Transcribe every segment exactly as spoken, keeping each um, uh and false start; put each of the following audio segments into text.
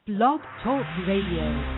Blog Talk Radio.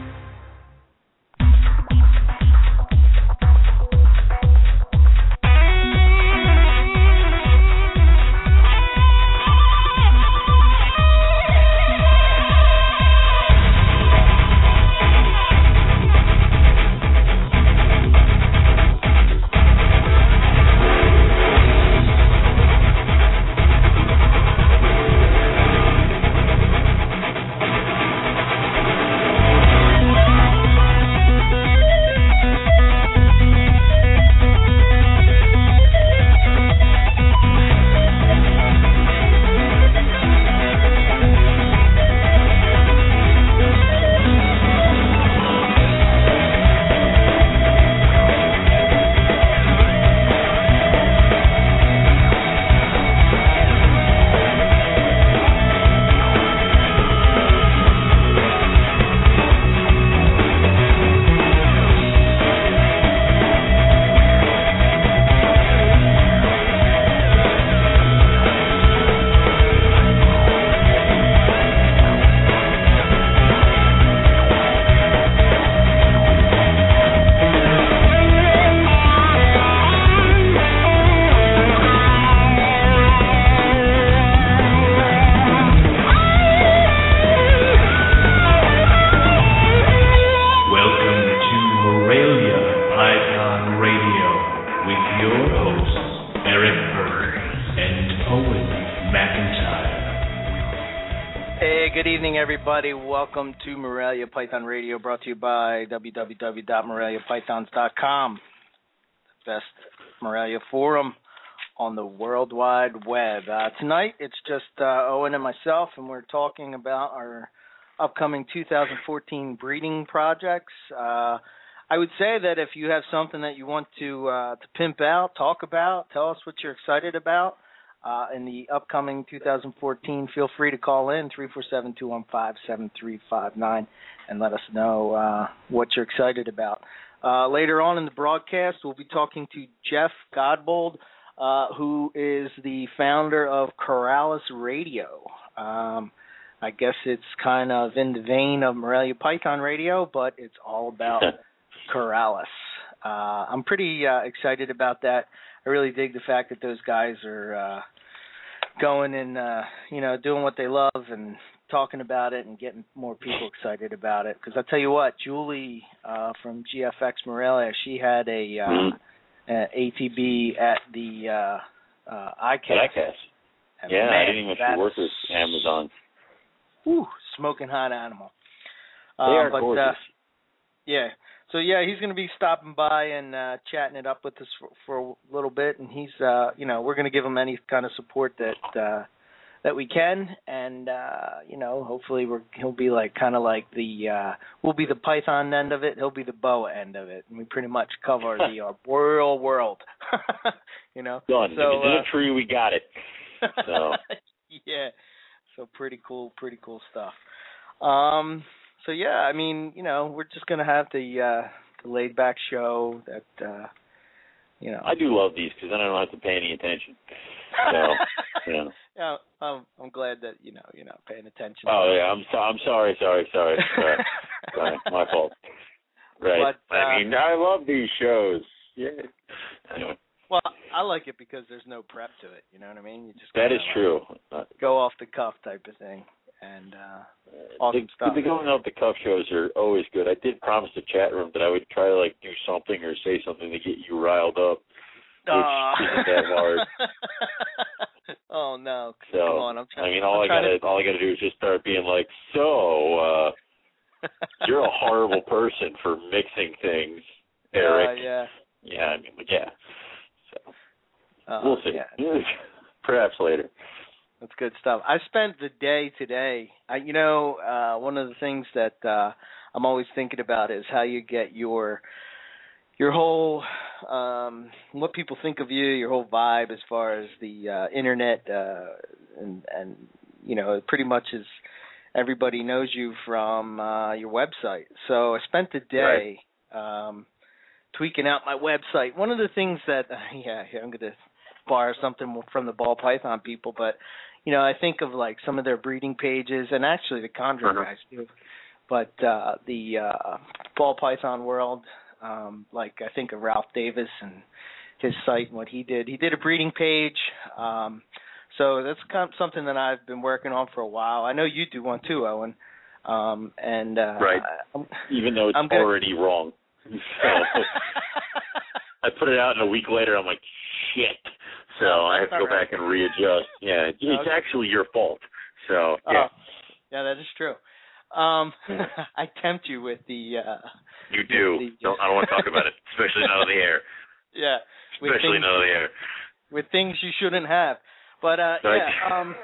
Welcome to Morelia Python Radio, brought to you by w w w dot morelia pythons dot com, the best Morelia forum on the World Wide Web. Uh, tonight, it's just uh, Owen and myself, and we're talking about our upcoming two thousand fourteen breeding projects. Uh, I would say that if you have something that you want to uh, to pimp out, talk about, tell us what you're excited about, Uh, in the upcoming two thousand fourteen, feel free to call in three four seven, two one five, seven three five nine and let us know uh, what you're excited about. Uh, later on in the broadcast, we'll be talking to Jeff Godbold, uh, who is the founder of Corrales Radio. Um, I guess it's kind of in the vein of Morelia Python Radio, but it's all about Corrales. Uh, I'm pretty uh, excited about that. I really dig the fact that those guys are uh, going and, uh, you know, doing what they love and talking about it and getting more people excited about it. Because I'll tell you what, Julie uh, from G F X Morelia, she had a, uh, mm-hmm. a ATB at the uh, uh, I C A S. I C A S. And yeah, man, I didn't even she worked with Amazon. Whew, smoking hot animal. They uh, are but, gorgeous. Uh, yeah. So, yeah, he's going to be stopping by and uh, chatting it up with us for, for a little bit. And he's, uh, you know, we're going to give him any kind of support that uh, that we can. And, uh, you know, hopefully we're, he'll be like kind of like the, uh, we'll be the Python end of it. He'll be the boa end of it. And we pretty much cover the uh, world world, you know. Done. So, if it's in uh, a tree, we got it. So. yeah. So pretty cool, pretty cool stuff. Um So, yeah, I mean, you know, we're just going to have the, uh, the laid-back show that, uh, you know. I do love these because then I don't have to pay any attention. So, you know. Yeah, I'm, I'm glad that, you know, you're not paying attention. Oh, yeah, I'm, so, I'm sorry, sorry, sorry. sorry. sorry, my fault. Right. But, uh, I mean, I love these shows. Yeah. Anyway. Well, I like it because there's no prep to it, you know what I mean? You just That is like true. Go off the cuff type of thing. And uh, awesome the, stuff. The going off the cuff shows are always good. I did promise the chat room that I would try to like do something or say something to get you riled up, which uh. isn't that hard. Oh no! So Come on, I'm trying. I mean, all I'm I gotta to... all I gotta do is just start being like, so uh, you're a horrible person for mixing things, Eric. Uh, yeah. Yeah. I mean, but yeah. So uh, we'll see. Yeah. Perhaps later. That's good stuff. I spent the day today. I, you know, uh, one of the things that uh, I'm always thinking about is how you get your your whole um, what people think of you, your whole vibe as far as the uh, internet, uh, and and you know, it pretty much is everybody knows you from uh, your website. So I spent the day right. um, tweaking out my website. One of the things that uh, yeah, here I'm going to borrow something from the ball python people, but you know, I think of like some of their breeding pages, and actually the Chondro uh-huh. guys too. But uh, the uh, Ball Python world, um, like I think of Ralph Davis and his site and what he did. He did a breeding page. Um, so that's kind of something that I've been working on for a while. I know you do one too, Owen. Um, and uh, right, I'm, even though it's I'm gonna... already wrong. So I put it out, and a week later, I'm like, shit. So oh, I have to go right. back and readjust. Yeah, it's okay. actually your fault. So yeah, oh, yeah, that is true. Um, I tempt you with the. Uh, you do. The, don't, I don't want to talk about it, especially not on the air. Yeah, especially things, not on the air. With things you shouldn't have, but uh, right. yeah. Um,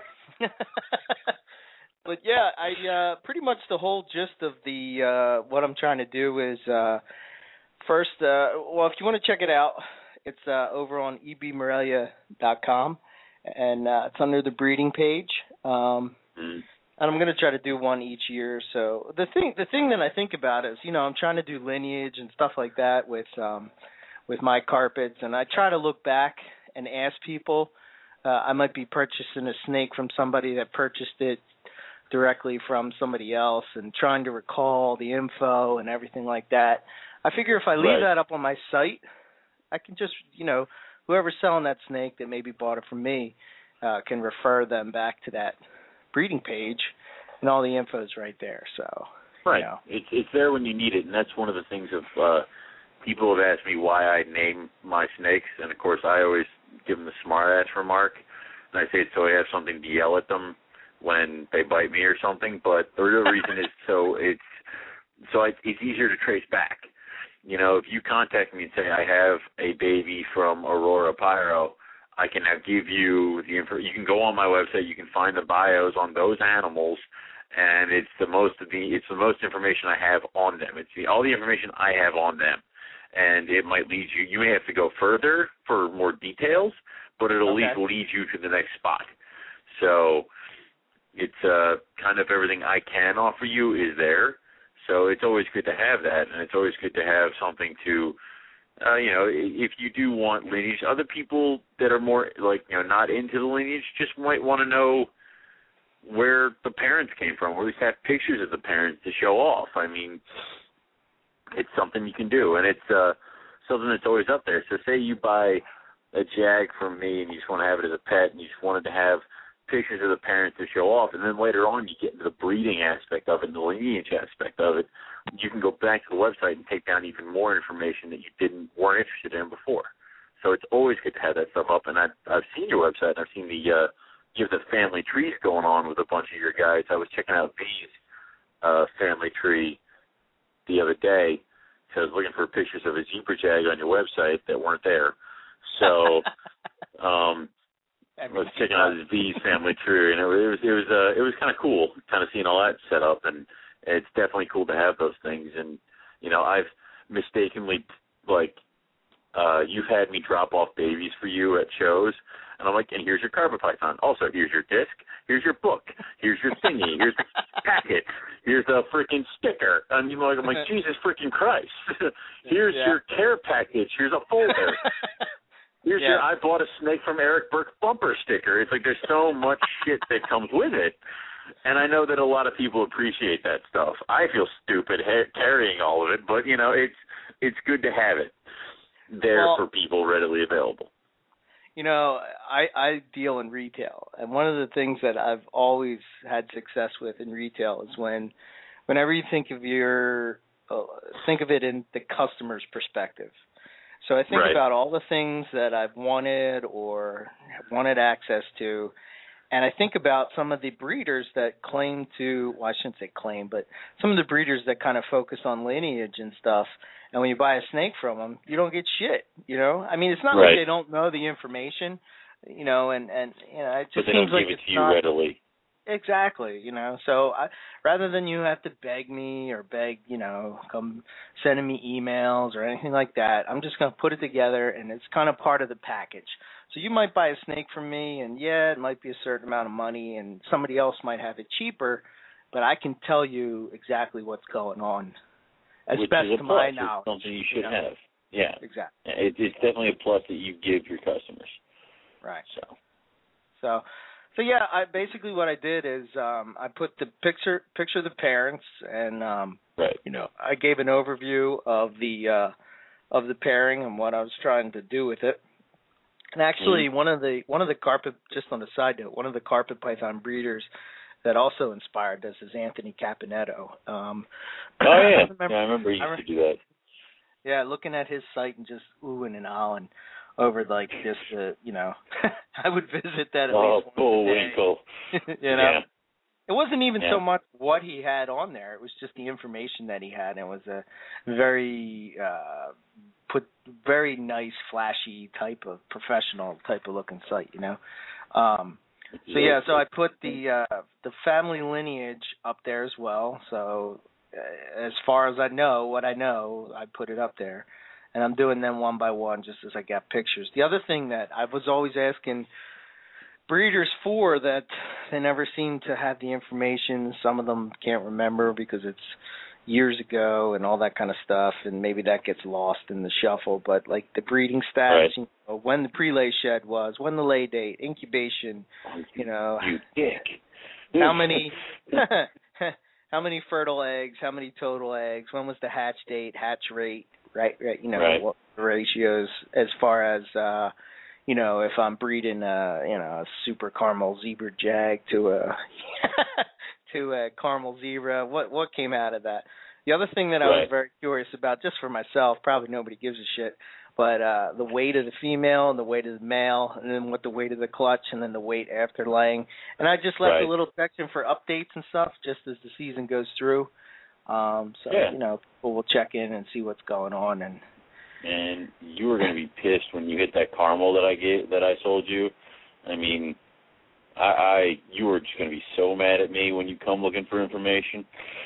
But yeah, I uh, pretty much the whole gist of the uh, what I'm trying to do is uh, first. Uh, well, if you want to check it out, it's uh, over on e b morelia dot com, and uh, it's under the breeding page. Um, mm. And I'm going to try to do one each year. So the thing, the thing that I think about is, you know, I'm trying to do lineage and stuff like that with um, with my carpets, and I try to look back and ask people. Uh, I might be purchasing a snake from somebody that purchased it directly from somebody else and trying to recall the info and everything like that. I figure if I leave right. that up on my site, I can just, you know, whoever's selling that snake that maybe bought it from me uh, can refer them back to that breeding page, and all the info is right there. So, right, you know. it's it's there when you need it, and that's one of the things of uh, people have asked me why I name my snakes, and of course I always give them the smart ass remark, and I say it's so I have something to yell at them when they bite me or something. But the real reason is so it's so it's easier to trace back. You know, if you contact me and say I have a baby from Aurora Pyro, I can now give you the info. You can go on my website. You can find the bios on those animals, and it's the most of the it's the most information I have on them. It's the, all the information I have on them, and it might lead you. You may have to go further for more details, but it'll Okay. at least lead you to the next spot. So it's uh, kind of everything I can offer you is there. So it's always good to have that, and it's always good to have something to. Uh, you know, if you do want lineage, other people that are more, like, you know, not into the lineage just might want to know where the parents came from, or at least have pictures of the parents to show off. I mean, it's something you can do, and it's uh, something that's always up there. So say you buy a Jag from me and you just want to have it as a pet, and you just wanted to have pictures of the parents to show off, and then later on you get into the breeding aspect of it and the lineage aspect of it, you can go back to the website and take down even more information that you didn't weren't interested in before. So it's always good to have that stuff up, and I've, I've seen your website, and I've seen the uh, you have the family trees going on with a bunch of your guys. I was checking out V's uh, family tree the other day, so I was looking for pictures of a zebra jag on your website that weren't there. So um, I was checking out his V's family tree, and it was it was uh, it was kind of cool, kind of seeing all that set up, and it's definitely cool to have those things. And you know, I've mistakenly like uh, you've had me drop off babies for you at shows, and I'm like, and here's your carpet python. Also, here's your disc, here's your book, here's your thingy, here's the packet, here's the freaking sticker. And you know, like, I'm like, Jesus freaking Christ, here's yeah. your care package, here's a folder. Here's yeah. your I bought a snake from Eric Burke bumper sticker. It's like there's so much shit that comes with it. And I know that a lot of people appreciate that stuff. I feel stupid ha- carrying all of it, but, you know, it's it's good to have it there well, for people readily available. You know, I, I deal in retail, and one of the things that I've always had success with in retail is when whenever you think of your uh, think of it in the customer's perspective. So I think right. about all the things that I've wanted or wanted access to, and I think about some of the breeders that claim to, well, I shouldn't say claim, but some of the breeders that kind of focus on lineage and stuff, and when you buy a snake from them, you don't get shit, you know? I mean, it's not right. like they don't know the information, you know, and, and you know, it just but they seems don't like give it it's to you not, readily. Exactly, you know. So I, rather than you have to beg me or beg, you know, come sending me emails or anything like that, I'm just going to put it together, and it's kind of part of the package. So you might buy a snake from me, and yeah, it might be a certain amount of money, and somebody else might have it cheaper, but I can tell you exactly what's going on, as Which best is a to plus. my It's knowledge. something you should you know? have. Yeah, exactly. It, it's definitely a plus that you give your customers. Right. So, so. So yeah, I basically what I did is um, I put the picture picture of the parents, and um, right. you know, I gave an overview of the uh, of the pairing and what I was trying to do with it. And actually, mm-hmm. one of the one of the carpet just on the side note, one of the carpet python breeders that also inspired this is Anthony Capinetto. Um, oh yeah, I remember, yeah, I remember he used I re- to do that. Yeah, looking at his site and just oohing and ahhing over like just uh, you know, I would visit that at oh, least once Bullwinkle. a day. you know, yeah. it wasn't even yeah. so much what he had on there; it was just the information that he had. And it was a very uh, put very nice, flashy type of professional type of looking site. You know. Um, so yeah, so I put the uh, the family lineage up there as well. So uh, as far as I know, what I know, I put it up there. And I'm doing them one by one just as I got pictures. The other thing that I was always asking breeders for that they never seem to have the information. Some of them can't remember because it's years ago and all that kind of stuff, and maybe that gets lost in the shuffle. But like the breeding stats, right. you know, when the pre-lay shed was, when the lay date, incubation, you know, you dick. how many how many fertile eggs, how many total eggs, when was the hatch date, hatch rate. Right, right, you know, right. what the ratios as far as, uh, you know, if I'm breeding a, you know, a super caramel zebra jag to a to a caramel zebra, what what came out of that? The other thing that I right. was very curious about, just for myself, probably nobody gives a shit, but uh, the weight of the female and the weight of the male, and then what the weight of the clutch, and then the weight after laying. And I just left right. a little section for updates and stuff, just as the season goes through. Um, so, yeah. you know, people will check in and see what's going on. And and you were going to be pissed when you hit that caramel that I gave, that I sold you. I mean, I, I you were just going to be so mad at me when you come looking for information.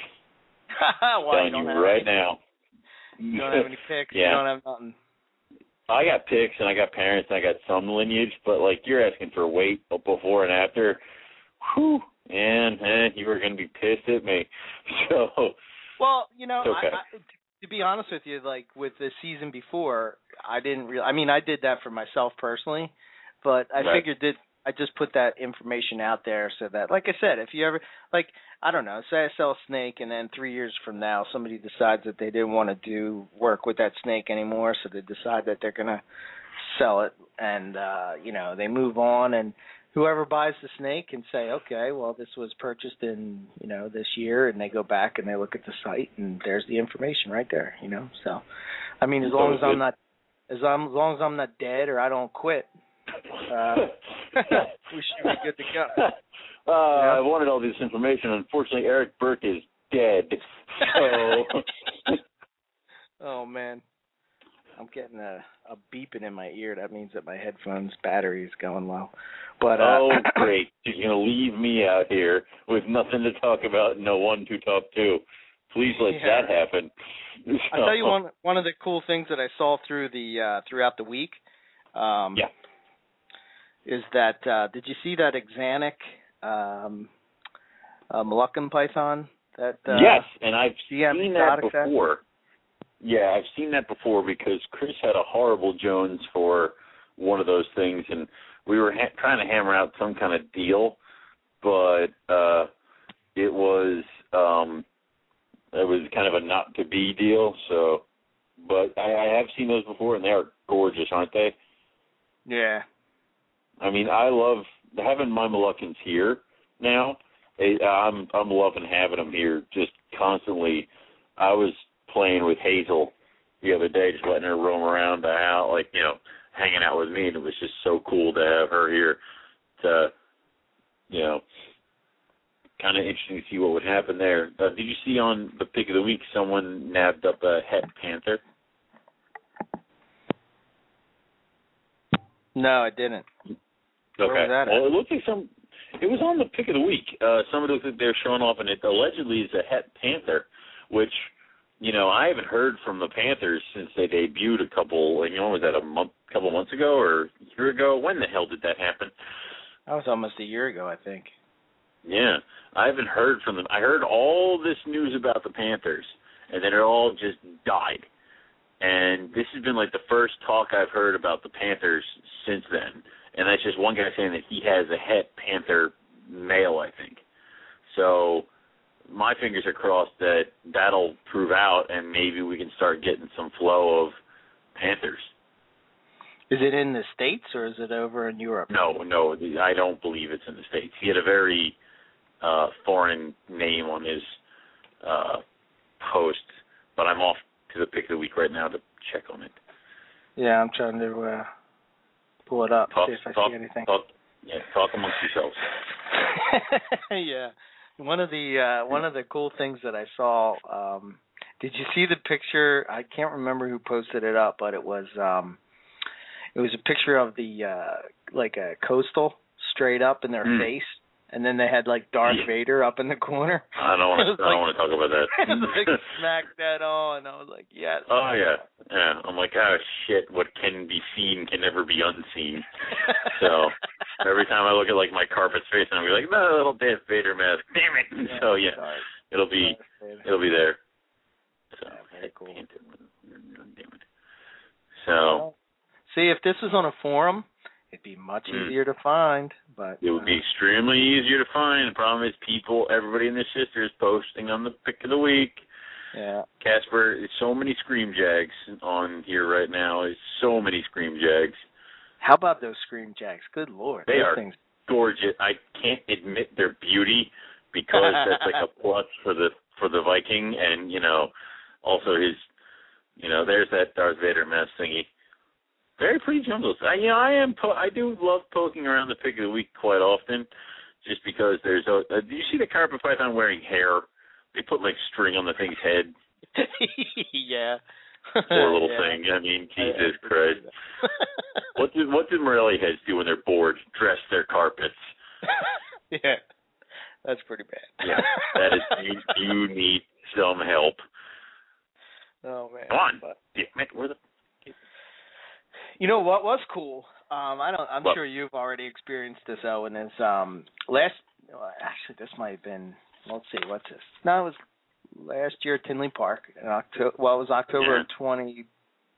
Why, telling you you any, right now. You don't have any pics? yeah. You don't have nothing? I got pics and I got parents and I got some lineage, but, like, you're asking for weight before and after. Whew. And eh, you were going to be pissed at me. So, well, you know, okay. I, I, to be honest with you, like with the season before, I didn't really. I mean, I did that for myself personally, but I right. figured that I just put that information out there so that, like I said, if you ever, like, I don't know, say I sell a snake and then three years from now somebody decides that they didn't want to do work with that snake anymore, so they decide that they're gonna sell it, and uh, you know, they move on, and whoever buys the snake can say, okay, well, this was purchased in, you know, this year, and they go back and they look at the site, and there's the information right there, you know. So, I mean, as long as I'm not, as, I'm, as long as I'm not dead or I don't quit, uh, we should be good to go. Uh, you know? I wanted all this information. Unfortunately, Eric Burke is dead. So, oh man, I'm getting a, a beeping in my ear. That means that my headphones battery is going low. But uh, oh, great! You're gonna leave me out here with nothing to talk about, and no one to talk to. Please let yeah. that happen. So, I'll tell you one one of the cool things that I saw through the uh, throughout the week. Um, yeah. Is that uh, did you see that Axanthic um, uh, Moluccan python? That uh, yes, and I've G M seen that Exotic before. Yeah, I've seen that before because Chris had a horrible Jones for one of those things, and we were ha- trying to hammer out some kind of deal, but uh, it was um, it was kind of a not to be deal. So, but I, I have seen those before, and they are gorgeous, aren't they? Yeah. I mean, I love having my Moluccans here now. I'm I'm loving having them here just constantly. I was playing with Hazel the other day, just letting her roam around the house, like, you know, hanging out with me, and it was just so cool to have her here to, you know, kind of interesting to see what would happen there. Uh, did you see on the pick of the week someone nabbed up a het panther? No, I didn't. Okay. Where was that well, at? it looks like some. It was on the pick of the week. Uh, somebody looks like they're showing off, and it allegedly is a het panther, which, you know, I haven't heard from the Panthers since they debuted a couple. You know, was that a month, couple months ago or a year ago? When the hell did that happen? That was almost a year ago, I think. Yeah, I haven't heard from them. I heard all this news about the Panthers, and then it all just died. And this has been like the first talk I've heard about the Panthers since then. and that's just one guy saying that he has a het panther male, I think. So my fingers are crossed that that'll prove out, and maybe we can start getting some flow of panthers. Is it in the States or is it over in Europe? No, no, I don't believe it's in the States. He had a very uh, foreign name on his uh, post, but I'm off to the pick of the week right now to check on it. Yeah, I'm trying to uh, pull it up, talk, see if I talk, see anything. Talk, yeah, talk amongst yourselves. Yeah, one of the uh, one of the cool things that I saw. Um, did you see the picture? I can't remember who posted it up, but it was um, it was a picture of the uh, like a coastal straight up in their mm. face. And then they had like Darth yeah. Vader up in the corner. I don't want to. I don't like, want to talk about that. It was like smack that on. I was like, yes. Oh yeah, yeah. I'm like, oh shit. What can be seen can never be unseen. So every time I look at like my carpet's face, and I'll be like, no, little Darth Vader mask. Damn it. Yeah, so yeah, sorry. it'll be it'll be there. So yeah, very cool. Damn it. So see, if this was on a forum, it'd be much mm. easier to find, but it would uh, be extremely easier to find. The problem is people, everybody and their sister is posting on the pick of the week. Yeah. Casper, there's so many Scream Jags on here right now. There's so many Scream Jags. How about those Scream Jags? Good Lord. They those are things. gorgeous. I can't admit their beauty because that's like a plus for the for the Viking, and you know, also his, you know, there's that Darth Vader mask thingy. Very pretty jungles. I, you know, I am. Po- I do love poking around the pick of the week quite often, just because there's a. Uh, do you see the carpet python wearing hair? They put like string on the thing's head. Yeah. Poor little yeah. thing. I mean, Jesus I, I Christ. what did what did Morelia heads do when they're bored? Dress their carpets. Yeah, that's pretty bad. Yeah, that is. You, you need some help. Oh man. Come on. But, yeah, man, where the. You know what was cool? Um, I don't. I'm what? sure you've already experienced this, Owen. Is um, last actually this might have been. Let's see, what's this? No, it was last year at Tinley Park in October. Well, it was October yeah. of twenty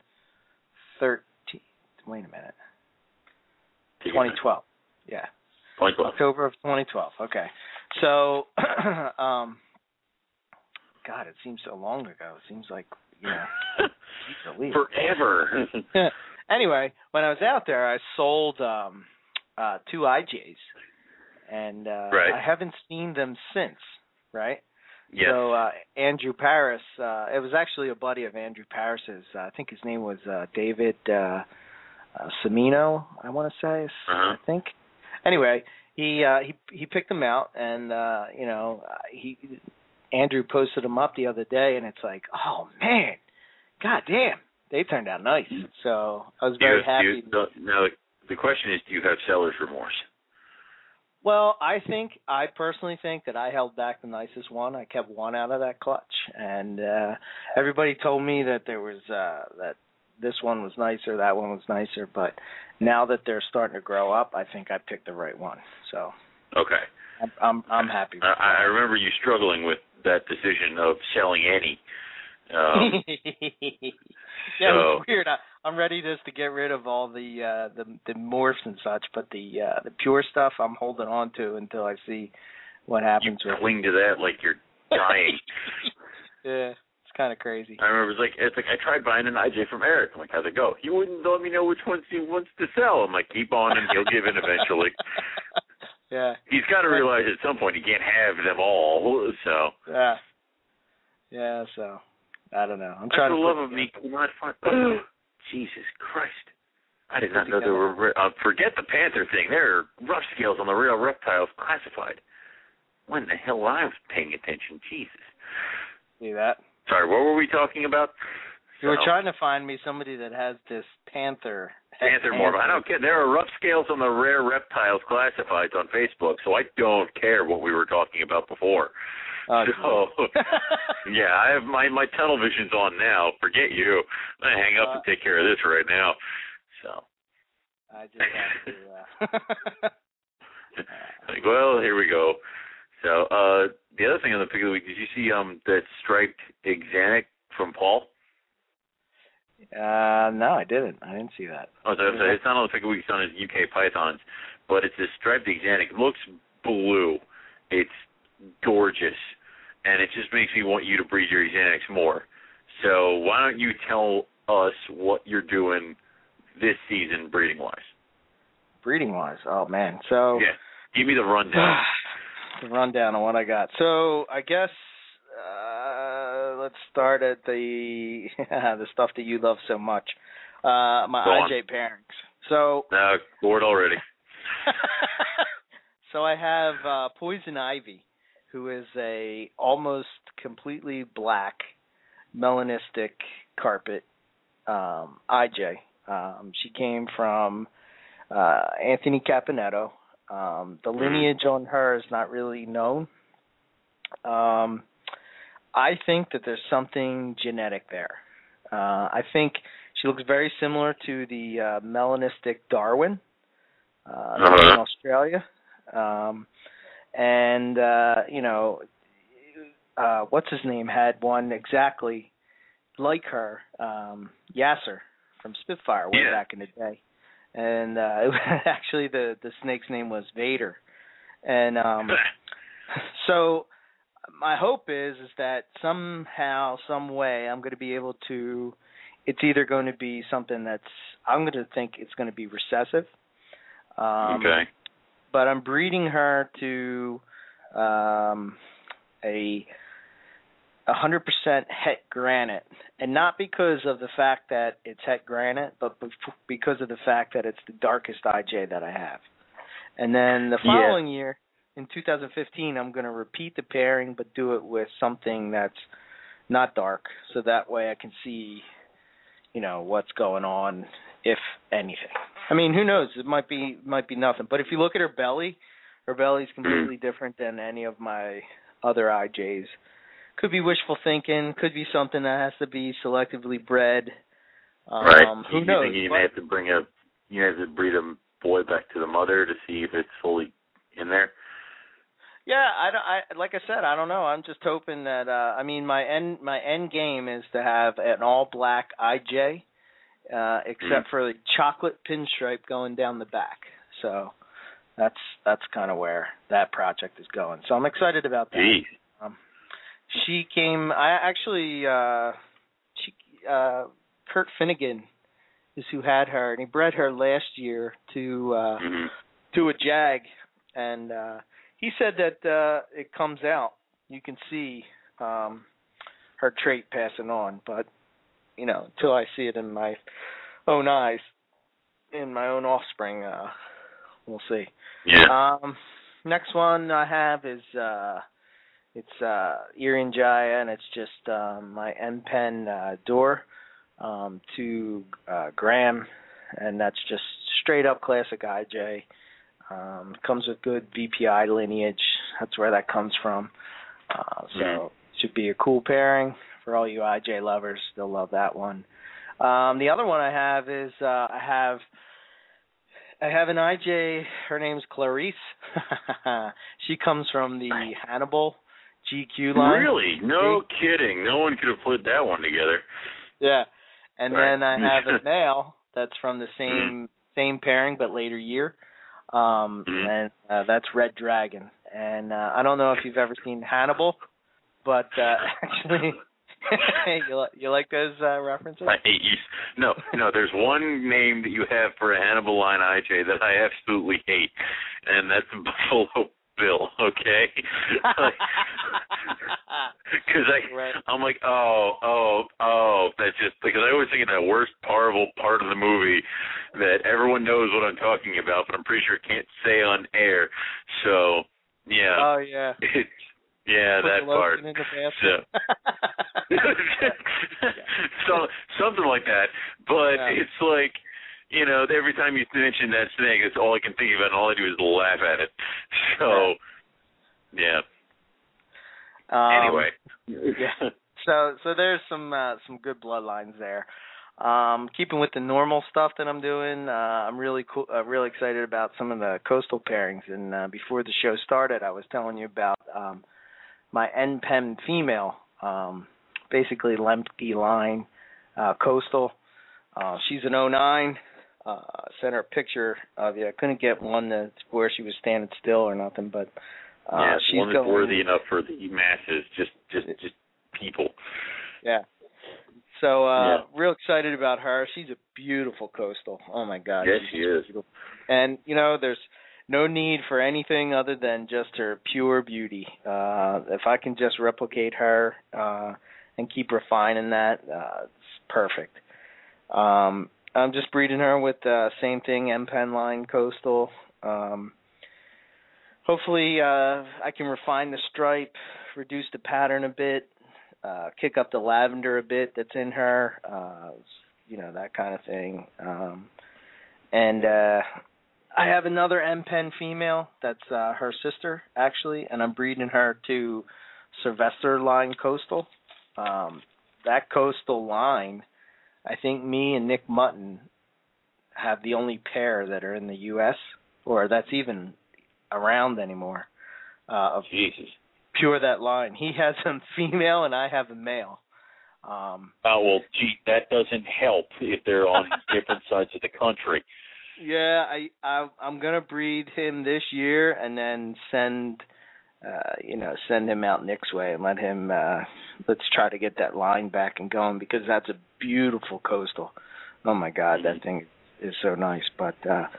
thirteen. Wait a minute. twenty twelve. Yeah. twenty twelve. October of twenty twelve. Okay. So, um, God, it seems so long ago. It seems like you know, forever. Anyway, when I was out there, I sold um, uh, two I Js, and uh, right. I haven't seen them since, right? Yes. So uh, Andrew Paris, uh, it was actually a buddy of Andrew Paris's. Uh, I think his name was uh, David uh, uh, Semino, I want to say, uh-huh. I think. Anyway, he uh, he he picked them out, and uh, you know, he Andrew posted them up the other day, and it's like, oh man, god damn. They turned out nice, so I was very you, happy. You, now, the question is, do you have seller's remorse? Well, I think, I personally think that I held back the nicest one. I kept one out of that clutch, and uh, everybody told me that there was uh, that this one was nicer, that one was nicer, but now that they're starting to grow up, I think I picked the right one. So okay, I'm I'm, I'm happy. I, I remember you struggling with that decision of selling any. Um, yeah, so, it was weird. I, I'm ready just to get rid of all the uh, the, the morphs and such, but the uh, the pure stuff I'm holding on to until I see what happens. You with cling it. to that like you're dying. Yeah, it's kind of crazy. I remember it was like it's like I tried buying an I J from Eric. I'm like, how'd it go? He wouldn't let me know which ones he wants to sell. I'm like, keep on and he'll give in eventually. Yeah, he's got to realize at some point he can't have them all. So yeah, yeah. So. I don't know. I'm For trying the to love of me, can not find. Oh, Jesus Christ! I did not know there were. Uh, forget the Panther thing. There are rough scales on the real reptiles classified. When the hell I was paying attention? Jesus. See that? Sorry, what were we talking about? You were so, trying to find me somebody that has this Panther. Panther morph. I don't care. There are rough scales on the rare reptiles classifieds on Facebook, so I don't care what we were talking about before. Oh, so, yeah, I have my, my tunnel vision's on now. Forget you. I'm going to hang up uh, and take care of this right now. So. I just have to. Uh... like, well, here we go. So, uh, the other thing on the pick of the week, did you see um that striped Axanthic from Paul? Uh, no, I didn't. I didn't see that. Oh, so it's not only Pickle Week Sun, it's U K pythons, but it's this striped axanthic. It looks blue. It's gorgeous, and it just makes me want you to breed your axanthics more. So why don't you tell us what you're doing this season breeding-wise? Breeding-wise? Oh, man. So yeah, give me the rundown. The rundown on what I got. So I guess uh, let's start at the the stuff that you love so much. Uh, my Go I J on. pairings. So no, bored already. So I have uh, Poison Ivy, who is a almost completely black melanistic carpet um, I J. Um, she came from uh, Anthony Caponetto. Um, the lineage on her is not really known. Um, I think that there's something genetic there. Uh, I think she looks very similar to the uh, melanistic Darwin uh, uh-huh. in Australia. Um, and, uh, you know, uh, what's his name had one exactly like her, um, Yasser from Spitfire way yeah. back in the day. And uh, it was actually the, the snake's name was Vader. And um, so my hope is is that somehow, some way, I'm going to be able to, it's either going to be something that's, I'm going to think it's going to be recessive. Um, okay. But I'm breeding her to um, a one hundred percent het granite, and not because of the fact that it's het granite, but because of the fact that it's the darkest I J that I have. And then the following yeah. year, in two thousand fifteen, I'm going to repeat the pairing, but do it with something that's not dark, so that way I can see, you know, what's going on, if anything. I mean, who knows? It might be might be nothing. But if you look at her belly, her belly's completely different than any of my other I Js. Could be wishful thinking. Could be something that has to be selectively bred. Um, right. Who you knows? think you but, may have to bring a you have to breed a boy back to the mother to see if it's fully in there? Yeah, I, don't, I like I said, I don't know. I'm just hoping that. Uh, I mean, my end my end game is to have an all black I J. Uh, except mm-hmm. for the chocolate pinstripe going down the back. So that's that's kind of where that project is going. So I'm excited about that. Um, she came, I actually, uh, she, uh, Kurt Finnegan is who had her, and he bred her last year to uh, mm-hmm. to a jag, and uh, he said that uh, it comes out. You can see um, her trait passing on, but you know, until I see it in my own eyes, in my own offspring, uh, we'll see. Yeah. Um, next one I have is uh, it's uh, Irian Jaya, and it's just um, my N-Pen uh, door um, to uh, Graham, and that's just straight up classic I J. Um, comes with good V P I lineage. That's where that comes from. Uh, so mm-hmm. it should be a cool pairing. For all you I J lovers, they'll love that one. Um, the other one I have is uh, I have I have an I J. Her name's Clarice. She comes from the Hannibal G Q line. Really? No kidding. No one could have put that one together. Yeah. And right. then I have a male that's from the same same pairing but later year. Um, mm-hmm. And uh, that's Red Dragon. And uh, I don't know if you've ever seen Hannibal, but uh, actually... you, like, you like those uh, references? I hate you. No, no, there's one name that you have for a Hannibal line I J that I absolutely hate, and that's Buffalo Bill, okay? Because I, right. I'm like, oh, oh, oh, that's just, because I always think of that worst horrible part of the movie that everyone knows what I'm talking about, but I'm pretty sure I can't say on air, so, yeah. Oh, yeah. It's, yeah, Put that part. In the so, so something like that. But yeah. it's like, you know, every time you mention that snake, that's all I can think about, and all I do is laugh at it. So, yeah. Um, anyway. yeah. So, so there's some uh, some good bloodlines there. Um, keeping with the normal stuff that I'm doing, uh, I'm really cool, uh, really excited about some of the coastal pairings. And uh, before the show started, I was telling you about um, my N-Pen female, um, basically Lemke line, uh, coastal. Uh, she's an oh nine. Uh, sent her a picture of you. I couldn't get one that's where she was standing still or nothing, but uh, yeah, she's one that's going, worthy enough for the masses, just just just people. Yeah. So uh, yeah. real excited about her. She's a beautiful coastal. Oh my God. Yes, she's she is. Beautiful. And you know, there's no need for anything other than just her pure beauty. Uh, if I can just replicate her uh, and keep refining that, uh, it's perfect. Um, I'm just breeding her with the uh, same thing, M-Pen line coastal. Um, hopefully uh, I can refine the stripe, reduce the pattern a bit, uh, kick up the lavender a bit that's in her, uh, you know, that kind of thing. Um, and uh, I have another M-Pen female that's uh, her sister, actually, and I'm breeding her to Sylvester line coastal. Um, that coastal line, I think me and Nick Mutton have the only pair that are in the U S or that's even around anymore. Uh, of Jesus. Pure that line. He has a female and I have a male. Um, oh, well, gee, that doesn't help if they're on different sides of the country. Yeah, I, I I'm gonna breed him this year and then send, uh, you know, send him out Nick's way and let him. Uh, let's try to get that line back and going because that's a beautiful coastal. Oh my God, that thing is so nice. But uh,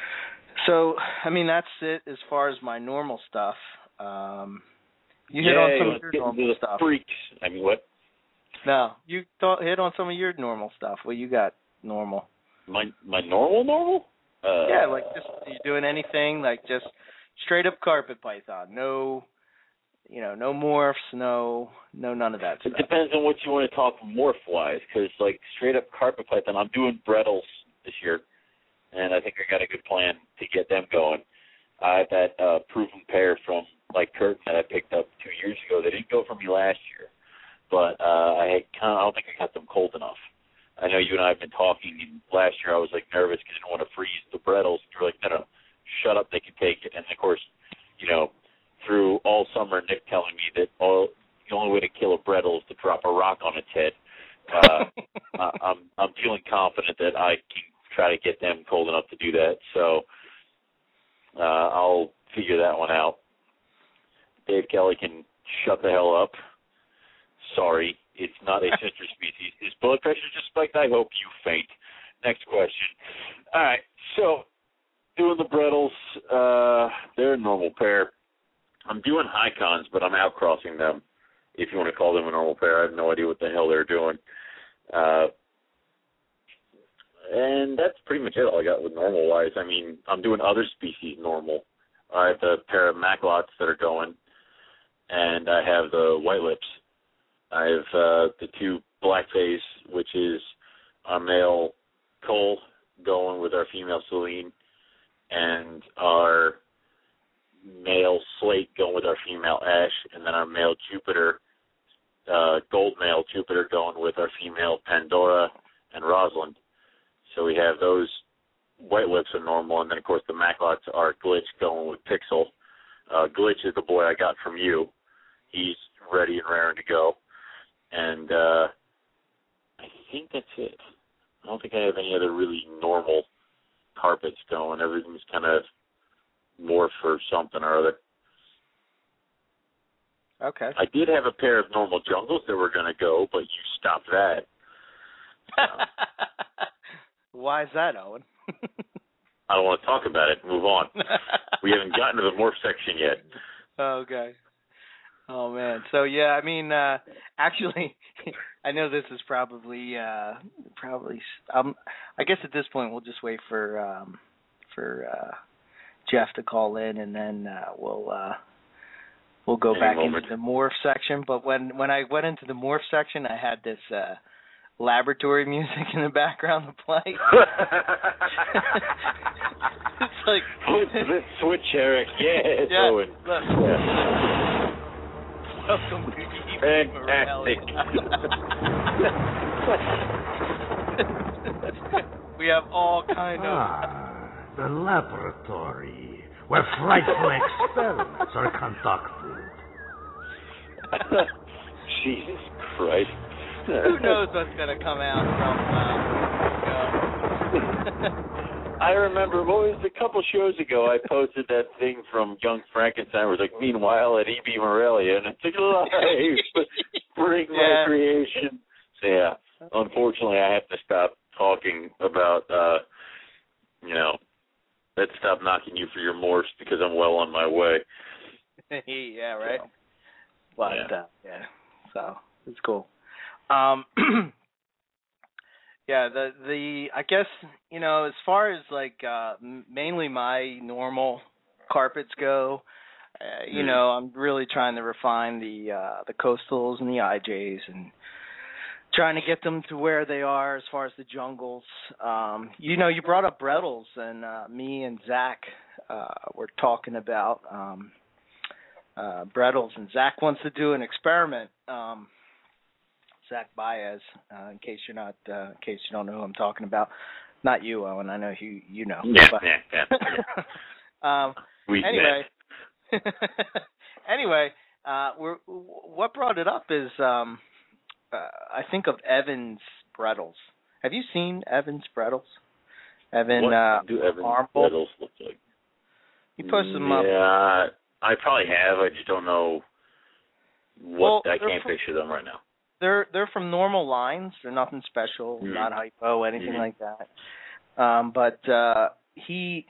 so I mean that's it as far as my normal stuff. Um, you hit yeah, on some you of your get normal into the stuff. Freaks. I mean, what? No, you th- hit on some of your normal stuff. What you got normal? My my normal normal? Uh, yeah, like just you doing anything like just straight up carpet python. No, you know, no morphs, no, no none of that stuff. It depends on what you want to talk morph wise, because like straight up carpet python, I'm doing Brettles this year, and I think I got a good plan to get them going. I have that uh, proven pair from like Curtin that I picked up two years ago. They didn't go for me last year, but uh, I had kind of, I don't think I got them cold enough. I know you and I have been talking, and last year I was like nervous because I didn't want to freeze the Brettles. You were like, no, no, shut up, they can take it. And of course, you know, through all summer, Nick telling me that all the only way to kill a Brettle is to drop a rock on its head. Uh, I, I'm I'm feeling confident that I can try to get them cold enough to do that. So uh, I'll figure that one out. Dave Kelly can shut the hell up. Sorry, it's not a sister species. His blood pressure just spiked. I hope you faint. Next question. All right, so doing the Brettles, uh, they're a normal pair. I'm doing Icons, but I'm outcrossing them, if you want to call them a normal pair. I have no idea what the hell they're doing. Uh, and that's pretty much it, all I got with normal-wise. I mean, I'm doing other species normal. I have the pair of Maclots that are going, and I have the White Lips. I have uh, the two Blackface, which is our male Cole going with our female Celine, and our male Slate going with our female Ash, and then our male Jupiter, uh, gold male Jupiter going with our female Pandora and Rosalind. So we have those White Lips are normal, and then, of course, the Maclots are Glitch going with Pixel. Uh, Glitch is the boy I got from you. He's ready and raring to go. And uh, I think that's it. I don't think I have any other really normal carpets going. Everything's kind of more for something or other. Okay. I did have a pair of normal jungles that were going to go, but you stopped that. Uh, Why is that, Owen? I don't want to talk about it. Move on. We haven't gotten to the morph section yet. Okay. Oh, man. So, yeah, I mean, uh, actually, I know this is probably, uh, probably, um, I guess at this point we'll just wait for, um, for, uh, Jeff to call in, and then, uh, we'll, uh, we'll go Any back moment. into the morph section. But when, when I went into the morph section, I had this, uh, laboratory music in the background to play. It's like, flip the switch, Eric. Yeah, yeah, Owen. look. Yeah. Welcome to Fantastic. We have all kind of... Ah, the laboratory, where frightful experiments are conducted. Jesus Christ. Who knows what's going to come out from... Uh, I remember, what was a couple shows ago, I posted that thing from Young Frankenstein where it was like, meanwhile at E B Morelia, and it's like, live, bring yeah. recreation. So, yeah, unfortunately, I have to stop talking about, uh, you know, let's stop knocking you for your morse because I'm well on my way. yeah, right? So, but, yeah. Uh, yeah, so it's cool. Um, yeah, the, the, I guess, you know, as far as, like, uh, mainly my normal carpets go, uh, you mm. know, I'm really trying to refine the, uh, the coastals and the I Js and trying to get them to where they are as far as the jungles. Um, you know, you brought up Brettles, and uh, me and Zach uh, were talking about um, uh, Brettles, and Zach wants to do an experiment. Um, Zach Baez, uh, in case you're not, uh, in case you don't know who I'm talking about, not you, Owen. I know you, you know. Yeah, but, yeah, yeah. um, we anyway, anyway, uh, we're, what brought it up is. Um, Uh, I think of Evan's Brettles. Have you seen Evan's Brettles? Evan, what uh, do Evan's Armble? Brettles look like? He posted them yeah, up. Yeah, I probably have. I just don't know what. Well, I can't from, picture them right now. They're they're from normal lines. They're nothing special, mm-hmm. not hypo, anything mm-hmm. like that. Um, but uh, he.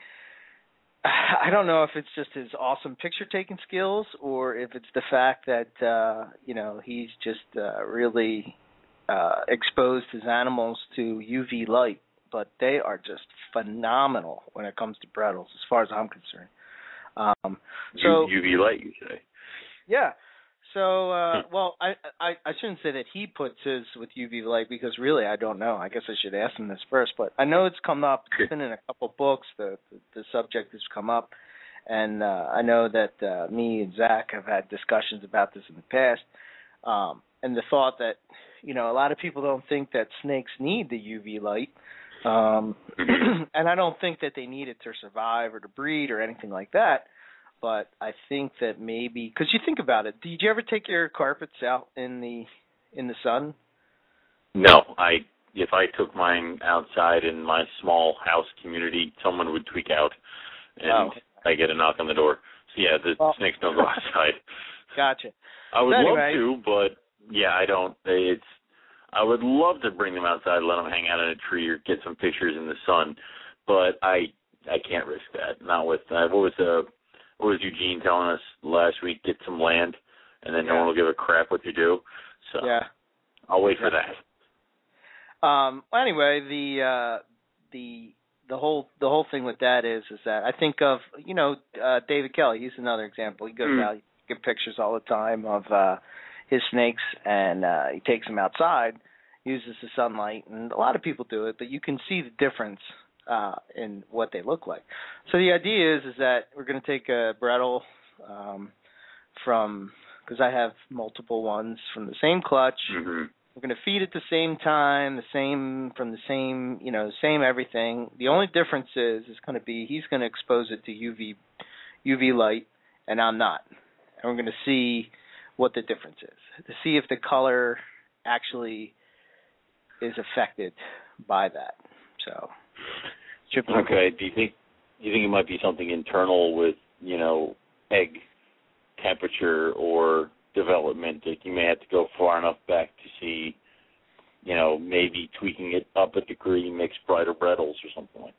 I don't know if it's just his awesome picture-taking skills or if it's the fact that, uh, you know, he's just uh, really uh, exposed his animals to U V light. But they are just phenomenal when it comes to Brettles, as far as I'm concerned. Um, so U V light, you say? Yeah. So, uh, well, I, I I shouldn't say that he puts his with U V light because really I don't know. I guess I should ask him this first. But I know it's come up. It's been in a couple books. The the, the subject has come up, and uh, I know that uh, me and Zach have had discussions about this in the past. Um, and the thought that you know a lot of people don't think that snakes need the U V light, um, and I don't think that they need it to survive or to breed or anything like that. But I think that maybe because you think about it, did you ever take your carpets out in the in the sun? No, I if I took mine outside in my small house community, someone would tweak out, and oh. I get a knock on the door. So yeah, the well, snakes don't go outside. Gotcha. I would so anyway, love to, but yeah, I don't. It's I would love to bring them outside, let them hang out in a tree or get some pictures in the sun, but I I can't risk that. Not with uh, what was the What was Eugene telling us last week? Get some land, and then yeah. no one will give a crap what you do. So yeah. I'll wait for that. Um, well, anyway, the uh, the the whole the whole thing with that is is that I think of you know uh, David Kelly. He's another example. He goes mm. out, he gets pictures all the time of uh, his snakes, and uh, he takes them outside, uses the sunlight, and a lot of people do it, but you can see the difference. Uh, in what they look like. So the idea is is that we're going to take a Brettle um, from, because I have multiple ones from the same clutch. Mm-hmm. We're going to feed at the same time, the same from the same, you know, same everything. The only difference is is going to be he's going to expose it to U V U V light, and I'm not. And we're going to see what the difference is to see if the color actually is affected by that. So. Okay. Do you think do you think it might be something internal with you know egg temperature or development that you may have to go far enough back to see you know maybe tweaking it up a degree, mix brighter Brettles or something like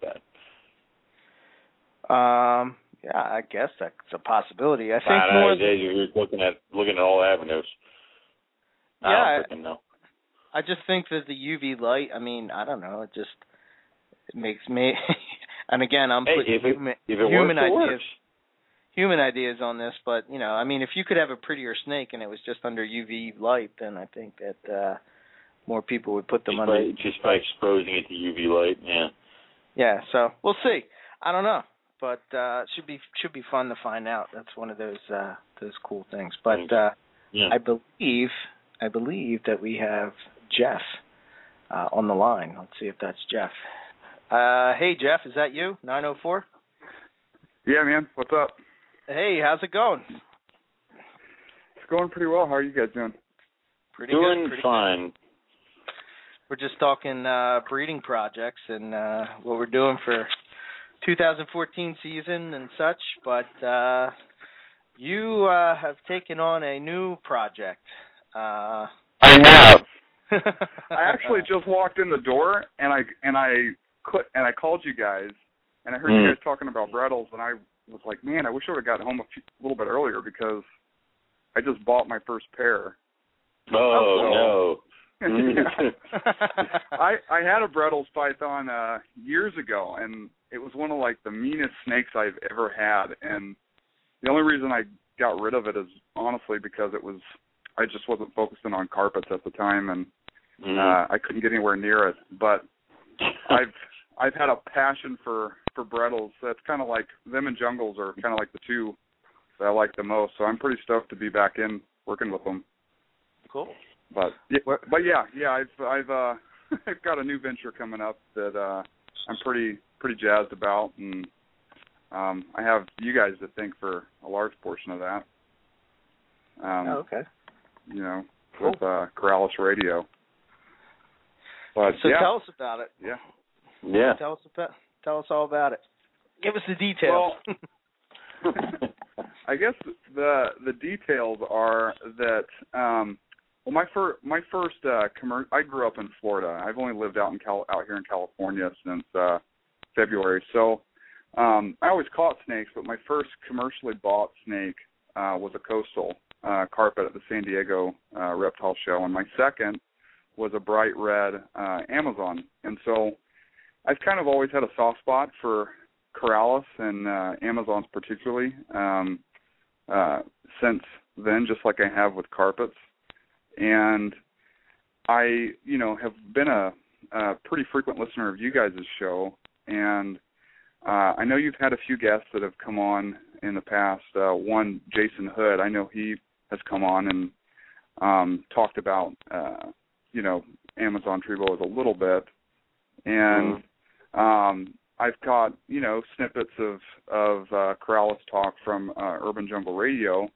that? Um. Yeah, I guess that's a possibility. I think I more. Know, you're looking at looking at all avenues. Yeah. I don't freaking know. I just think that the U V light. I mean, I don't know. It just It makes me, and again, I'm hey, putting if it, human, if it human works, it ideas, works. human ideas on this. But you know, I mean, if you could have a prettier snake and it was just under U V light, then I think that uh, more people would put them just under. By, just by exposing it to U V light, yeah. Yeah. So we'll see. I don't know, but uh, it should be should be fun to find out. That's one of those uh, those cool things. But uh, yeah. I believe I believe that we have Jeff uh, on the line. Let's see if that's Jeff. Uh, hey, Jeff, is that you? nine oh four? Yeah, man. What's up? Hey, how's it going? It's going pretty well. How are you guys doing? Pretty doing good. Pretty fine. we're just talking uh, breeding projects and uh, what we're doing for two thousand fourteen season and such. But uh, you uh, have taken on a new project. Uh, I have. I actually just walked in the door and I and I quit, and I called you guys and I heard mm. you guys talking about Brettles, and I was like, man, I wish I would have gotten home a, few, a little bit earlier because I just bought my first pair. Oh, so, no. yeah. I I had a Brettles python uh, years ago, and it was one of like the meanest snakes I've ever had, and the only reason I got rid of it is honestly because it was I just wasn't focusing on carpets at the time, and mm. uh, I couldn't get anywhere near it. But I've I've had a passion for, for Brettles. That's kind of like them and Jungles are kind of like the two that I like the most. So I'm pretty stoked to be back in working with them. Cool. But yeah, but yeah, yeah, I've I've uh, I've got a new venture coming up that uh, I'm pretty pretty jazzed about, and um, I have you guys to thank for a large portion of that. Um, oh, okay. You know, cool. with uh, Corrales Radio. But so yeah. tell us about it. Yeah. Yeah. Tell us about. Tell us all about it. Give us the details. Well, I guess the the details are that um, well, my first my first uh, commer- I grew up in Florida. I've only lived out in Cal- out here in California since uh, February. So um, I always caught snakes, but my first commercially bought snake uh, was a coastal uh, carpet at the San Diego uh, Reptile Show, and my second was a bright red uh, Amazon. And so I've kind of always had a soft spot for Corrales and uh, Amazons particularly um, uh, since then, just like I have with carpets. And I, you know, have been a, a pretty frequent listener of you guys' show, and uh, I know you've had a few guests that have come on in the past. Uh, one, Jason Hood, I know he has come on and um, talked about, uh, you know, Amazon tree boas a little bit. And mm-hmm. um, I've got, you know, snippets of, of uh, Corrales talk from uh, Urban Jungle Radio.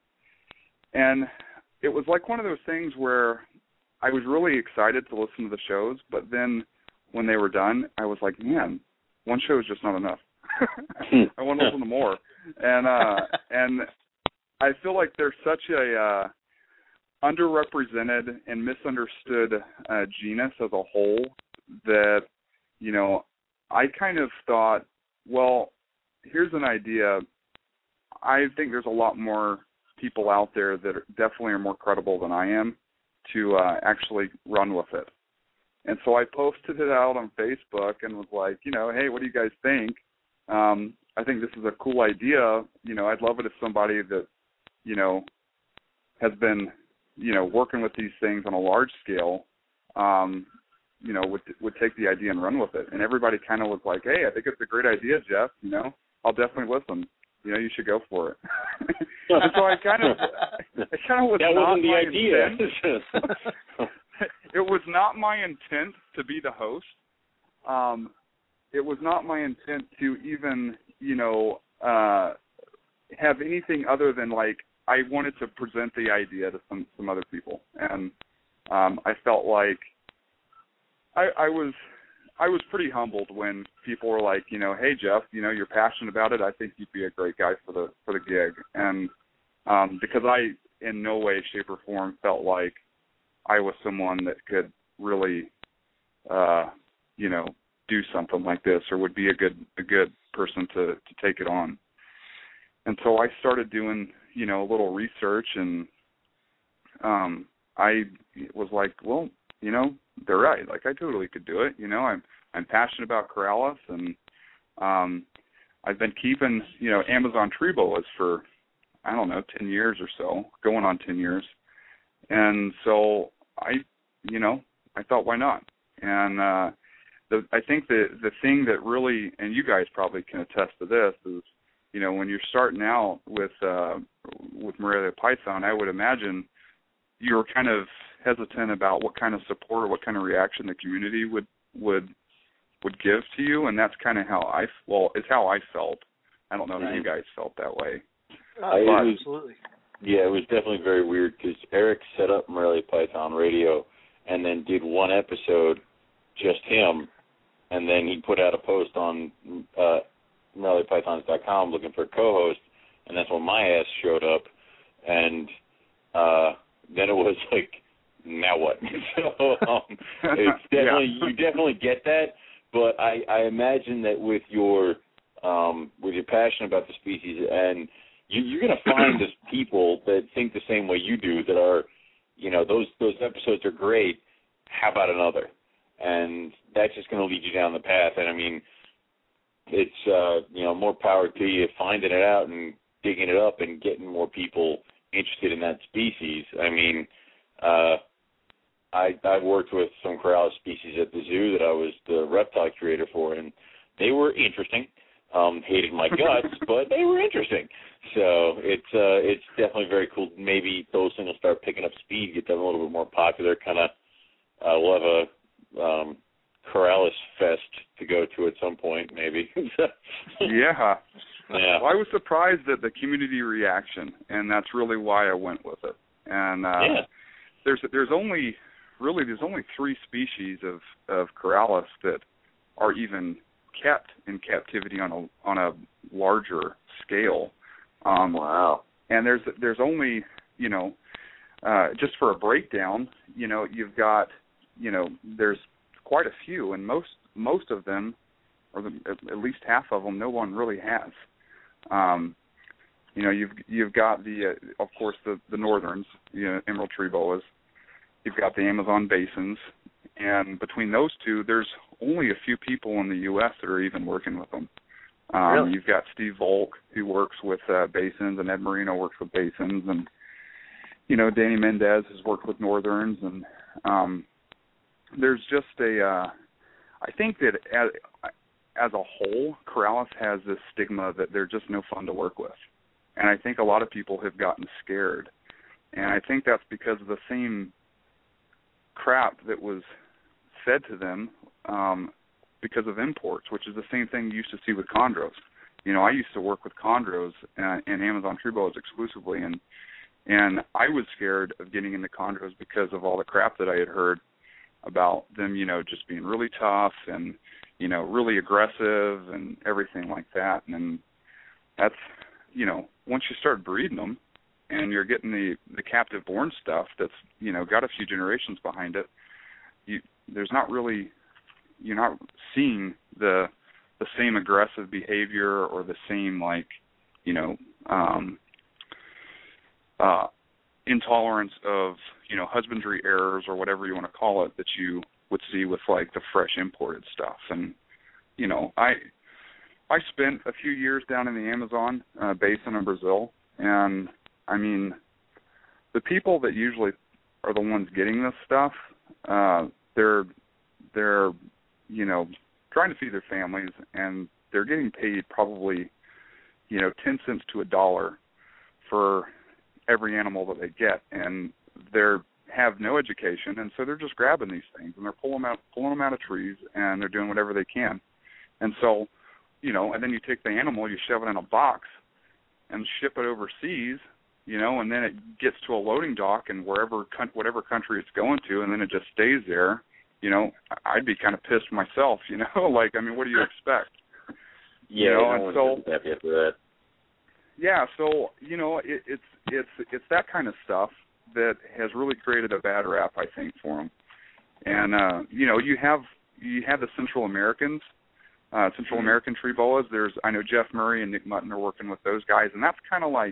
And it was like one of those things where I was really excited to listen to the shows, but then when they were done, I was like, man, one show is just not enough. I want to listen to more. And uh, and I feel like there's such a uh, underrepresented and misunderstood uh, genus as a whole that, you know, I kind of thought, well, here's an idea. I think there's a lot more people out there that are definitely are more credible than I am to uh, actually run with it. And so I posted it out on Facebook and was like, you know, hey, what do you guys think? Um, I think this is a cool idea. You know, I'd love it if somebody that, you know, has been, you know, working with these things on a large scale, um, you know, would would take the idea and run with it. And everybody kind of was like, hey, I think it's a great idea, Jeff. You know, I'll definitely listen. You know, you should go for it. And so I kind of, it kind of was that not wasn't the my idea. intent. It was not my intent to be the host. Um, it was not my intent to even, you know, uh, have anything other than like I wanted to present the idea to some some other people, and um, I felt like I, I was. I was pretty humbled when people were like, you know, hey Jeff, you know, you're passionate about it. I think you'd be a great guy for the for the gig, and um, because I, in no way, shape, or form, felt like I was someone that could really, uh, you know, do something like this or would be a good a good person to to take it on. And so I started doing, you know, a little research, and um, I was like, well, you know, they're right. Like I totally could do it. You know, I'm I'm passionate about Corrales, and um, I've been keeping, you know, Amazon tree boas for I don't know ten years or so, going on ten years, and so I, you know, I thought why not? And uh, the I think the the thing that really, and you guys probably can attest to this, is, you know, when you're starting out with uh, with Morelia Python, I would imagine you were kind of hesitant about what kind of support or what kind of reaction the community would would would give to you, and that's kind of how I well, it's how I felt. I don't know right. if you guys felt that way. Oh, I, but, was, absolutely. Yeah, it was definitely very weird because Eric set up Morelia Python Radio and then did one episode just him, and then he put out a post on uh, Morelia Pythons dot com looking for a co-host, and that's when my ass showed up, and uh, then it was like, now what? so um, it's definitely yeah. you definitely get that, but I, I imagine that with your um, with your passion about the species, and you, you're going to find this people that think the same way you do, that are, you know, those those episodes are great. How about another? And that's just going to lead you down the path. And I mean, it's uh, you know, more power to you finding it out and digging it up and getting more people interested in that species. I mean, uh, I I've worked with some Corallus species at the zoo that I was the reptile curator for, and they were interesting. Um, hated my guts, but they were interesting. So it's uh, it's definitely very cool. Maybe those things will start picking up speed, get them a little bit more popular. Kind of, uh, we'll have a um, Corallus fest to go to at some point, maybe. yeah. Yeah. Well, I was surprised at the community reaction, and that's really why I went with it. And uh, yeah. there's there's only really there's only three species of of Corallus that are even kept in captivity on a on a larger scale. Um, wow. And there's there's only, you know, uh, just for a breakdown, you know, you've got, you know, there's quite a few, and most most of them, or the, at least half of them, no one really has. Um, you know, you've you've got the uh, of course the the northerns, you know, emerald tree boas. You've got the Amazon basins, and between those two, there's only a few people in the U S that are even working with them. Um, really? You've got Steve Volk, who works with uh, basins, and Ed Marino works with basins, and, you know, Danny Mendez has worked with northerns, and um, there's just a, uh, I think that as, as a whole, Corallus has this stigma that they're just no fun to work with. And I think a lot of people have gotten scared. And I think that's because of the same crap that was fed to them um, because of imports, which is the same thing you used to see with chondros. You know, I used to work with chondros uh, and Amazon tree boas exclusively, and and I was scared of getting into chondros because of all the crap that I had heard about them, you know, just being really tough and, you know, really aggressive and everything like that. And that's, you know, once you start breeding them and you're getting the, the captive born stuff that's, you know, got a few generations behind it, you there's not really, you're not seeing the the same aggressive behavior or the same, like, you know, um, uh, intolerance of, you know, husbandry errors or whatever you want to call it that you would see with, like, the fresh imported stuff. And, you know, I I spent a few years down in the Amazon uh, basin in Brazil, and, I mean, the people that usually are the ones getting this stuff, uh, they're, they're, you know, trying to feed their families, and they're getting paid probably, you know, ten cents to a dollar for every animal that they get, and they're have no education, and so they're just grabbing these things, and they're pulling them out, pulling them out of trees, and they're doing whatever they can. And so, you know, and then you take the animal, you shove it in a box, and ship it overseas, you know, and then it gets to a loading dock and wherever, whatever country it's going to, and then it just stays there. You know, I'd be kind of pissed myself, you know, like, I mean, what do you expect? Yeah, you know, no and so, happy after that. Yeah, so, you know, it, it's it's it's that kind of stuff that has really created a bad rap, I think, for them. And uh, you know, you have you have the Central Americans, uh, Central American tree boas. There's I know Jeff Murray and Nick Mutton are working with those guys, and that's kind of like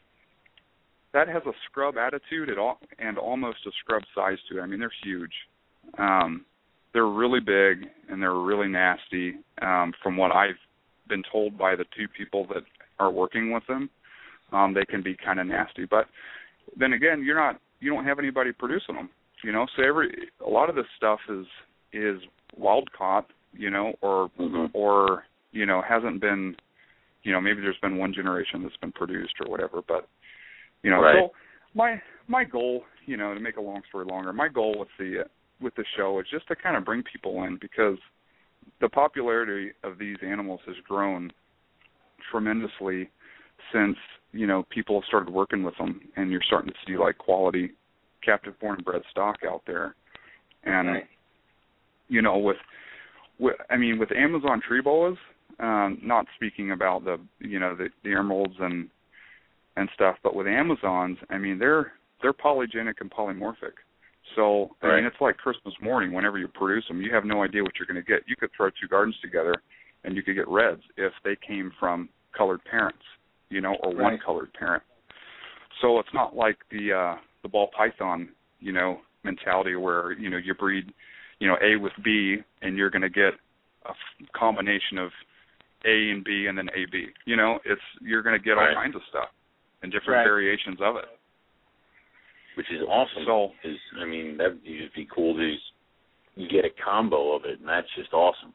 that has a scrub attitude at all, and almost a scrub size to it. I mean, they're huge. Um, they're really big and they're really nasty. Um, from what I've been told by the two people that are working with them, um, they can be kind of nasty. But then again, you're not, you don't have anybody producing them, you know. So every a lot of this stuff is is wild caught, you know, or mm-hmm. or you know hasn't been, you know, maybe there's been one generation that's been produced or whatever. But you know, right. so my my goal, you know, to make a long story longer, my goal with the with the show is just to kind of bring people in, because the popularity of these animals has grown tremendously since, you know, people have started working with them, and you're starting to see like quality captive born and bred stock out there. And right. you know, with, with I mean, with Amazon tree boas, um, not speaking about the, you know, the, the emeralds and and stuff, but with Amazons, I mean, they're they're polygenic and polymorphic. So, I right. mean, it's like Christmas morning whenever you produce them. You have no idea what you're going to get. You could throw two gardens together, and you could get reds if they came from colored parents, you know, or right. one colored parent. So it's not like the uh, the ball python, you know, mentality where, you know, you breed, you know, A with B, and you're going to get a f- combination of A and B and then A B. You know, it's you're going to get right. all kinds of stuff and different right. variations of it. Which is awesome. So, is, I mean, that would just be cool to you get a combo of it, and that's just awesome.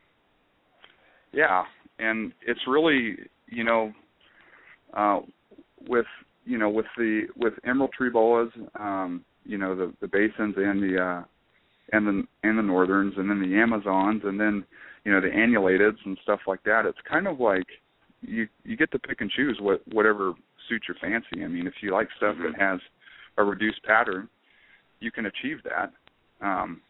Yeah, and it's really, you know, uh, with you know with the with emerald tree boas, um, you know, the the basins and the uh, and the and the northerns, and then the Amazons, and then you know the annulateds and stuff like that. It's kind of like you you get to pick and choose what whatever suits your fancy. I mean, if you like stuff mm-hmm. that has a reduced pattern, you can achieve that, um,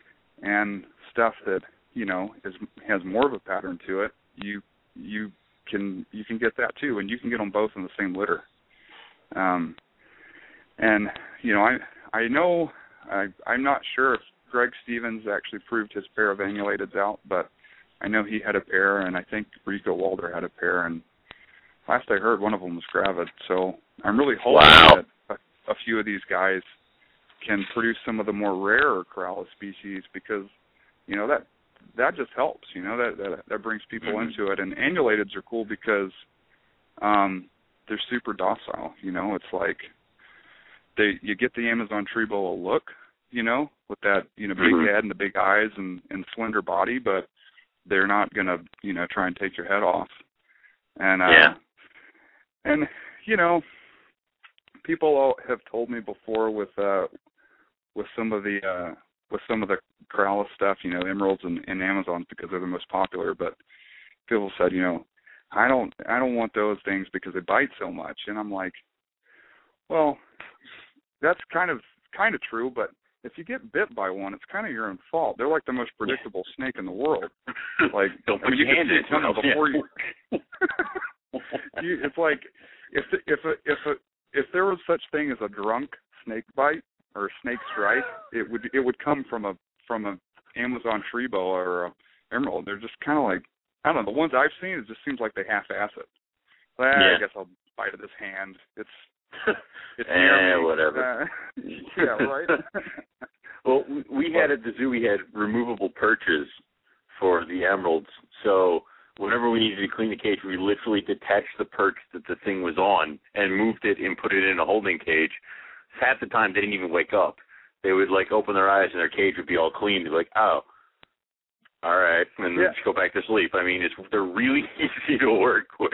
and stuff that you know is has more of a pattern to it, you you can you can get that too, and you can get them both in the same litter. Um, and you know, I I know I I'm not sure if Greg Stevens actually proved his pair of annulateds out, but I know he had a pair, and I think Rico Walder had a pair, and last I heard, one of them was gravid. So I'm really hoping wow. that a few of these guys can produce some of the more rarer Corallus species, because, you know, that that just helps, you know, that that, that brings people mm-hmm. into it. And annulateds are cool because um, they're super docile, you know. It's like they you get the Amazon tree boa look, you know, with that, you know, big mm-hmm. head and the big eyes and, and slender body, but they're not going to, you know, try and take your head off. And, uh, yeah. and you know, people have told me before with uh, with some of the uh, with some of the Corallus stuff, you know, emeralds and, and Amazons, because they're the most popular. But people said, you know, I don't I don't want those things because they bite so much. And I'm like, well, that's kind of kind of true. But if you get bit by one, it's kind of your own fault. They're like the most predictable yeah. snake in the world. Like, don't I mean, put you your can hand see in it coming it. before you. you. It's like if the, if a, if a, if there was such thing as a drunk snake bite or a snake strike, it would it would come from a from a Amazon tree boa or a emerald. They're just kind of like, I don't know. The ones I've seen, it just seems like they half-ass it. Well, yeah. I guess I'll bite of this hand. It's it's eh, whatever. Uh, yeah, right. Well, we, we had at the zoo, we had removable perches for the emeralds. So whenever we needed to clean the cage, we literally detached the perch that the thing was on and moved it and put it in a holding cage. Half the time, they didn't even wake up. They would, like, open their eyes and their cage would be all clean. They'd be like, oh, all right, and then yeah. just go back to sleep. I mean, it's they're really easy to work with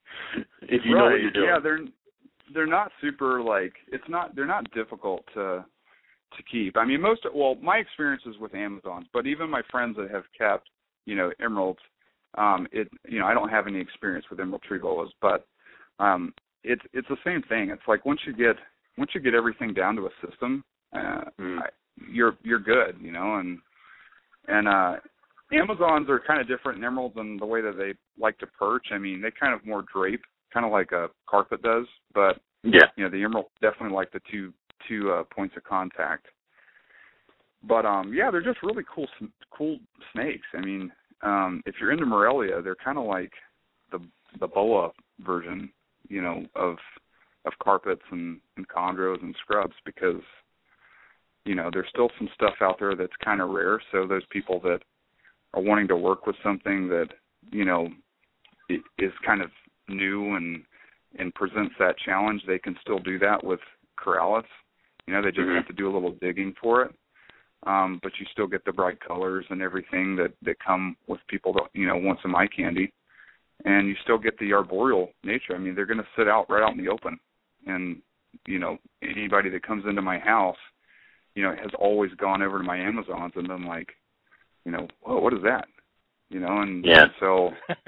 if you right. know what you're doing. Yeah, they're they're not super, like, it's not, they're not difficult to to keep. I mean, most, well, my experience is with Amazons, but even my friends that have kept, you know, emeralds, um, it, you know, I don't have any experience with emerald tree boas, but um, it's it's the same thing. It's like once you get once you get everything down to a system, uh, mm. I, you're you're good, you know, and and uh, Amazons are kind of different in emeralds in the way that they like to perch. I mean, they kind of more drape, kind of like a carpet does, but yeah, you know, the emerald definitely like the two two uh, points of contact. But um, yeah, they're just really cool cool snakes. I mean, um, if you're into Morelia, they're kind of like the the boa version, you know, of of carpets and, and chondros and scrubs, because you know there's still some stuff out there that's kind of rare. So those people that are wanting to work with something that you know is kind of new and and presents that challenge, they can still do that with Corallus. You know, they just mm-hmm. have to do a little digging for it. Um, but you still get the bright colors and everything that, that come with people that, you know, want some eye candy. And you still get the arboreal nature. I mean, they're going to sit out right out in the open. And, you know, anybody that comes into my house, you know, has always gone over to my Amazons and been like, you know, whoa, what is that? You know, and, yeah. and so,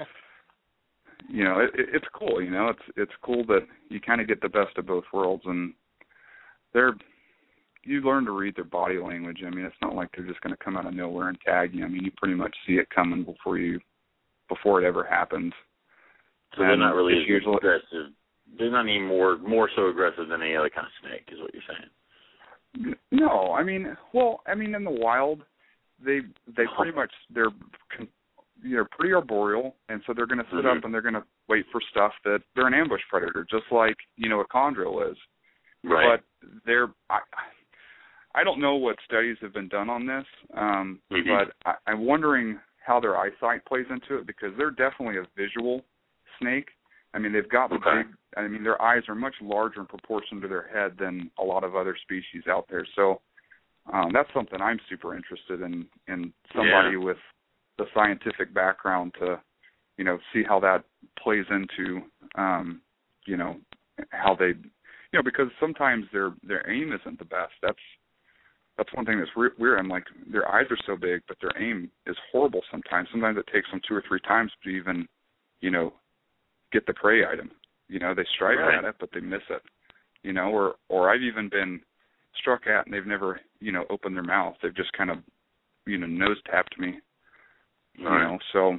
you know, it, it, it's cool, you know, it's it's cool that you kind of get the best of both worlds. And they're, you learn to read their body language. I mean, it's not like they're just going to come out of nowhere and tag you. I mean, you pretty much see it coming before you before it ever happens. So they're and not really as usually, aggressive. They're not any more more so aggressive than any other kind of snake, is what you're saying. No, I mean, well, I mean, in the wild, they they pretty much they're they're pretty arboreal, and so they're going to sit mm-hmm. up and they're going to wait for stuff that they're an ambush predator, just like you know a chondro is. Right. But they're I, I don't know what studies have been done on this, um, mm-hmm. but I, I'm wondering how their eyesight plays into it, because they're definitely a visual snake. I mean, they've got the okay. big, I mean, their eyes are much larger in proportion to their head than a lot of other species out there. So um, that's something I'm super interested in, in somebody yeah. with the scientific background to, you know, see how that plays into, um, you know, how they, you know, because sometimes their their aim isn't the best. That's that's one thing that's re- weird. I'm like, their eyes are so big, but their aim is horrible sometimes. Sometimes it takes them two or three times to even, you know, get the prey item. You know, they strike right. at it, but they miss it. You know, or or I've even been struck at and they've never, you know, opened their mouth. They've just kind of, you know, nose tapped me. You right. know, so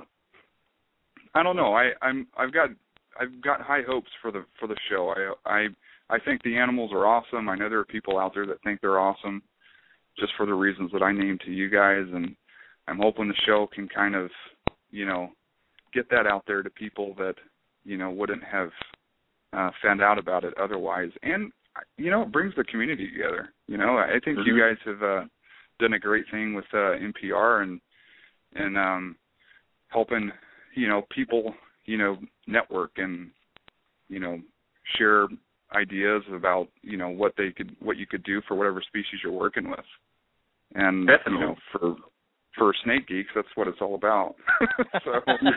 I don't know. I I'm I've got I've got high hopes for the for the show. I I I think the animals are awesome. I know there are people out there that think they're awesome, just for the reasons that I named to you guys, and I'm hoping the show can kind of, you know, get that out there to people that, you know, wouldn't have uh, found out about it otherwise. And, you know, it brings the community together. You know, I think mm-hmm. you guys have uh, done a great thing with uh, N P R and, and um, helping, you know, people, you know, network and, you know, share ideas about, you know, what they could, what you could do for whatever species you're working with. And, Definitely. you know, for for snake geeks, that's what it's all about. So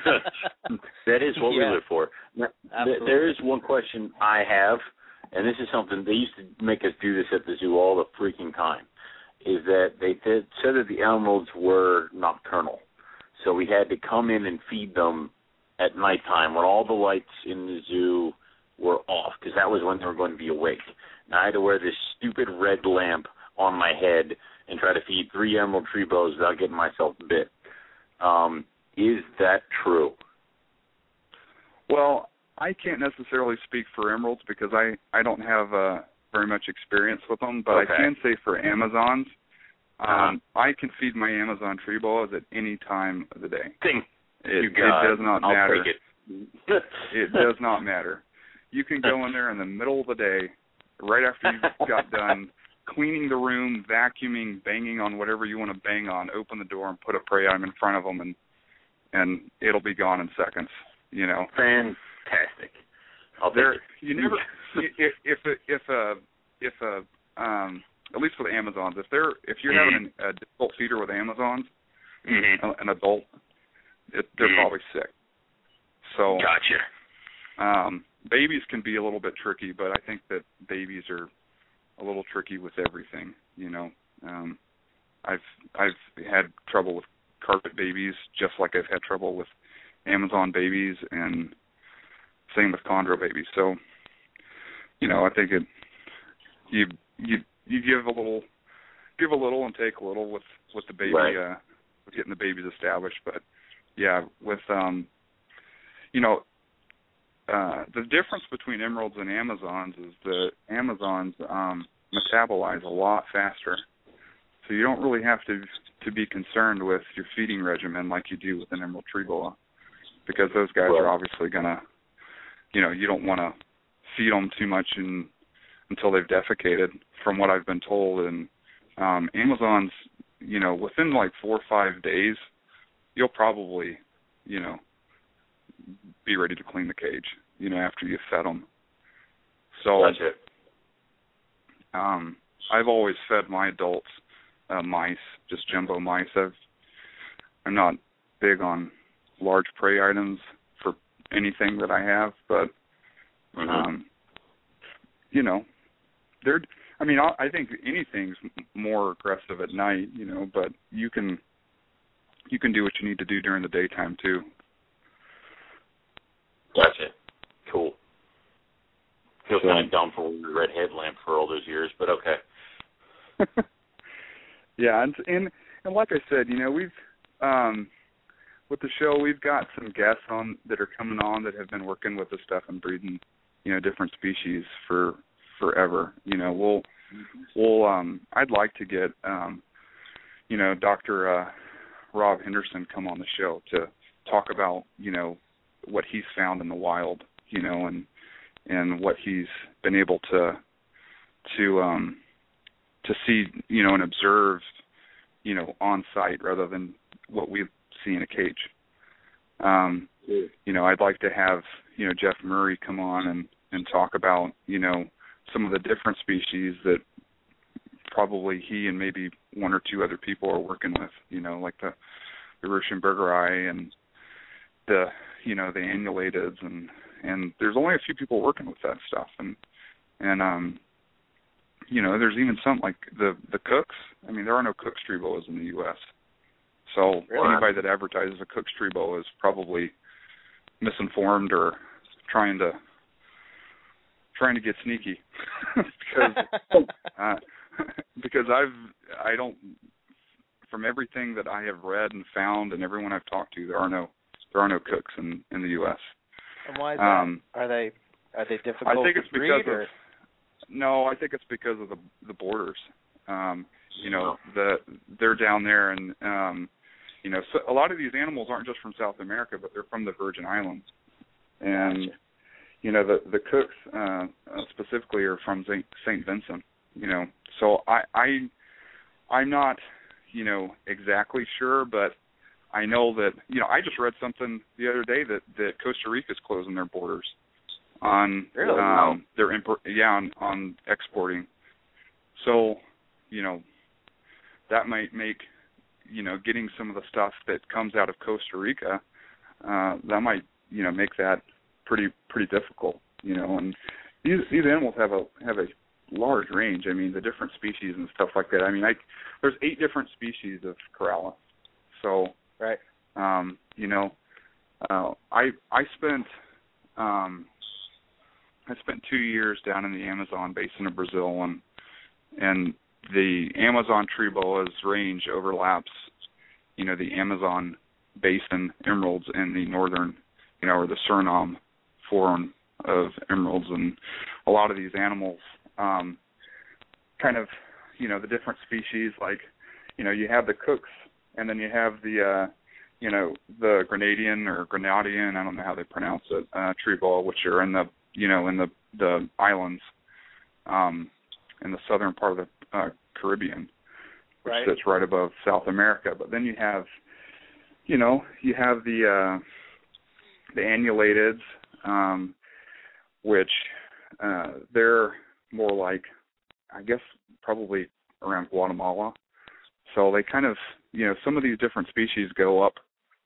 that is what yeah. we live for. Now, th- there is one question I have, and this is something they used to make us do this at the zoo all the freaking time, is that they th- said that the emeralds were nocturnal. So we had to come in and feed them at nighttime when all the lights in the zoo were off, because that was when they were going to be awake. Now I had to wear this stupid red lamp on my head and try to feed three emerald tree boas without getting myself bit. Um, is that true? Well, I can't necessarily speak for emeralds because I, I don't have uh, very much experience with them, but okay. I can say for Amazons, um, uh-huh. I can feed my Amazon tree boas at any time of the day. Thank it, you, God. it does not I'll matter. take it. It does not matter. You can go in there in the middle of the day, right after you've got done cleaning the room, vacuuming, banging on whatever you want to bang on, open the door and put a prey item in front of them, and and it'll be gone in seconds. You know, fantastic. I'll there, take it. you never if if a, if a if a um at least with Amazons, if they're if you're mm-hmm. having an adult feeder with Amazons, mm-hmm. an adult, it, they're mm-hmm. probably sick. So gotcha. Um, babies can be a little bit tricky, but I think that babies are a little tricky with everything. You know, um, I've I've had trouble with carpet babies, just like I've had trouble with Amazon babies, and same with chondro babies. So, you know, I think it you you you give a little give a little and take a little with with the baby, right. uh, with getting the babies established. But yeah, with um, you know. Uh, the difference between emeralds and Amazons is the Amazons um, metabolize a lot faster, so you don't really have to to be concerned with your feeding regimen like you do with an emerald tree boa, because those guys right. are obviously gonna, you know, you don't want to feed them too much in, until they've defecated, from what I've been told. And um, Amazons, you know, within like four or five days, you'll probably, you know, be ready to clean the cage, you know, after you've fed them. So, that's it. Um, I've always fed my adults uh, mice, just jumbo mice. I've, I'm not big on large prey items for anything that I have, but, mm-hmm. um, you know, they're, I mean, I, I think anything's more aggressive at night, you know, but you can, you can do what you need to do during the daytime too. Gotcha. Cool. Feels So, kind of dumb for wearing a red headlamp for all those years, but okay. yeah, and, and and like I said, you know, we've um, with the show, we've got some guests on that are coming on that have been working with the stuff and breeding, you know, different species for forever. You know, we'll we'll um, I'd like to get um, you know, Doctor Uh, Rob Henderson come on the show to talk about, you know, what he's found in the wild, you know, and and what he's been able to to um to see, you know, and observe, you know, on site rather than what we see in a cage. Um, you know, I'd like to have, you know, Jeff Murray come on and, and talk about, you know, some of the different species that probably he and maybe one or two other people are working with, you know, like the, the Ruschenbergeri and the, you know, the annulateds, and, and there's only a few people working with that stuff. And, and, um, you know, there's even some like the, the Cooks. I mean, there are no Cooks tree boas in the U S So really? Anybody that advertises a Cooks tree boa is probably misinformed or trying to, trying to get sneaky because, uh, because I've, I don't, from everything that I have read and found and everyone I've talked to, there are no, there are no Cooks in, in the U S And why is that? Um, are they, are they difficult I think to it's breed, because or? of, no, I think it's because of the the borders. Um, you know, the they're down there, and um, you know, so a lot of these animals aren't just from South America, but they're from the Virgin Islands, and gotcha. You know, the the Cooks uh, specifically are from Saint Vincent. You know, so I I I'm not, you know, exactly sure, but I know that, you know, I just read something the other day that that Costa Rica's closing their borders on really? um their import, yeah, on, on exporting. So, you know, that might make, you know, getting some of the stuff that comes out of Costa Rica, uh, that might, you know, make that pretty pretty difficult, you know. And these these animals have a have a large range. I mean, the different species and stuff like that. I mean, I there's eight different species of Corallus. So, right. Um, you know, uh, I I spent um I spent two years down in the Amazon basin of Brazil, and and the Amazon tree boa's range overlaps, you know, the Amazon basin emeralds and the northern, you know, or the Suriname form of emeralds, and a lot of these animals, um, kind of, you know, the different species, like, you know, you have the Cooks, and then you have the, uh, you know, the Grenadian or Grenadian, I don't know how they pronounce it, uh, tree boa, which are in the, you know, in the, the islands, um, in the southern part of the uh, Caribbean, which right. sits right above South America. But then you have, you know, you have the uh, the annulateds, um, which uh, they're more like, I guess, probably around Guatemala. So they kind of, you know, some of these different species go up,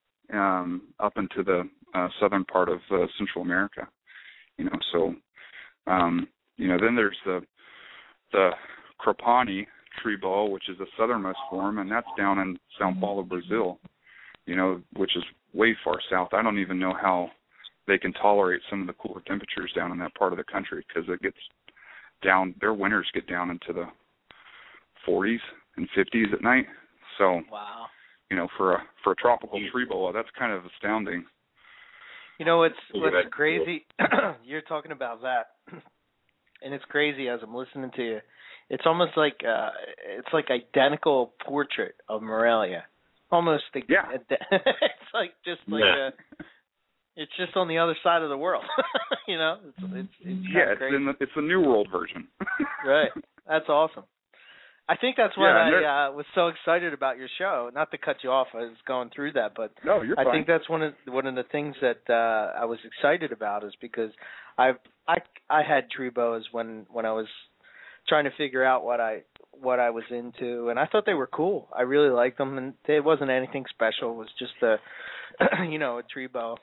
um, up into the uh, southern part of uh, Central America. You know, so, um, you know, then there's the the Crapani tree boa, which is the southernmost form, and that's down in Sao Paulo, Brazil, you know, which is way far south. I don't even know how they can tolerate some of the cooler temperatures down in that part of the country, because it gets down, their winters get down into the forties and fifties at night. So, wow. you know, for a for a tropical tree boa, that's kind of astounding. You know what's what's crazy? You're talking about that, and it's crazy as I'm listening to you. It's almost like uh, it's like identical portrait of Morelia. Almost, the, yeah. It's like just like yeah. a, it's just on the other side of the world. You know, it's it's, it's yeah, it's crazy. in the, it's the New World version. Right, that's awesome. I think that's why yeah, I uh, was so excited about your show. Not to cut you off, I was going through that, but no, you're I fine. think that's one of one of the things that uh, I was excited about, is because I've I I had tree boas when, when I was trying to figure out what I what I was into, and I thought they were cool. I really liked them, and it wasn't anything special. It was just a you know a tree boa,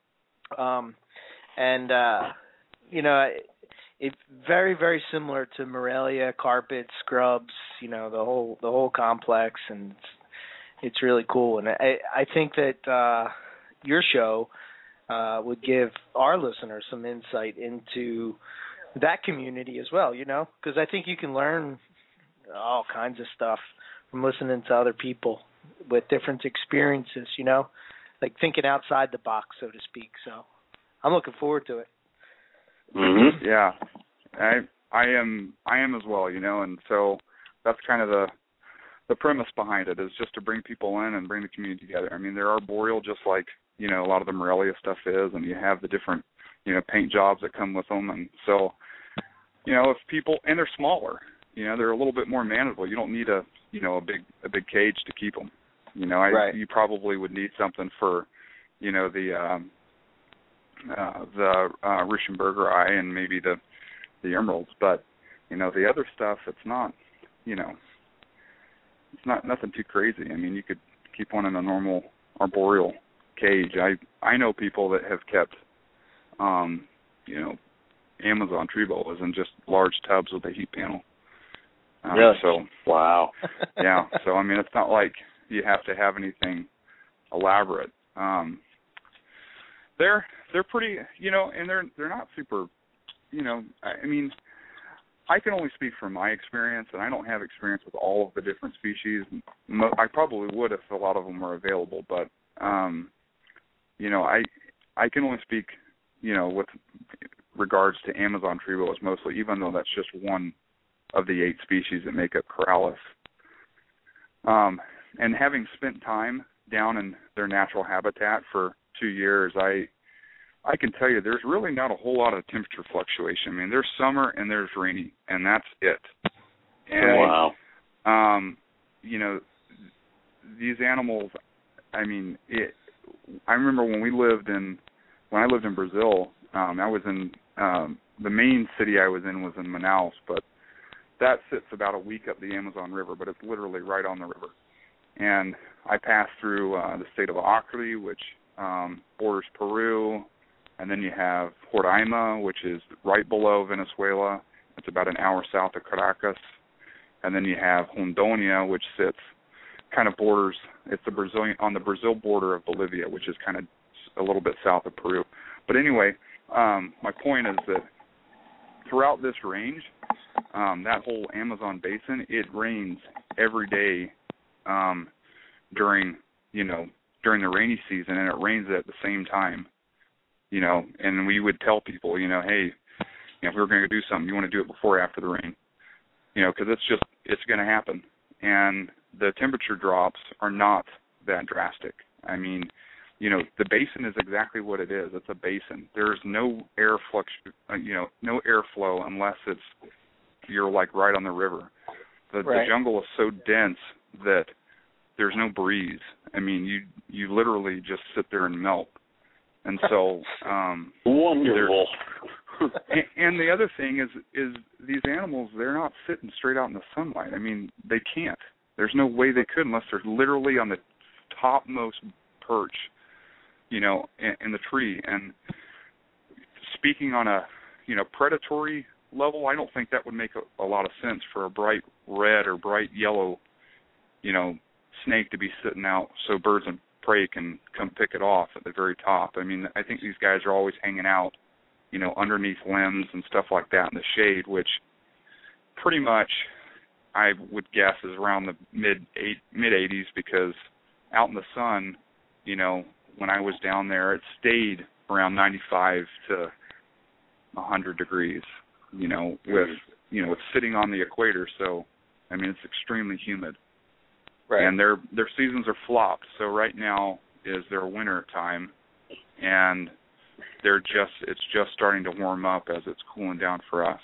um, and uh, you know. It's very, very similar to Morelia, carpet, scrubs, you know, the whole the whole complex, and it's, it's really cool. And I, I think that uh, your show uh, would give our listeners some insight into that community as well, you know, because I think you can learn all kinds of stuff from listening to other people with different experiences, you know, like thinking outside the box, so to speak. So I'm looking forward to it. Mm-hmm. Yeah, I I am I am as well, you know, and so that's kind of the the premise behind it, is just to bring people in and bring the community together. I mean, there are boreal just like, you know, a lot of the Morelia stuff is, and you have the different, you know, paint jobs that come with them, and so, you know, if people, and they're smaller, you know, they're a little bit more manageable. You don't need a, you know, a big a big cage to keep them. You know, I, right. you probably would need something for, you know, the um, uh, the uh, Ruschenbergeri and maybe the the emeralds, but you know, the other stuff, it's not, you know, it's not nothing too crazy. I mean, you could keep one in a normal arboreal cage. I I know people that have kept, um, you know, Amazon tree boas in just large tubs with a heat panel. Um, really? So wow. Yeah. So I mean, it's not like you have to have anything elaborate. Um, they're they're pretty, you know, and they're they're not super, you know. I, I mean, I can only speak from my experience, and I don't have experience with all of the different species. Mo- I probably would if a lot of them were available, but um, you know, I I can only speak, you know, with regards to Amazon tree boas mostly, even though that's just one of the eight species that make up Corallus. Um, and having spent time down in their natural habitat for two years, I I can tell you there's really not a whole lot of temperature fluctuation. I mean, there's summer and there's rainy, and that's it. And, wow. Um, you know, these animals, I mean, it, I remember when we lived in, when I lived in Brazil, um, I was in, um, the main city I was in was in Manaus, but that sits about a week up the Amazon River, but it's literally right on the river. And I passed through uh, the state of Acre, which um, borders Peru, and then you have Roraima, which is right below Venezuela. It's about an hour south of Caracas. And then you have Rondônia, which sits kind of borders, it's the Brazilian on the Brazil border of Bolivia, which is kind of a little bit south of Peru. But anyway, um, my point is that throughout this range, um, that whole Amazon basin, it rains every day um, during, you know, during the rainy season, and it rains at the same time, you know, and we would tell people, you know, hey, you know, if we were going to do something, you want to do it before or after the rain, you know, because it's just, it's going to happen. And the temperature drops are not that drastic. I mean, you know, the basin is exactly what it is. It's a basin. There's no air flux, you know, no airflow unless it's, you're like right on the river. The, right. the jungle is so dense that there's no breeze. I mean, you you literally just sit there and melt. And so, um, wonderful. and, and the other thing is, is these animals, they're not sitting straight out in the sunlight. I mean, they can't. There's no way they could unless they're literally on the topmost perch, you know, in, in the tree. And speaking on a, you know, predatory level, I don't think that would make a, a lot of sense for a bright red or bright yellow, you know, snake to be sitting out so birds and prey can come pick it off at the very top. I mean, I think these guys are always hanging out, you know, underneath limbs and stuff like that in the shade, which pretty much I would guess is around the mid eight, mid eighties, because out in the sun, you know, when I was down there, it stayed around ninety-five to one hundred degrees, you know, with, you know, it's sitting on the equator, so, I mean, it's extremely humid. Right. And their their seasons are flopped. So right now is their winter time, and they're just it's just starting to warm up as it's cooling down for us.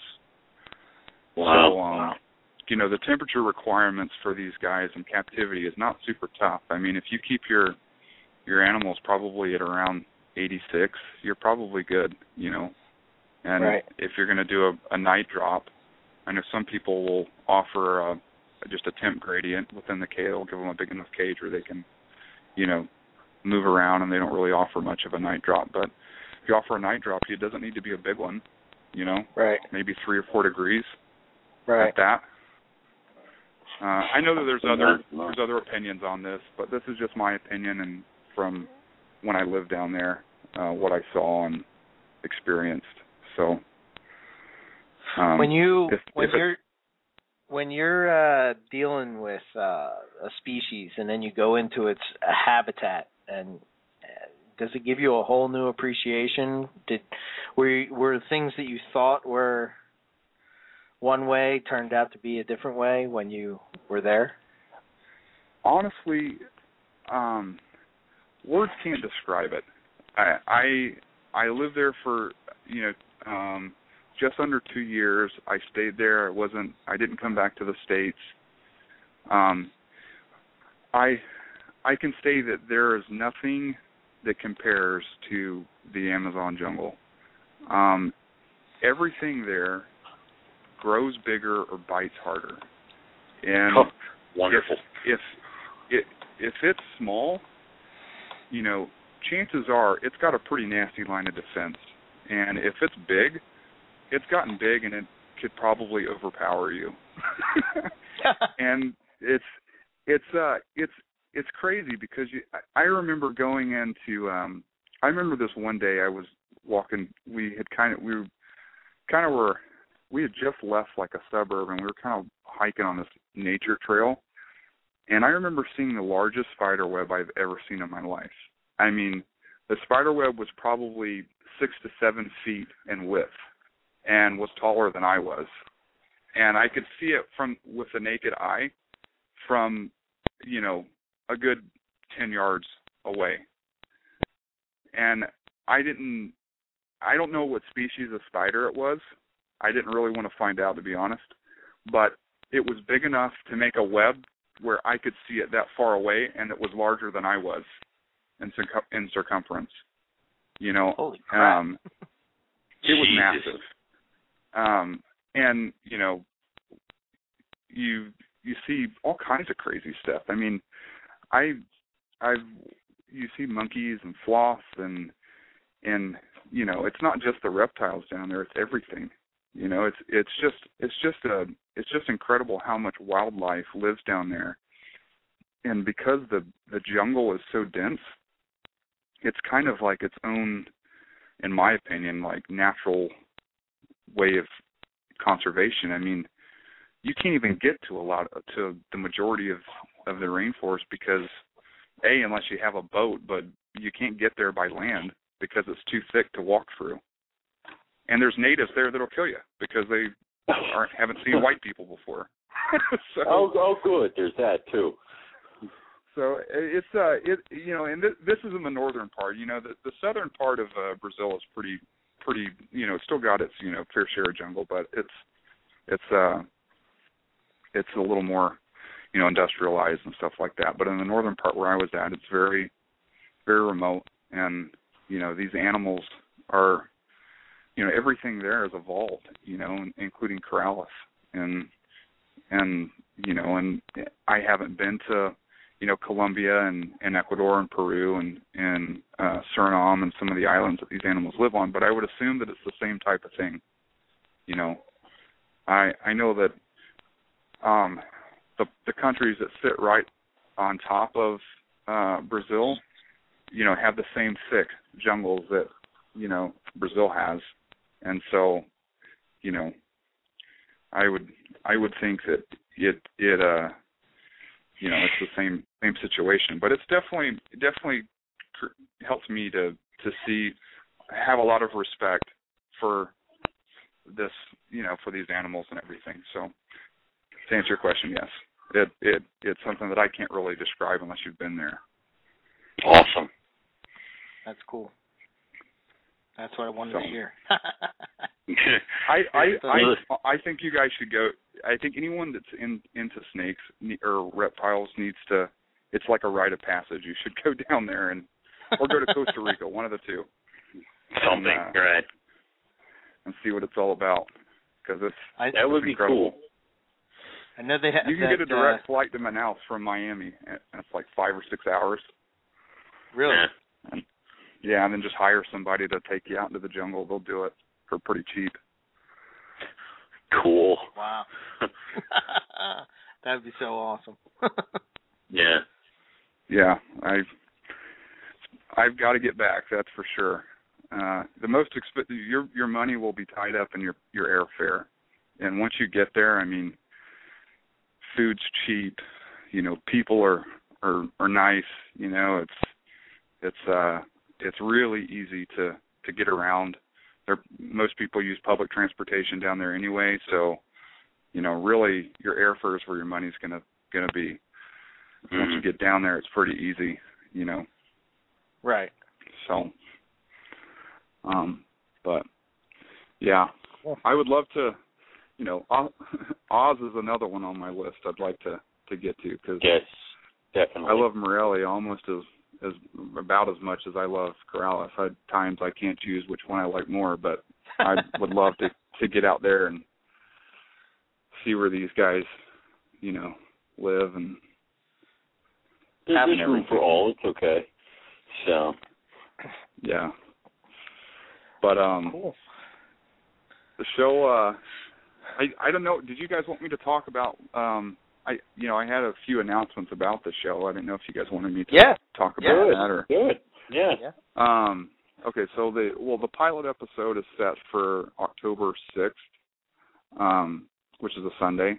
Wow. So, um, wow. you know, the temperature requirements for these guys in captivity is not super tough. I mean, if you keep your your animals probably at around eighty-six, you're probably good, you know. And right. if you're going to do a, a night drop, I know some people will offer a just a temp gradient within the cage. They'll give them a big enough cage where they can, you know, move around, and they don't really offer much of a night drop. But if you offer a night drop, it doesn't need to be a big one, you know, right? Maybe three or four degrees, right? At that. Uh, I know that there's other there's other opinions on this, but this is just my opinion, and from when I lived down there, uh, what I saw and experienced. So um, when you if, when if you're when you're uh, dealing with uh, a species and then you go into its uh, habitat, and uh, does it give you a whole new appreciation? Did were were things that you thought were one way turned out to be a different way when you were there? Honestly, um, words can't describe it. I I, I lived there for you know um, just under two years. I stayed there. I wasn't. I didn't come back to the States. Um, I I can say that there is nothing that compares to the Amazon jungle. Um, everything there grows bigger or bites harder. And oh, wonderful. If, if it if it's small, you know, chances are it's got a pretty nasty line of defense. And if it's big, it's gotten big and it could probably overpower you. And it's it's uh it's it's crazy because you I, I remember going into um I remember this one day I was walking we had kind of we were kind of were we had just left like a suburb and we were kind of hiking on this nature trail, and I remember seeing the largest spider web I've ever seen in my life. I mean, the spider web was probably six to seven feet in width and was taller than I was. And I could see it from with the naked eye from, you know, a good ten yards away. And I didn't, I don't know what species of spider it was. I didn't really want to find out, to be honest. But it was big enough to make a web where I could see it that far away, and it was larger than I was in, circum- in circumference. You know, Holy crap. Um, it was massive. Um, and, you know, you you see all kinds of crazy stuff. I mean, I I've you see monkeys and sloths and and you know, it's not just the reptiles down there, it's everything. You know, it's it's just it's just a it's just incredible how much wildlife lives down there. And because the the jungle is so dense, it's kind of like its own, in my opinion, like natural way of conservation. I mean, you can't even get to a lot of, to the majority of, of the rainforest because A, unless you have a boat, but you can't get there by land because it's too thick to walk through. And there's natives there that'll kill you because they aren't haven't seen white people before. so, oh, oh, good. There's that too. So it's uh, it you know, and this, this is in the northern part. You know, the, the southern part of uh, Brazil is pretty pretty. You know, it's still got its you know fair share of jungle, but it's it's uh, it's a little more you know industrialized and stuff like that. But in the northern part where I was at, it's very very remote, and you know these animals are. You know, everything there has evolved, you know, including Corrales. And, and you know, and I haven't been to, you know, Colombia and, and Ecuador and Peru and, and uh, Suriname and some of the islands that these animals live on, but I would assume that it's the same type of thing. You know, I I know that um, the, the countries that sit right on top of uh, Brazil, you know, have the same thick jungles that, you know, Brazil has. And so, you know, I would I would think that it it uh you know it's the same same situation, but it's definitely it definitely helps me to to see have a lot of respect for this you know for these animals and everything. So to answer your question, yes, it it it's something that I can't really describe unless you've been there. Awesome. That's cool. That's what I wanted so, to hear. I, I I I think you guys should go. I think anyone that's in into snakes or reptiles needs to. It's like a rite of passage. You should go down there and or go to Costa Rica, one of the two. Something, and, uh, right? And see what it's all about because it's I, that would be incredible. Cool. I know they have. You can that, get a direct uh, flight to Manaus from Miami, and it's like five or six hours. Really? Yeah. And, yeah, and then just hire somebody to take you out into the jungle. They'll do it for pretty cheap. Cool. Wow. That'd be so awesome. Yeah. Yeah, I've I've got to get back. That's for sure. Uh, the most exp- your your money will be tied up in your your airfare, and once you get there, I mean, food's cheap. You know, people are, are are nice. You know, it's it's uh it's really easy to, to get around. There, most people use public transportation down there anyway, so you know, really your airfare is where your money's gonna gonna be. Mm-hmm. Once you get down there, it's pretty easy. You know. Right. So. Um, but yeah, I would love to. You know, Oz is another one on my list I'd like to, to get to because yes, definitely. I love Morelia almost as as about as much as I love Corrales. At times I can't choose which one I like more, but I would love to, to get out there and see where these guys, you know, live and have room for all. It's okay. So yeah, but um, cool. The show. Uh, I I don't know. Did you guys want me to talk about? Um, I you know I had a few announcements about the show. I didn't know if you guys wanted me to yeah. talk about yeah. that or good. Yeah. yeah. Um. Okay. So the well the pilot episode is set for October sixth, um, which is a Sunday.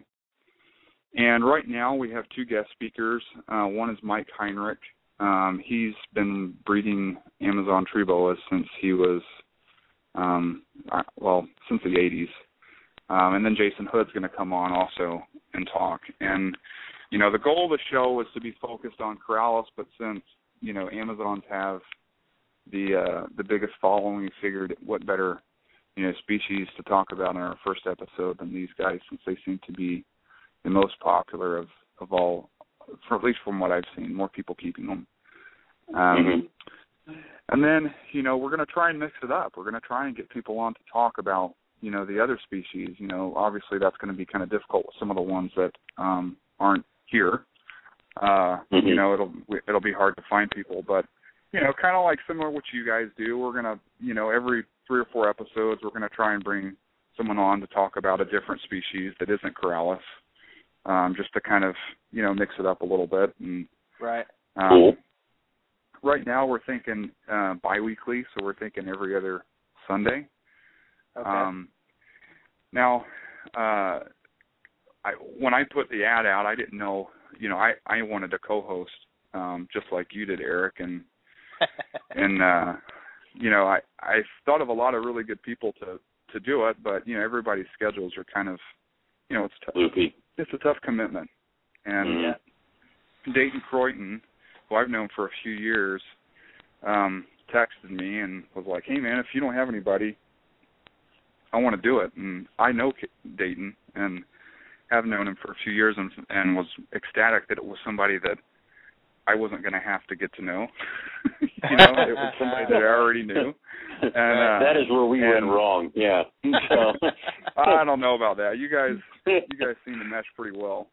And right now we have two guest speakers. Uh, one is Mike Heinrich. Um, he's been breeding Amazon tree boas since he was, um, well, since the eighties. Um, and then Jason Hood's going to come on also and talk. And, you know, the goal of the show was to be focused on Corrales, but since, you know, Amazons have the uh, the biggest following, we figured what better, you know, species to talk about in our first episode than these guys, since they seem to be the most popular of, of all, for at least from what I've seen, more people keeping them. Um, mm-hmm. And then, you know, we're going to try and mix it up. We're going to try and get people on to talk about, you know, the other species. You know, obviously that's going to be kind of difficult with some of the ones that um, aren't here. Uh, mm-hmm. You know, it'll it'll be hard to find people, but, you know, kind of like similar to what you guys do, we're going to, you know, every three or four episodes, we're going to try and bring someone on to talk about a different species that isn't Corrales. Um, just to kind of, you know, mix it up a little bit. And, right. Um, cool. Right now we're thinking uh, biweekly, so we're thinking every other Sunday. Okay. Um, now, uh, I, when I put the ad out, I didn't know, you know, I, I wanted to co-host um, just like you did, Eric. And, and uh, you know, I, I thought of a lot of really good people to, to do it, but, you know, everybody's schedules are kind of, you know, it's tough. Loopy. It's a tough commitment. And mm-hmm. Dayton Croyton, who I've known for a few years, um, texted me and was like, hey, man, if you don't have anybody, I want to do it. And I know Dayton and have known him for a few years and, and was ecstatic that it was somebody that I wasn't going to have to get to know. You know, it was somebody that I already knew. And, uh, that is where we went wrong, yeah. So. I don't know about that. You guys you guys seem to mesh pretty well.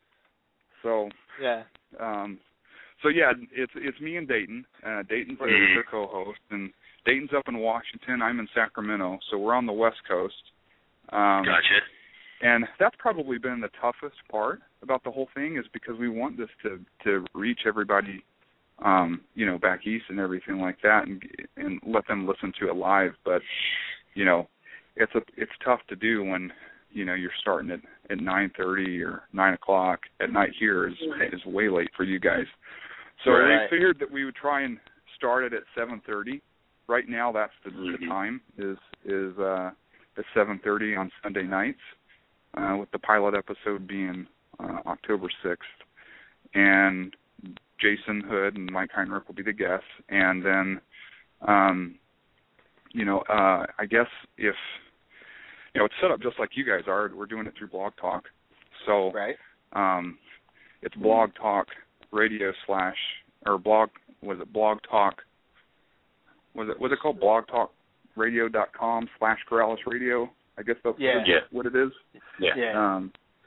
So yeah. Um, so yeah, it's it's me and Dayton. Uh, Dayton's the co-host, and Dayton's up in Washington. I'm in Sacramento, so we're on the West Coast. Um, gotcha. And that's probably been the toughest part about the whole thing, is because we want this to to reach everybody, um, you know, back east and everything like that, and and let them listen to it live. But you know, it's a it's tough to do when, you know, you're starting at, at nine thirty or nine o'clock at night. Here is is way late for you guys. So right. we figured that we would try and start it at seven thirty. Right now, that's the, mm-hmm. the time is is uh, at seven thirty on Sunday nights, uh, with the pilot episode being uh, October sixth. And Jason Hood and Mike Heinrich will be the guests. And then, um, you know, uh, I guess if, you know, it's set up just like you guys are. We're doing it through Blog Talk. So right. um, it's Blog Talk Radio slash, or blog, was it Blog Talk, was it, was it called blog talk radio dot com slash Corrales Radio? I guess that's yeah. what, yeah. what it is. Yeah. Yeah. Um,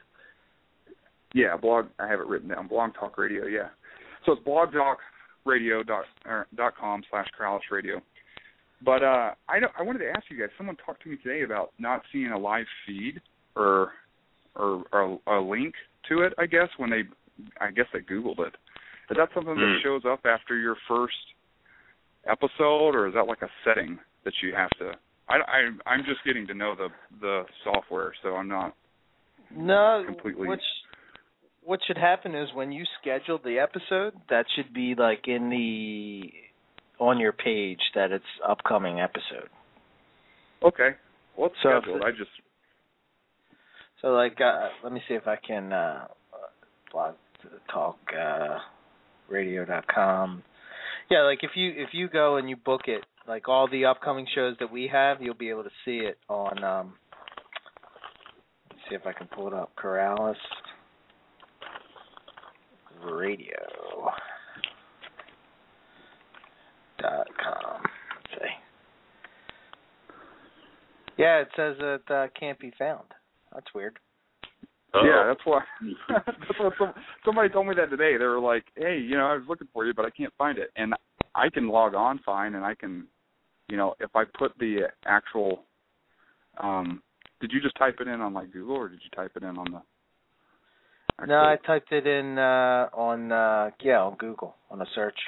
yeah, blog, I have it written down, Blog Talk Radio, yeah. So it's blog talk radio dot com slash Corrales Radio. But uh, I don't, I wanted to ask you guys, someone talked to me today about not seeing a live feed or or, or a link to it, I guess, when they, I guess they Googled it. Is that something mm. that shows up after your first episode, or is that like a setting that you have to, I, I, I'm just getting to know the, the software, so I'm not no, completely. Which, what should happen is when you schedule the episode, that should be like in the on your page that it's upcoming episode. Okay. Well, it's So scheduled. if- I just So like, uh, let me see if I can uh, blog talk uh, radio dot com. Yeah, like if you if you go and you book it, like all the upcoming shows that we have, you'll be able to see it on. Um, let's see if I can pull it up. Corrales Radio dot com. Let's see. Yeah, it says it uh, can't be found. That's weird. Uh-oh. Yeah, that's why. That's what some, somebody told me that today. They were like, "Hey, you know, I was looking for you, but I can't find it." And I can log on fine, and I can, you know, if I put the actual. Um, did you just type it in on like Google, or did you type it in on the? Actual... No, I typed it in uh, on uh, yeah on Google on a search.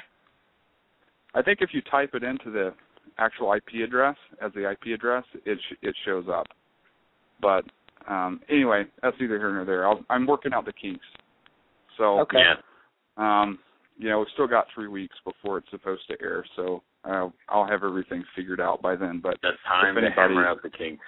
I think if you type it into the actual I P address as the I P address, it sh- it shows up. But um, anyway, that's neither here nor there. I'll, I'm working out the kinks. So, Okay. Yeah. um, you know, we've still got three weeks before it's supposed to air, so uh, I'll have everything figured out by then. But That's time if to anybody- hammer out the kinks.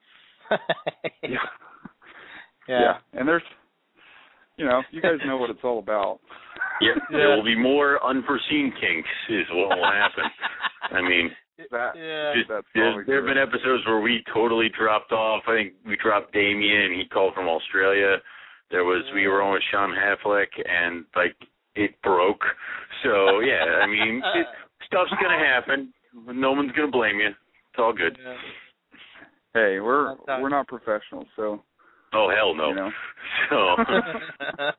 yeah. yeah. yeah, and there's, you know, you guys know what it's all about. Yep. There will be more unforeseen kinks is what will happen. I mean, That, Yeah. just, that's there's, probably there have true. been episodes where we totally dropped off. I think we dropped Damien, and he called from Australia. There was we were on with Sean Haflick, and like it broke. So yeah, I mean, it, stuff's gonna happen. No one's gonna blame you. It's all good. Yeah. Hey, we're That's not- we're not professionals, so Oh hell no. you know. So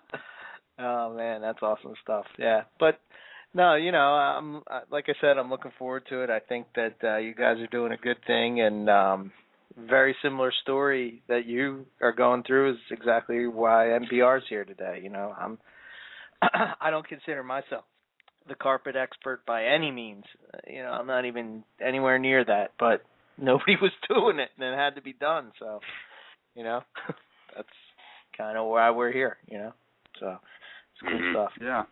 Oh man, that's awesome stuff. Yeah, but no, you know, I'm like I said, I'm looking forward to it. I think that uh, you guys are doing a good thing, and um, very similar story that you are going through is exactly why N P R's here today. You know, I'm I don't consider myself the carpet expert by any means. You know, I'm not even anywhere near that, but nobody was doing it, and it had to be done. So, you know, that's kind of why we're here. You know, so it's cool Mhm. stuff. Yeah.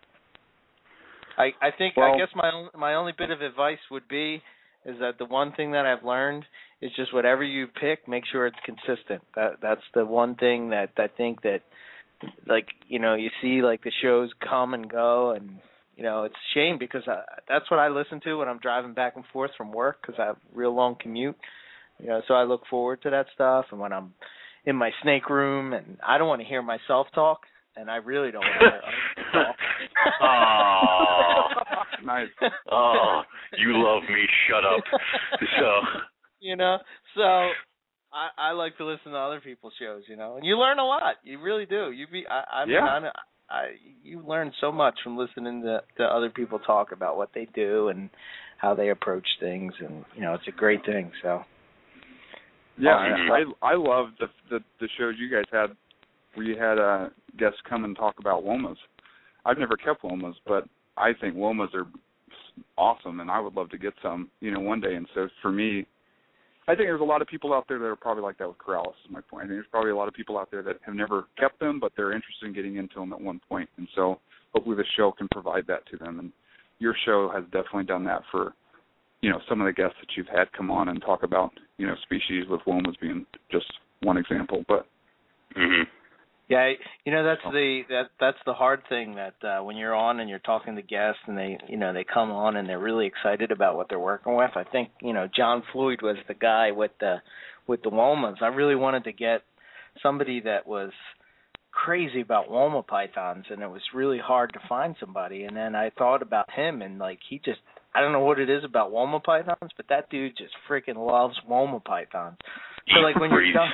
I, I think Well- I guess my on- my only bit of advice would be is that the one thing that I've learned is just whatever you pick, make sure it's consistent. That that's the one thing that I think that, like, you know, you see like the shows come and go, and you know it's a shame because I, that's what I listen to when I'm driving back and forth from work because I have a real long commute. You know, so I look forward to that stuff, and when I'm in my snake room, and I don't want to hear myself talk. And I really don't want to hear other people talk. Oh. Nice. Oh, you love me. Shut up. So You know, so I, I like to listen to other people's shows. You know, and you learn a lot. You really do. You be. I, I mean, Yeah. I, I you learn so much from listening to, to other people talk about what they do and how they approach things, and you know, it's a great thing. So. Yeah, Mhm. I I love the the the shows you guys had where you had uh, guests come and talk about W O M As. I've never kept W O M As, but I think W O M As are awesome, and I would love to get some, you know, one day. And so for me, I think there's a lot of people out there that are probably like that with Corrales, is my point. I think there's probably a lot of people out there that have never kept them, but they're interested in getting into them at one point. And so hopefully the show can provide that to them. And your show has definitely done that for, you know, some of the guests that you've had come on and talk about, you know, species, with W O M As being just one example. But mhm. Yeah, you know that's the that that's the hard thing that uh, when you're on and you're talking to guests and they you know they come on and they're really excited about what they're working with. I think you know John Floyd was the guy with the with the W O M As. I really wanted to get somebody that was crazy about W O M A pythons, and it was really hard to find somebody. And then I thought about him, and like he just I don't know what it is about W O M A pythons, but that dude just freaking loves W O M A pythons. So like when you're done,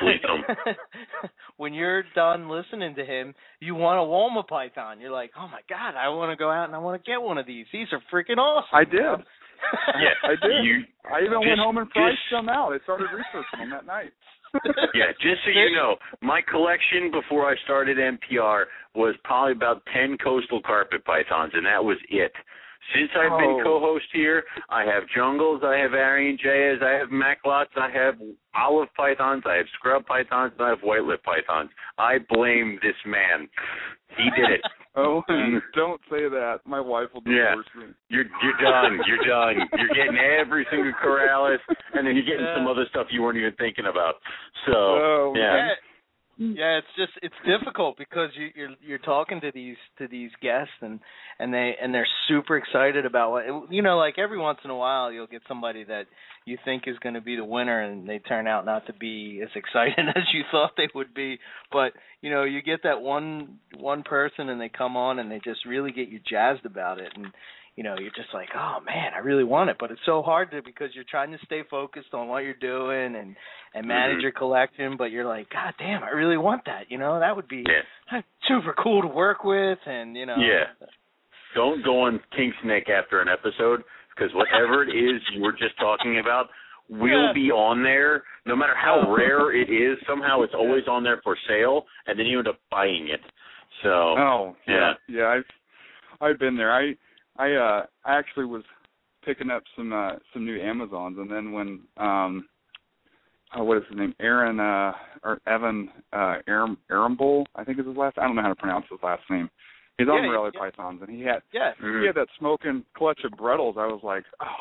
when you're done listening to him, you want a W O M A python. You're like, oh my god, I want to go out and I want to get one of these. These are freaking awesome. I did. Yeah, I did. You, I even just, went home and priced just, them out. I started researching them that night. Yeah, just so you know, my collection before I started N P R was probably about ten coastal carpet pythons, and that was it. Since I've Oh. been co-host here, I have jungles, I have Aryan Jayas, I have Maclots, I have olive pythons, I have scrub pythons, and I have white lip pythons. I blame this man. He did it. Oh, don't say that. My wife will divorce Yeah. me. You're you're done. You're done. You're getting every single Corrales, and then you're getting some other stuff you weren't even thinking about. So Oh, yeah. Yeah. Yeah, it's just it's difficult because you, you're you're talking to these to these guests and and they and they're super excited about what you know. Like every once in a while, you'll get somebody that you think is going to be the winner, and they turn out not to be as exciting as you thought they would be. But you know, you get that one one person, and they come on, and they just really get you jazzed about it, and you know, you're just like, oh man, I really want it, but it's so hard to because you're trying to stay focused on what you're doing and and manage Mm-hmm. your collection, but you're like, God damn, I really want that. You know, that would be Yeah. super cool to work with, and you know. Yeah. Don't go on Kink's neck after an episode, because whatever it is you were just talking about will Yeah. be on there. No matter how rare it is, somehow it's always on there for sale, and then you end up buying it. So Oh, yeah. yeah. Yeah, I've I've been there. I I uh I actually was picking up some uh some new Amazons, and then when um oh, what is his name? Aaron uh or Evan uh Aram Arambull, I think is his last I don't know how to pronounce his last name. He's on Yeah, Morelia yeah. Pythons, and he had Yeah. Mhm. he had that smoking clutch of Brettles. I was like, oh,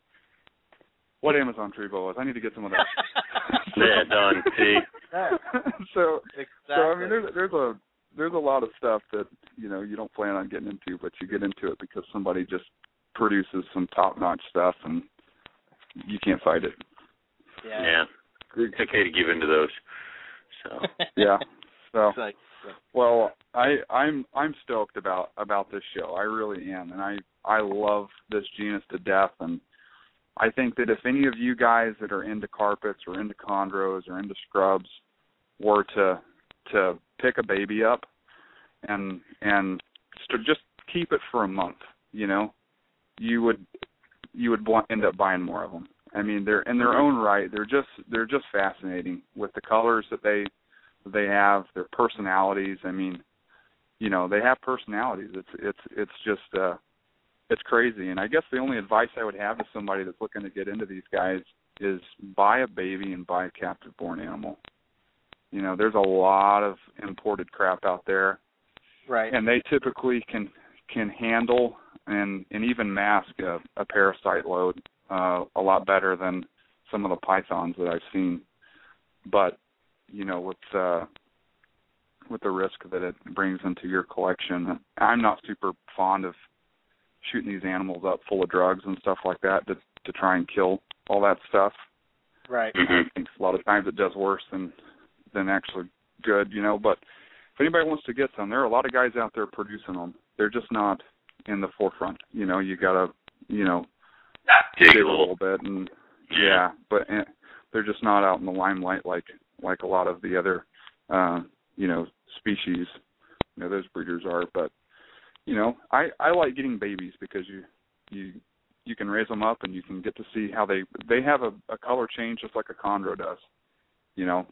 what Amazon Trebo was. I need to get some of that. Yeah, done. See? so Exactly. So I mean, there's there's a there's a lot of stuff that you know you don't plan on getting into, but you get into it because somebody just produces some top-notch stuff, and you can't fight it. yeah. Yeah. It's okay to give into those. So Yeah. So It's like, well, I I'm I'm stoked about about this show. I really am, and I I love this genus to death, and I think that if any of you guys that are into carpets or into chondros or into scrubs were to to pick a baby up and and to just keep it for a month, you know, you would you would end up buying more of them. I mean, they're in their own right. They're just they're just fascinating with the colors that they they have, their personalities. I mean, you know, they have personalities. It's it's it's just uh, it's crazy. And I guess the only advice I would have to somebody that's looking to get into these guys is buy a baby and buy a captive-born animal. You know, there's a lot of imported crap out there, right. and they typically can can handle and and even mask a, a parasite load uh, a lot better than some of the pythons that I've seen. But you know, with uh, with the risk that it brings into your collection, I'm not super fond of shooting these animals up full of drugs and stuff like that to to try and kill all that stuff. Right. I think a lot of times it does worse than than actually good, you know. But if anybody wants to get some, there are a lot of guys out there producing them. They're just not in the forefront. You know, you gotta, you know, dig dig a a little. little bit, and yeah, but eh, they're just not out in the limelight like like a lot of the other, uh, you know, species. You know, those breeders are. But you know, I I like getting babies because you you you can raise them up and you can get to see how they they have a, a color change just like a chondro does. You know,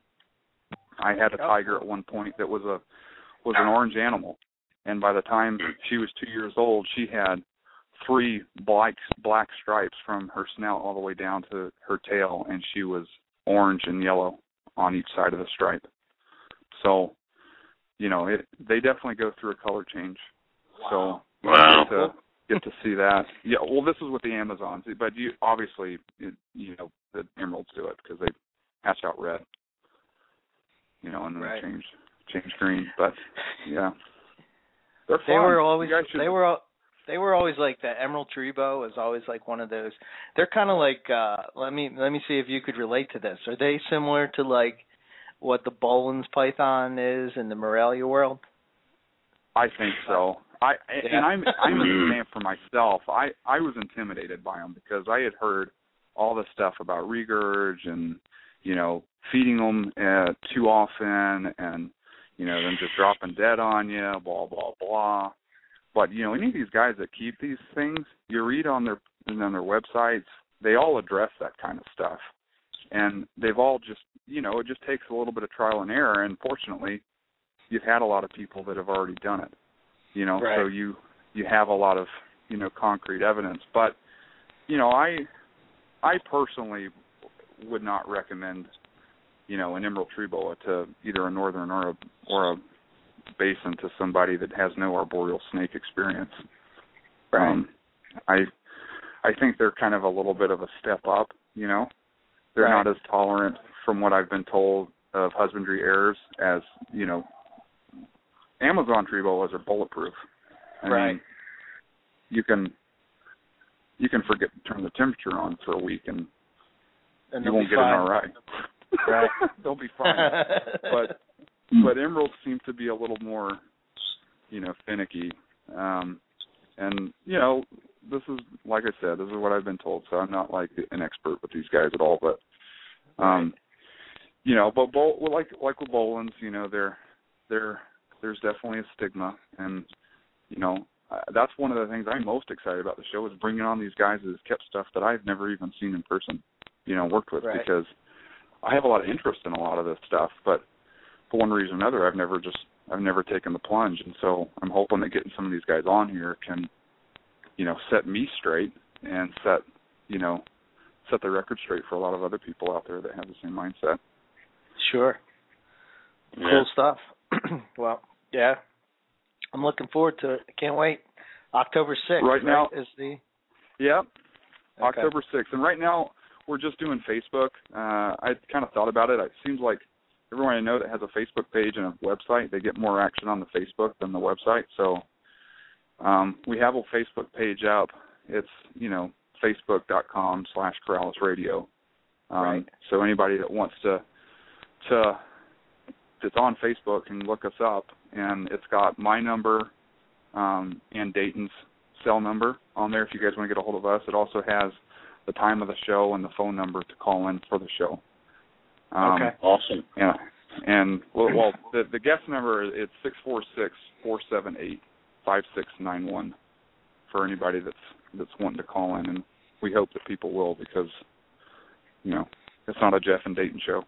I had a tiger at one point that was a was an orange animal, and by the time she was two years old, she had three black black stripes from her snout all the way down to her tail, and she was orange and yellow on each side of the stripe. So, you know, it they definitely go through a color change. So Wow. get to, get to see that. Yeah, well, this is with the Amazons, but you obviously, it, you know, the emeralds do it because they hatch out red. You know, and then Right. they change change green. But yeah, they're fun. They were always You guys should- they were al- they were always like that. Emerald Trebo is always like one of those. They're kind of like uh let me let me see if you could relate to this. Are they similar to like what the Boland's python is in the Morelia world? I think so. I Yeah. and I'm I'm a fan for myself. I I was intimidated by them because I had heard all this stuff about regurg and you know feeding them uh, too often and you know them just dropping dead on you, blah blah blah. But you know any of these guys that keep these things, you read on their on their websites, they all address that kind of stuff, and they've all just you know it just takes a little bit of trial and error. And fortunately, you've had a lot of people that have already done it. You know, Right. so you you have a lot of you know, concrete evidence. But, you know, I I personally would not recommend, you know, an emerald tree boa to either a northern or a or a basin to somebody that has no arboreal snake experience. Right. Um, I I think they're kind of a little bit of a step up, you know. They're Right. not as tolerant, from what I've been told, of husbandry errors as, you know, Amazon tree boas are bulletproof. I Right. mean, you can you can forget to turn the temperature on for a week and, And you they'll won't be get fine. an all right. Right. They'll be fine. But but emeralds seem to be a little more, you know, finicky. Um, and, you know, this is, like I said, this is what I've been told, so I'm not like an expert with these guys at all. But, um, Right. you know, but bol- well, like like with Bolins, you know, they're, they're, there's definitely a stigma. And, you know, uh, that's one of the things I'm most excited about the show is bringing on these guys that have kept stuff that I've never even seen in person, you know, worked with, Right. because I have a lot of interest in a lot of this stuff, but for one reason or another, I've never just, I've never taken the plunge. And so I'm hoping that getting some of these guys on here can, you know, set me straight and set, you know, set the record straight for a lot of other people out there that have the same mindset. Sure. Yeah. Cool stuff. Well, yeah. I'm looking forward to it. I can't wait. October sixth, Right now- is the... Yep. Okay. October sixth. And right now, we're just doing Facebook. Uh, I kind of thought about it. It seems like everyone I know that has a Facebook page and a website, they get more action on the Facebook than the website. So um, we have a Facebook page up. It's, you know, facebook.com slash Corrales Radio. Um, Right. So anybody that wants to, to, that's on Facebook can look us up. And it's got my number um, and Dayton's cell number on there if you guys want to get a hold of us. It also has the time of the show and the phone number to call in for the show. Um, Okay. Awesome. Yeah. And, well, well the, the guest number is six four six, four seven eight, five six nine one for anybody that's that's wanting to call in. And we hope that people will, because, you know, it's not a Jeff and Dayton show.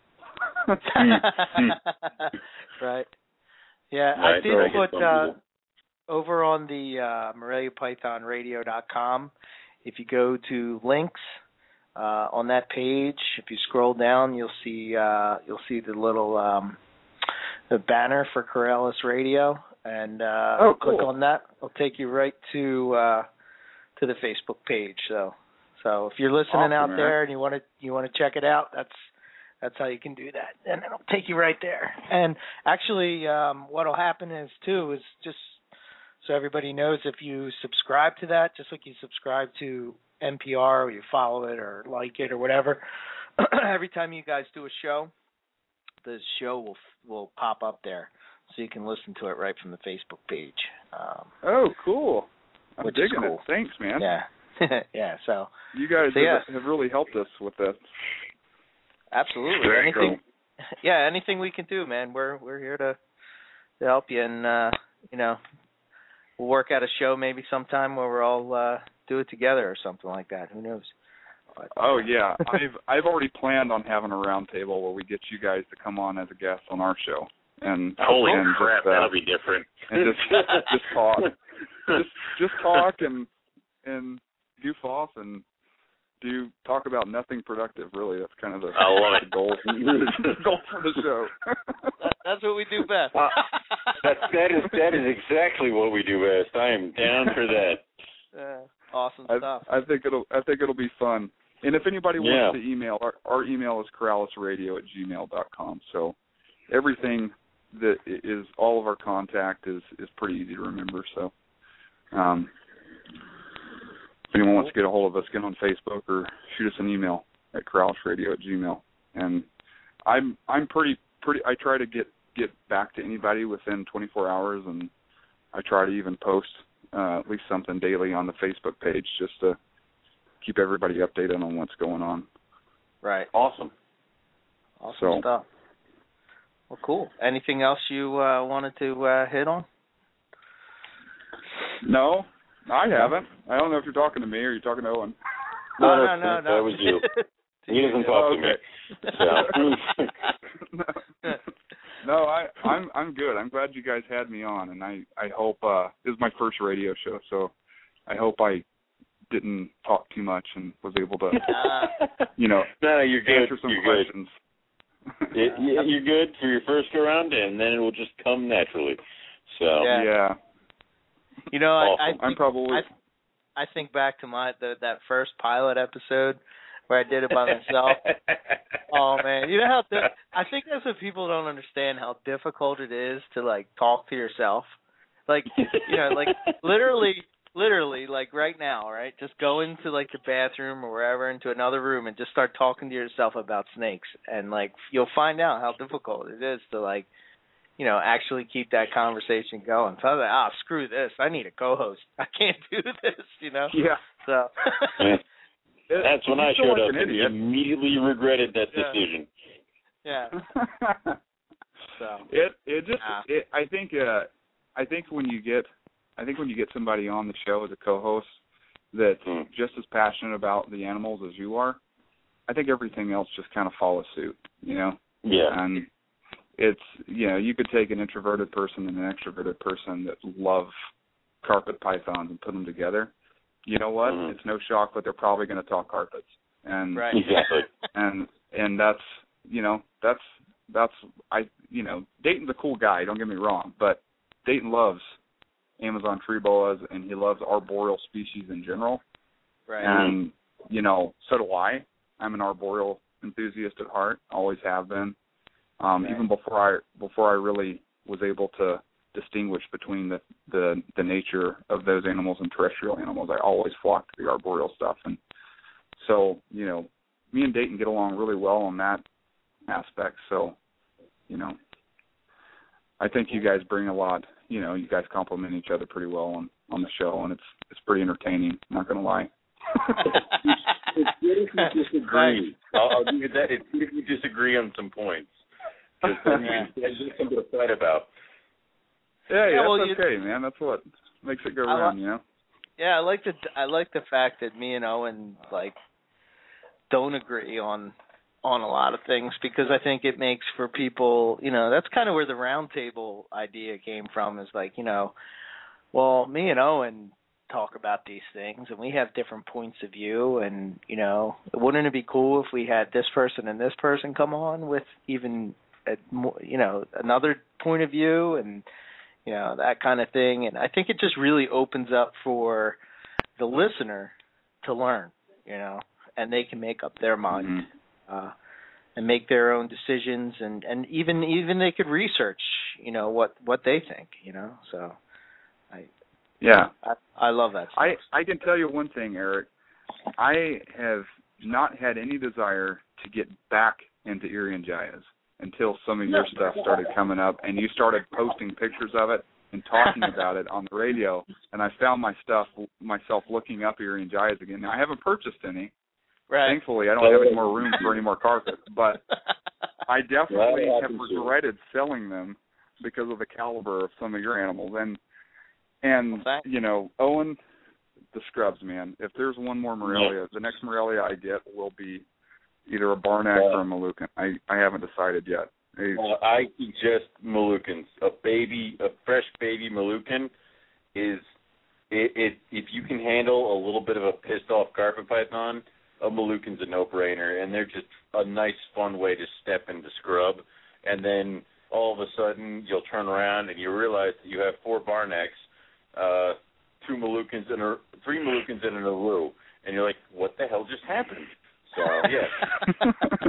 Right. Yeah, Right, I did so I put get uh, some over on the uh, Morelia Python Radio dot com, if you go to links uh, on that page, if you scroll down, you'll see uh, you'll see the little um, the banner for Corrales Radio, and uh, Oh, cool. click on that. It'll take you right to uh, to the Facebook page. So so if you're listening Awesome, out man. there and you want to you want to check it out, that's That's how you can do that, and it'll take you right there. And actually, um, what'll happen is too is just so everybody knows, if you subscribe to that, just like you subscribe to N P R or you follow it or like it or whatever, every time you guys do a show, the show will will pop up there, so you can listen to it right from the Facebook page. Um, Oh, cool. I'm Which is digging cool. it. Thanks, man. yeah, yeah. So You guys So, yeah. have, have really helped us with this. absolutely, Very anything. Yeah, anything we can do, man. We're we're here to to help you, and uh, you know, we'll work out a show maybe sometime where we'll all uh, do it together or something like that. Who knows? But, Oh yeah, I've I've already planned on having a round table where we get you guys to come on as a guest on our show, and Holy and crap, just, uh, that'll be different. and just just talk, just just talk and and goof off and do talk about nothing productive. Really, that's kind of the, I love it. the goal the goal for the show. that, that's what we do best. Uh, that that is that is exactly what we do best. I am down for that. uh, awesome I, stuff. I think it'll I think it'll be fun. And if anybody Yeah. wants to email, our, our email is corralesradio at gmail dot com. So everything that is, all of our contact is, is pretty easy to remember. So um, if anyone wants to get a hold of us, get on Facebook or shoot us an email at corralesradio at gmail. And I'm I'm pretty pretty. I try to get, get back to anybody within twenty-four hours, and I try to even post uh, at least something daily on the Facebook page just to keep everybody updated on what's going on. Right. Awesome. Awesome So- stuff. Well, cool. Anything else you uh, wanted to uh, hit on? No, I haven't. I don't know if you're talking to me or you're talking to Owen. No, No, no, no, that no. was you. To He you. doesn't talk Oh, to me. okay. So. no, no, I, I'm I'm good. I'm glad you guys had me on, and I I hope uh, this is my first radio show, so I hope I didn't talk too much and was able to, Uh, you know, no, you're good. answer some you're questions. Good. It, you- you're good for your first go round, and then it will just come naturally. So Yeah. yeah. You know, I, I Awesome. think, I'm probably. I, I think back to my the, that first pilot episode where I did it by myself. Oh man, you know how di- I think that's what people don't understand, how difficult it is to like talk to yourself. Like, you know, like literally, literally, like right now, right? Just go into like the bathroom or wherever, into another room, and just start talking to yourself about snakes, and like you'll find out how difficult it is to like, you know, actually keep that conversation going. So I was like, ah, screw this. I need a co-host. I can't do this, you know. Yeah. So. That's when You I feel showed like up an and idiot. immediately regretted that Yeah. decision. Yeah. So. It it just Yeah. it, I think uh I think when you get I think when you get somebody on the show as a co-host that's Hmm. just as passionate about the animals as you are, I think everything else just kind of follows suit, you know. Yeah. And it's, you know, you could take an introverted person and an extroverted person that love carpet pythons and put them together. You know what? Mhm. It's no shock, but they're probably going to talk carpets. And Right. Exactly. and and that's, you know, that's that's I you know, Dayton's a cool guy, don't get me wrong, but Dayton loves Amazon tree boas and he loves arboreal species in general. Right. And, you know, so do I. I'm an arboreal enthusiast at heart, always have been. Um, Right. even before I before I really was able to distinguish between the, the the nature of those animals and terrestrial animals, I always flocked to the arboreal stuff. And so, you know, me and Dayton get along really well on that aspect. So, you know, I think you guys bring a lot. You know, you guys complement each other pretty well on, on the show, and it's it's pretty entertaining. Not gonna lie. It's good if you disagree. I'll, I'll give you that. It's good if you disagree on some points. Because then Yeah. you can get something to fight about. Yeah, yeah, Yeah, well, that's you- okay, man. That's what makes it go I round, li- you know. Yeah, I like the I like the fact that me and Owen like don't agree on on a lot of things, because I think it makes for people, you know, that's kind of where the round table idea came from, is like, you know, well, me and Owen talk about these things and we have different points of view, and, you know, wouldn't it be cool if we had this person and this person come on with even a more, you know, another point of view, and you know, that kind of thing. And I think it just really opens up for the listener to learn, you know, and they can make up their mind, Mm-hmm. uh, and make their own decisions, and, and even even they could research, you know, what, what they think, you know. So I Yeah. I, I love that stuff. I, I can tell you one thing, Eric. I have not had any desire to get back into Irianjayas until some of your stuff started coming up, and you started posting pictures of it and talking about it on the radio, and I found my stuff myself looking up Irianjayas again. Now, I haven't purchased any. right. Thankfully, I don't have any more room for any more carpet, but I definitely Well, I have can see it. regretted selling them because of the caliber of some of your animals. And, and Well, thanks. you know, Owen, the scrubs, man, if there's one more Morelia, the next Morelia I get will be either a Barnack Yeah. or a Moluccan. I, I haven't decided yet. I- Uh, I suggest Moluccans. A baby, a fresh baby Moluccan is, it, it. If you can handle a little bit of a pissed off carpet python, a Moluccan's a no-brainer, and they're just a nice, fun way to step into scrub. And then all of a sudden, you'll turn around and you realize that you have four Barnacks, uh, two Moluccans and a, three Moluccans and an Aru, and you're like, what the hell just happened? So yeah.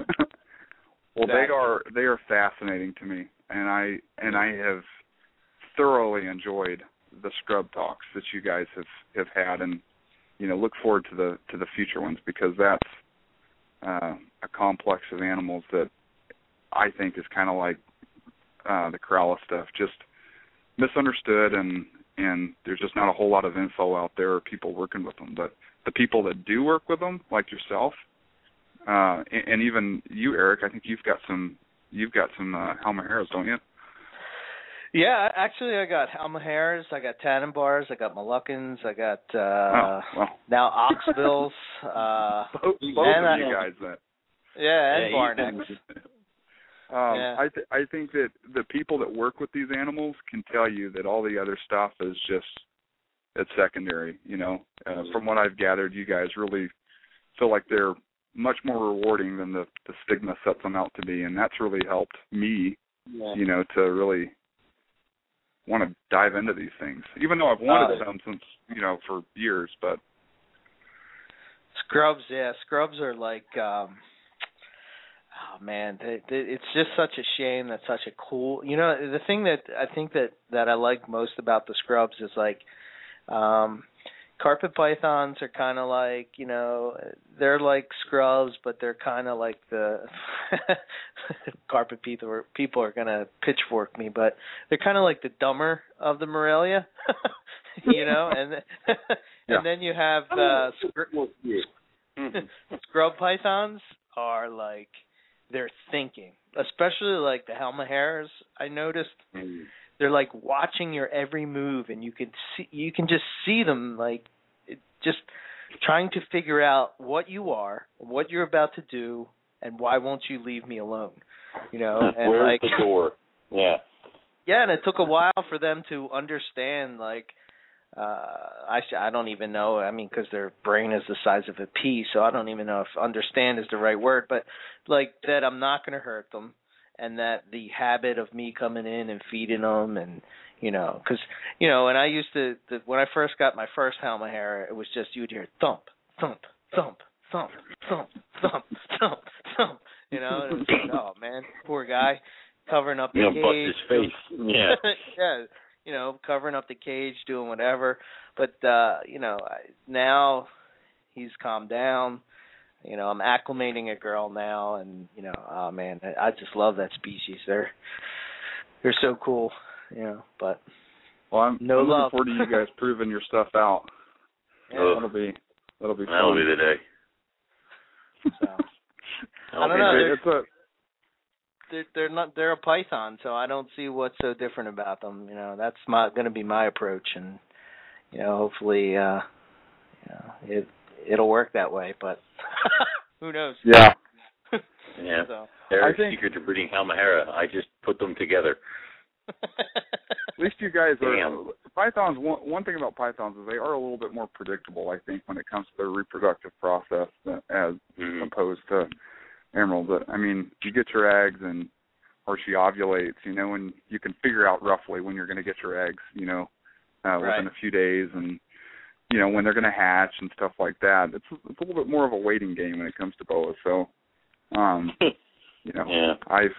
Well, Exactly. they are they are fascinating to me, and I and I have thoroughly enjoyed the scrub talks that you guys have, have had, and you know, look forward to the to the future ones, because that's uh, a complex of animals that I think is kind of like uh, the Corrales stuff, just misunderstood, and and there's just not a whole lot of info out there or people working with them. But the people that do work with them, like yourself, uh, and, and even you, Eric, I think you've got some you've got some uh, Halmaheras, don't you? Yeah, actually, I got Halmaheras, I got Tannenbars, I got Moluccans, I got uh, oh, well, now Oxbills, uh, both, both and of I- you guys then. yeah, and Yeah, Barnacks. Um, Yeah. I th- I think that the people that work with these animals can tell you that all the other stuff is just it's secondary. You know, uh, from what I've gathered, you guys really feel like they're much more rewarding than the, the stigma sets them out to be, and that's really helped me, Yeah. you know, to really want to dive into these things, even though I've wanted Uh, them since, you know, for years. But Scrubs, yeah, scrubs are like, um, oh man, they, they, it's just such a shame that such a cool. You know, the thing that I think that that I like most about the scrubs is like, um, carpet pythons are kind of like, you know, they're like scrubs, but they're kind of like the carpet people. Are, people are gonna pitchfork me, but they're kind of like the dumber of the Morelia, you know. And and yeah. then you have uh, scr- scrub pythons are like they're thinking, especially like the Halmaharas. I noticed. Mm. They're like watching your every move, and you can see, you can just see them like just trying to figure out what you are, what you're about to do, and why won't you leave me alone? You know, and where's like the door? Yeah, yeah, and it took a while for them to understand. Like, uh, I I don't even know. I mean, because their brain is the size of a pea, so I don't even know if understand is the right word. But like that, I'm not going to hurt them. And that the habit of me coming in and feeding them, and you know, because you know, and I used to the, when I first got my first Halmahera, it was just you'd hear thump, thump, thump, thump, thump, thump, thump, thump. You know, and it was like, oh man, poor guy, covering up the you know, cage, bust his face. Yeah, yeah, you know, covering up the cage, doing whatever. But uh, you know, I, now he's calmed down. You know, I'm acclimating a girl now, and you know, oh man, I, I just love that species. They're they're so cool, you know. But well, I'm, no I'm looking love. forward to you guys proving your stuff out. Yeah. That'll be that'll be that'll fun. be the day. So I don't Okay. know. They're, It's a they're they're not they're a python, so I don't see what's so different about them. You know, that's my going to be my approach, and you know, hopefully, uh, you know, it it'll work that way. But who knows? yeah. Yeah. So. Eric's I think- secret to breeding Halmahera. I just put them together. At least you guys are Damn. pythons. One, one thing about pythons is they are a little bit more predictable, I think, when it comes to their reproductive process, uh, as Mm-hmm. opposed to emerald. But I mean, you get your eggs, and or she ovulates, you know, and you can figure out roughly when you're going to get your eggs, you know, uh, Right. within a few days, and you know when they're going to hatch and stuff like that. It's it's a little bit more of a waiting game when it comes to boas. So, um, you know, Yeah. I've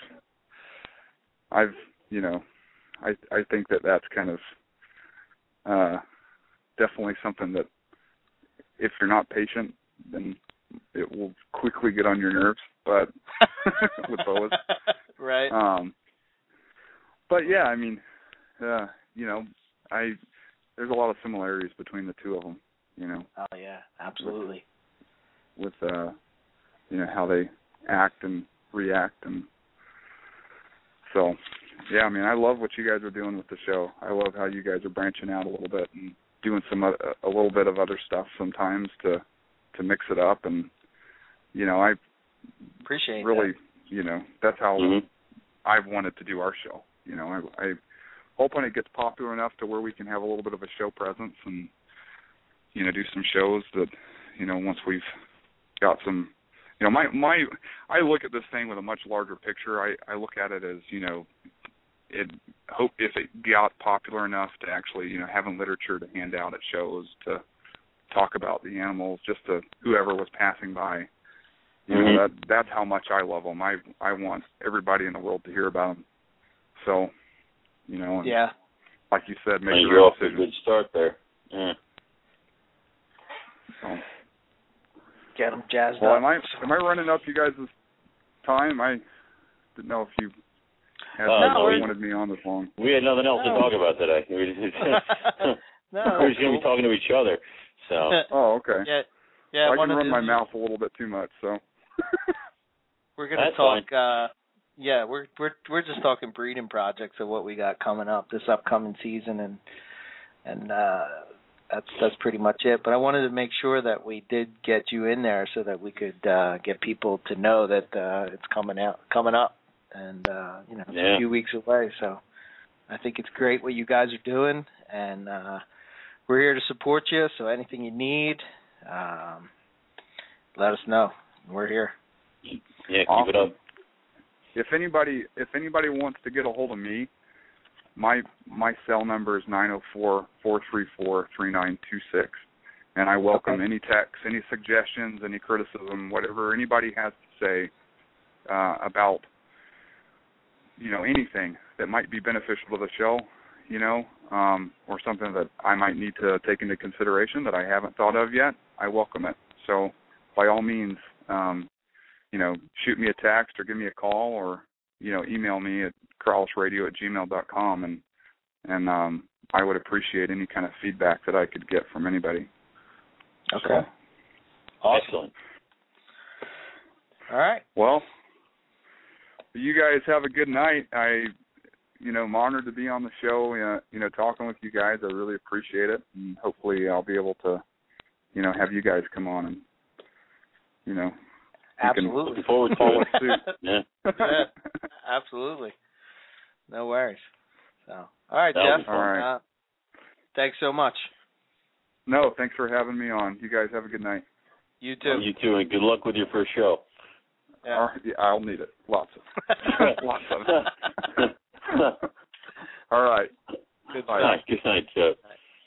I've you know. I I think that that's kind of uh, definitely something that if you're not patient, then it will quickly get on your nerves. But with boas, right? Um, but yeah, I mean, uh, you know, I there's a lot of similarities between the two of them. You know. Oh yeah, absolutely. With, with uh, you know how they act and react, and so. Yeah, I mean, I love what you guys are doing with the show. I love how you guys are branching out a little bit and doing some uh, a little bit of other stuff sometimes to to mix it up. And you know, I appreciate really, that. you know, that's how Mm-hmm. I've wanted to do our show. You know, I, I hope when it gets popular enough to where we can have a little bit of a show presence and you know do some shows that you know once we've got some. You know, my my I look at this thing with a much larger picture. I, I look at it as, you know, it hope if it got popular enough to actually, you know, having literature to hand out at shows to talk about the animals, just to whoever was passing by. You Mm-hmm. know, that that's how much I love them. I I want everybody in the world to hear about them. So, you know, and Yeah. like you said, make And your you're own off to a decision. good start there. Yeah. So. Get them jazzed Well, up. am I am I running up you guys' time? I didn't know if you had Uh, no, you wanted me on this long. We had nothing else No. to talk about today. We were just, No, we're that's just going to cool. be talking to each other. So, Oh, okay. Yeah, yeah. I one can of run the- my mouth a little bit too much, so. We're gonna That's talk. Uh, yeah, we're we're we're just talking breeding projects of what we got coming up this upcoming season, and and uh, that's that's pretty much it. But I wanted to make sure that we did get you in there so that we could uh, get people to know that uh, it's coming out coming up, and uh, you know it's Yeah. a few weeks away. So I think it's great what you guys are doing, and uh, we're here to support you. So anything you need, um, let us know. We're here. Yeah, keep awesome. it up. If anybody if anybody wants to get a hold of me, my my cell number is nine oh four, four three four, three nine two six. And I welcome Okay. any texts, any suggestions, any criticism, whatever anybody has to say uh, about, you know, anything that might be beneficial to the show, you know, um, or something that I might need to take into consideration that I haven't thought of yet. I welcome it. So by all means, um, you know, shoot me a text or give me a call or, you know, email me at carlosradio at gmail dot com, and, and um, I would appreciate any kind of feedback that I could get from anybody. Okay. So, Awesome. Excellent. All right. well, you guys have a good night. I, you know, I'm honored to be on the show, uh, you know, talking with you guys. I really appreciate it, and hopefully I'll be able to, you know, have you guys come on and, you know, you can Absolutely. Looking forward to follow it. suit. Yeah. Yeah, absolutely. No worries. So, all right, That'll be Jeff. fun. All right. Uh, thanks so much. No, thanks for having me on. You guys have a good night. You too. You too, and good luck with your first show. Yeah. All right, yeah, I'll need it. Lots of Lots of it. All right. Good Bye. Nice. Good night, Jeff.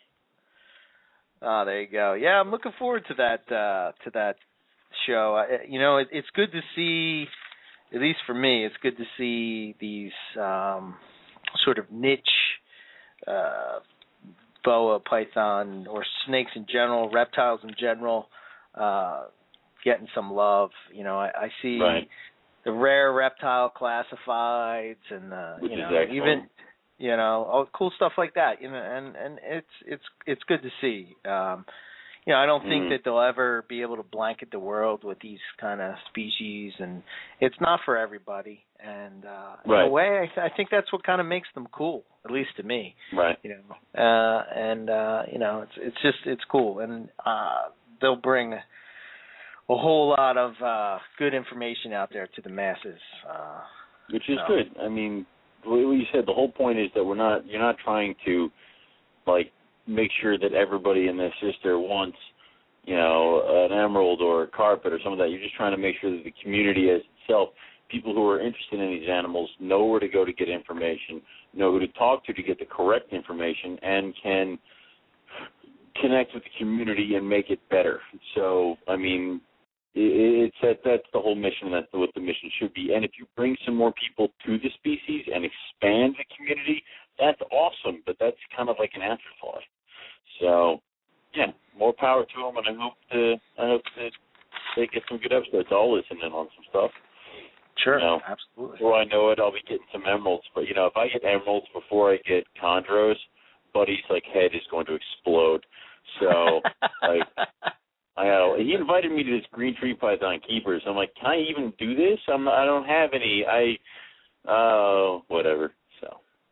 Oh, there you go. Yeah, I'm looking forward to that uh, to that show. I, you know, it, it's good to see, at least for me, it's good to see these um, sort of niche uh, boa, python, or snakes in general, reptiles in general, uh, getting some love. You know, I, I see Right. the rare reptile classifieds, and uh, Which you is know, excellent. even you know, all cool stuff like that. You know, and and it's it's it's good to see. Um, you know, I don't think Mhm. that they'll ever be able to blanket the world with these kind of species, and it's not for everybody. And uh, in Right. a way, I, th- I think that's what kind of makes them cool, at least to me. Right. You know, uh, and uh, you know, it's it's just it's cool, and uh, they'll bring a whole lot of uh, good information out there to the masses. Uh, Which is so. good. I mean, what you said, the whole point is that we're not, you're not trying to, like, make sure that everybody and their sister wants, you know, an emerald or a carpet or some of that. You're just trying to make sure that the community as itself, people who are interested in these animals, know where to go to get information, know who to talk to to get the correct information, and can connect with the community and make it better. So, I mean, it's that that's the whole mission. That's what the mission should be. And if you bring some more people to the species and expand the community, that's awesome. But that's kind of like an afterthought. So, yeah, more power to them. And I hope to, I hope that they get some good episodes. I'll listen in on some stuff. Sure, You know, absolutely. before I know it, I'll be getting some emeralds. But you know, if I get emeralds before I get chondros, Buddy's like head is going to explode. So, like. I uh, he invited me to this green tree python keepers. I'm like, can I even do this? I'm I don't have any. I uh whatever. So,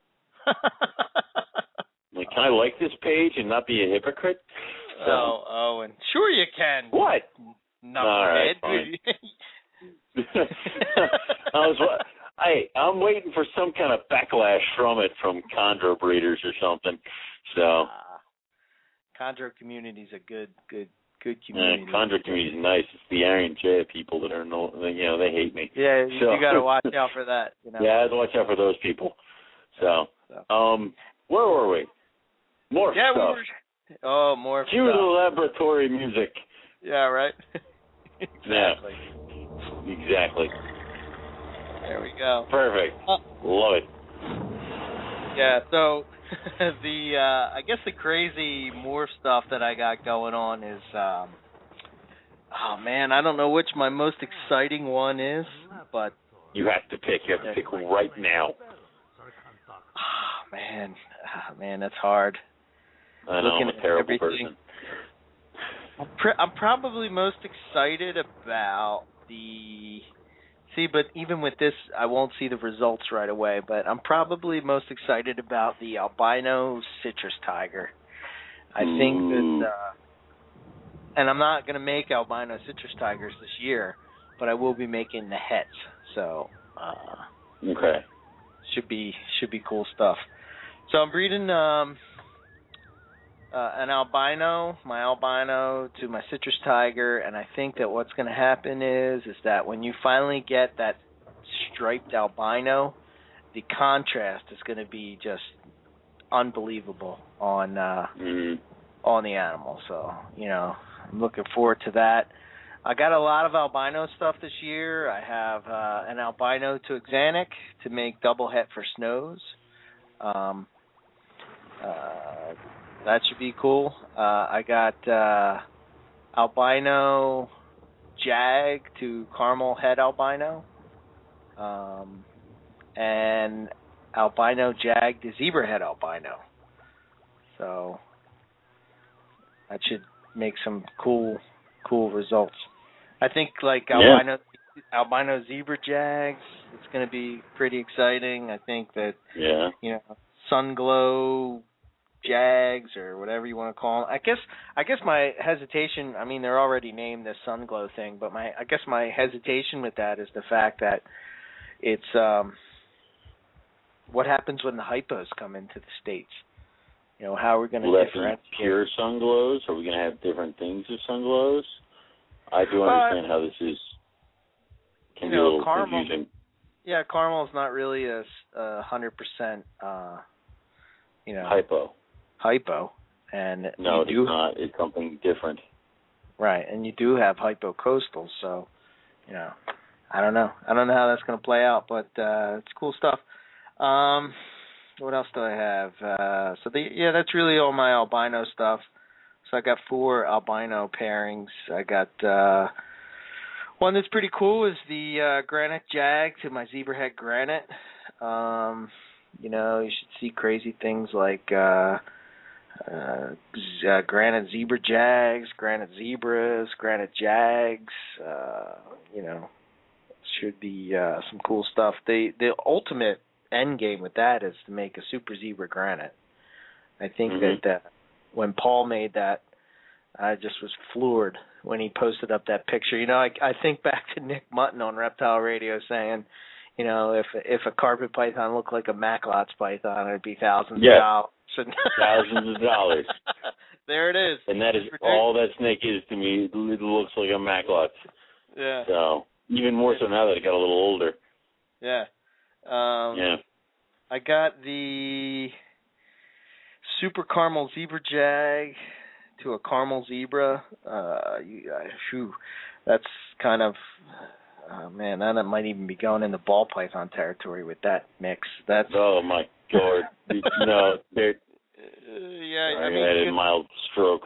I'm like, can I like this page and not be a hypocrite? So, oh, oh, and sure you can. what? All right, Knucklehead. I was. I I'm waiting for some kind of backlash from it from chondro breeders or something. So, uh, chondro community's a good, good. Good yeah, community. chondro community is nice. It's the Aryan Jaya people that are no, you know, they hate me. Yeah, so, you got to watch out for that. You know? Yeah, I have to watch out for those people. So, so. um, where were we? More yeah, stuff. We were, oh, more Cue stuff. the laboratory music. Yeah, right. Exactly. Yeah, exactly. There we go. Perfect. Uh, Love it. Yeah. So the uh, I guess the crazy morph stuff that I got going on is, um, oh man, I don't know which my most exciting one is, but You have to pick. You have to pick right now. oh, man, oh, man, that's hard. I know, Looking I'm a at terrible everything. person. I'm, pr- I'm probably most excited about the. See, but even with this, I won't see the results right away. But I'm probably most excited about the albino citrus tiger. I Ooh. think that, uh, and I'm not going to make albino citrus tigers this year, but I will be making the hets. So, uh, Okay. should be should be cool stuff. So I'm breeding um, uh, an albino, my albino to my citrus tiger, and I think that what's going to happen is is that when you finally get that striped albino, the contrast is going to be just unbelievable on uh, mm. on the animal. So, you know, I'm looking forward to that. I got a lot of albino stuff this year. I have uh, an albino to Axanthic to make double het for snows. Um, uh, that should be cool. Uh, I got uh, albino jag to caramel head albino, um, and albino jag to zebra head albino. So that should make some cool, cool results. I think like albino yeah. albino zebra jags, it's going to be pretty exciting. I think that yeah. you know, sun glow jags or whatever you want to call them. I guess I guess my hesitation, I mean they're already named the sun glow thing, but my I guess my hesitation with that is the fact that it's um what happens when the hypos come into the States? You know, how are we going to differentiate? Pure sun glows? Are we going to have different things of sun glows? I do understand uh, how this is can be know, a little caramel, confusing. Yeah, caramel is not really a hundred percent, uh, you know, hypo. Hypo, and no, you it's do, not. It's something different. Right, and you do have hypocoastal, so you know, I don't know. I don't know how that's going to play out, but uh, it's cool stuff. Um, what else do I have? Uh, so the yeah, that's really all my albino stuff. So I got four albino pairings. I got uh, one that's pretty cool is the uh, granite jag to my zebrahead granite. Um, you know, you should see crazy things like uh, uh, z- uh, granite zebra jags, granite zebras, granite jags. Uh, you know, should be uh, some cool stuff. The the ultimate end game with that is to make a super zebra granite. I think mm-hmm. that uh, when Paul made that, I just was floored when he posted up that picture. You know, I, I think back to Nick Mutton on Reptile Radio saying, you know, if if a carpet python looked like a Macklot's python, it'd be thousands yeah. of dollars. Thousands of dollars. There it is. And that is all that snake is to me. It looks like a Macklot's. Yeah. So even more so now that it got a little older. Yeah. Um, yeah. I got the super caramel zebra jag to a caramel zebra. Uh, you, uh, whew, that's kind of, uh, man, that might even be going into ball python territory with that mix. That's oh my God, no, they're, uh, yeah, I, I mean, I had a mild stroke.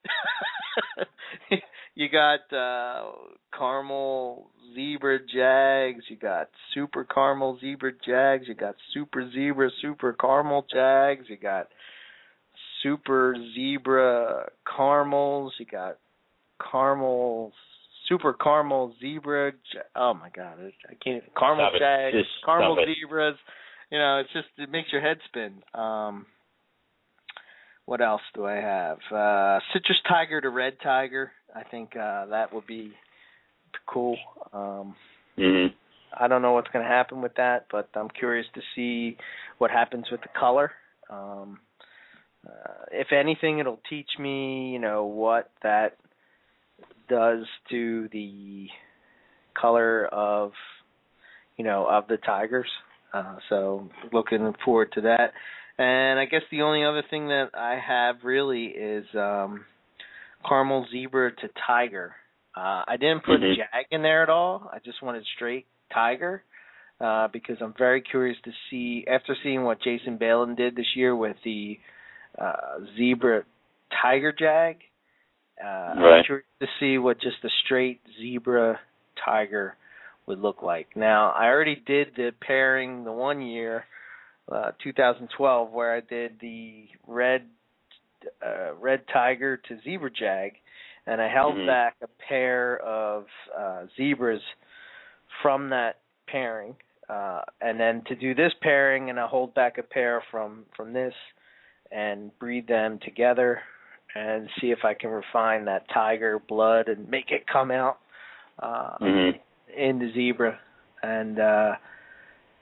You got uh, caramel zebra jags. You got super caramel zebra jags. You got super zebra super caramel jags. You got super zebra caramels. You got caramel super caramel zebra. Oh my God, I can't. Caramel Stop jags, Just caramel stop zebras. You know, it's just it makes your head spin. Um, what else do I have? Uh, citrus tiger to red tiger. I think uh, that would be cool. Um, mm-hmm. I don't know what's going to happen with that, but I'm curious to see what happens with the color. Um, uh, if anything, it'll teach me, you know, what that does to the color of, you know, of the tigers. Uh, so looking forward to that. And I guess the only other thing that I have really is um, caramel zebra to tiger. Uh, I didn't put mm-hmm. jag in there at all. I just wanted straight tiger uh, because I'm very curious to see, after seeing what Jason Balin did this year with the uh, zebra tiger jag, uh, right. I'm curious to see what just a straight zebra tiger would look like. Now, I already did the pairing the one year, uh, two thousand twelve, where I did the red uh, red tiger to zebra jag, and I held mm-hmm. back a pair of uh, zebras from that pairing, uh, and then to do this pairing, and I hold back a pair from, from this and breed them together and see if I can refine that tiger blood and make it come out uh, mm-hmm. in the zebra. And uh,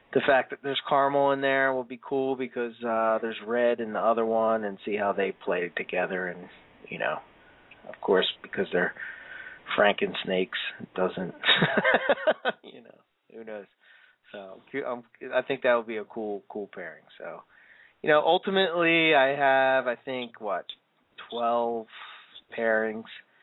the fact that there's caramel in there will be cool because uh, there's red in the other one, and see how they play together. And you know, of course, because they're Franken snakes, it doesn't. You know, who knows? So um, I think that would be a cool, cool pairing. So, you know, ultimately, I have I think what twelve pairings.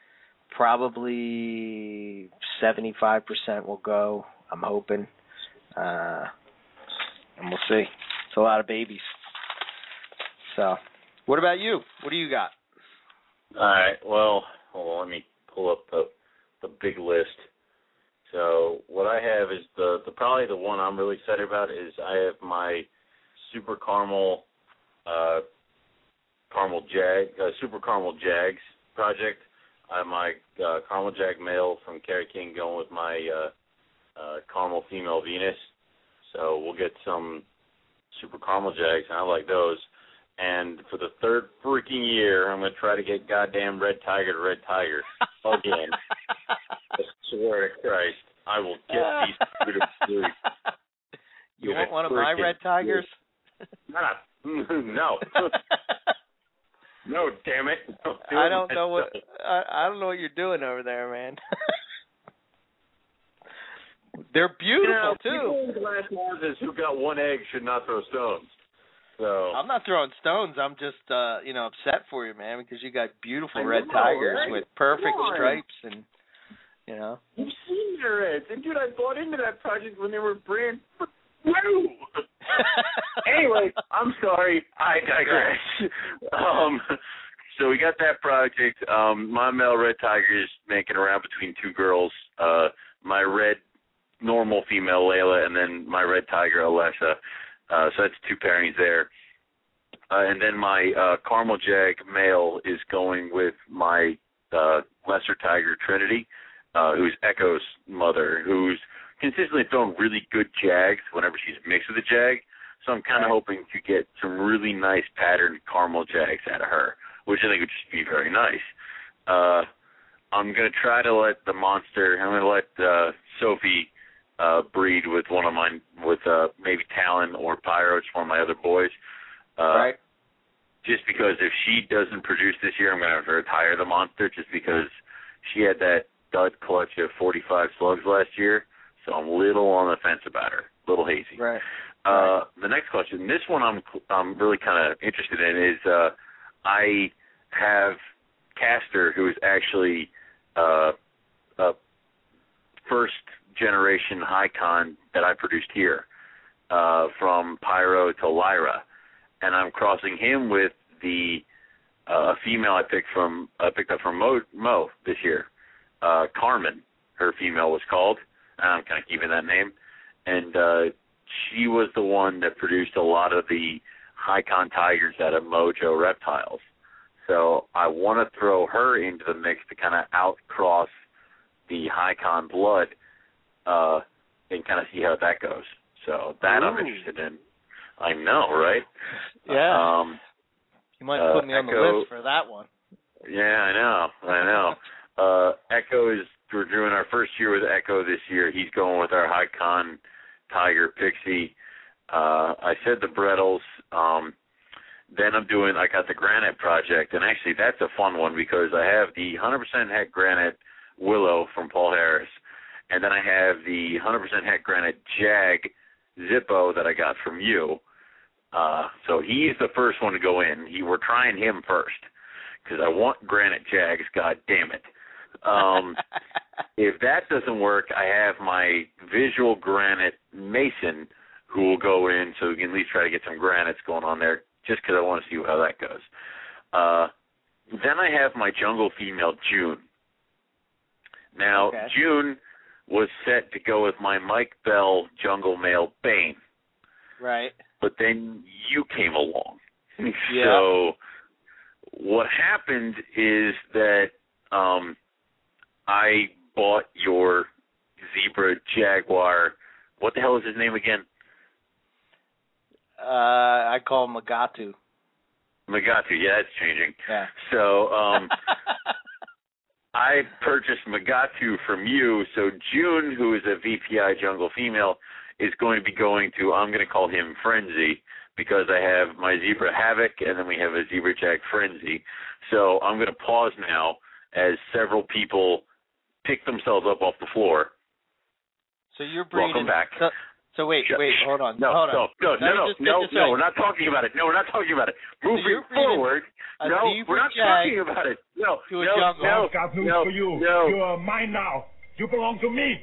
Probably seventy-five percent will go. I'm hoping. Uh, and we'll see. It's a lot of babies. So, what about you? What do you got? All right. Well, hold on. Let me pull up the the big list. So, what I have is the, the probably the one I'm really excited about is I have my Super Caramel uh, Caramel Jag uh, Super Caramel Jags project. I have my uh, Caramel Jag male from Kerry King going with my uh, uh, Caramel female Venus. So we'll get some Super Caramel Jags, and I like those. And for the third freaking year, I'm going to try to get goddamn Red Tiger to Red Tiger again. I swear to Christ, I will get these beautiful blue. You want one of my Red Tigers? No. No, damn it. Don't do I it don't know what myself. I, I don't know what you're doing over there, man. They're beautiful you know, too. People in glass houses who got one egg should not throw stones. So I'm not throwing stones. I'm just uh, you know, upset for you, man, because you got beautiful I red know, tigers right? with perfect Come on. stripes and you know. You've seen their reds. And dude, I bought into that project when they were brand new. Anyway, I'm sorry. I digress. um, so we got that project. Um, my male red tiger is making around between two girls. Uh, my red normal female Layla, and then my red tiger Alessa. Uh, so that's two pairings there. Uh, and then my uh, Caramel Jag male is going with my uh, lesser tiger Trinity, uh, who's Echo's mother, who's consistently throwing really good jags whenever she's mixed with a jag. So I'm kind of right. hoping to get some really nice patterned caramel jags out of her, which I think would just be very nice. Uh, I'm going to try to let the monster, I'm going to let uh, Sophie uh, breed with one of mine, with uh, maybe Talon or Pyro, just one of my other boys. Uh, right. Just because if she doesn't produce this year, I'm going to have to retire the monster just because she had that dud clutch of forty-five slugs last year. So I'm a little on the fence about her, a little hazy. Right. Uh, right. The next question, this one I'm I'm really kind of interested in is uh, I have Castor, who is actually uh, a first generation Hycon that I produced here, uh, from Pyro to Lyra, and I'm crossing him with the uh, female I picked from I picked up from Mo, Mo this year, uh, Carmen. Her female was called. I'm kind of keeping that name. And uh, she was the one that produced a lot of the Hycon Tigers out of Mojo Reptiles. So I want to throw her into the mix to kind of outcross the Hycon blood uh, and kind of see how that goes. So that Ooh. I'm interested in. I know, right? Yeah. Um, you might uh, put me on Echo, the list for that one. Yeah, I know. I know. uh, Echo is We're doing our first year with Echo this year. He's going with our Hycon Tiger Pixie. Uh, I said the Brettles. Um, then I'm doing, I got the Granite project, and actually that's a fun one because I have the one hundred percent Het Granite Willow from Paul Harris, and then I have the one hundred percent Het Granite Jag Zippo that I got from you. Uh, so he's the first one to go in. He, we're trying him first because I want Granite Jags, God damn it. Um, if that doesn't work, I have my Visual Granite Mason who will go in so we can at least try to get some granites going on there just because I want to see how that goes. Uh, then I have my Jungle Female June. Now, okay. June was set to go with my Mike Bell Jungle Male Bane. Right. But then you came along. Yeah. So what happened is that um, I bought your Zebra Jaguar. What the hell is his name again? Uh, I call him Magatu. Magatu, yeah, it's changing. Yeah. So um, I purchased Magatu from you. So June, who is a V P I Jungle female, is going to be going to, I'm going to call him Frenzy, because I have my zebra Havoc, and then we have a zebra jag Frenzy. So I'm going to pause now as several people pick themselves up off the floor. So you're breeding. Welcome back. So, so wait, Shut. wait, hold on. No, hold no, on. no, no, no, no, no, no, we're not talking about it. No, we're not talking about it. Moving so forward, no, we're not talking about it. No, to a no, jungle. no, I've got news no, for you. no. You are mine now. You belong to me.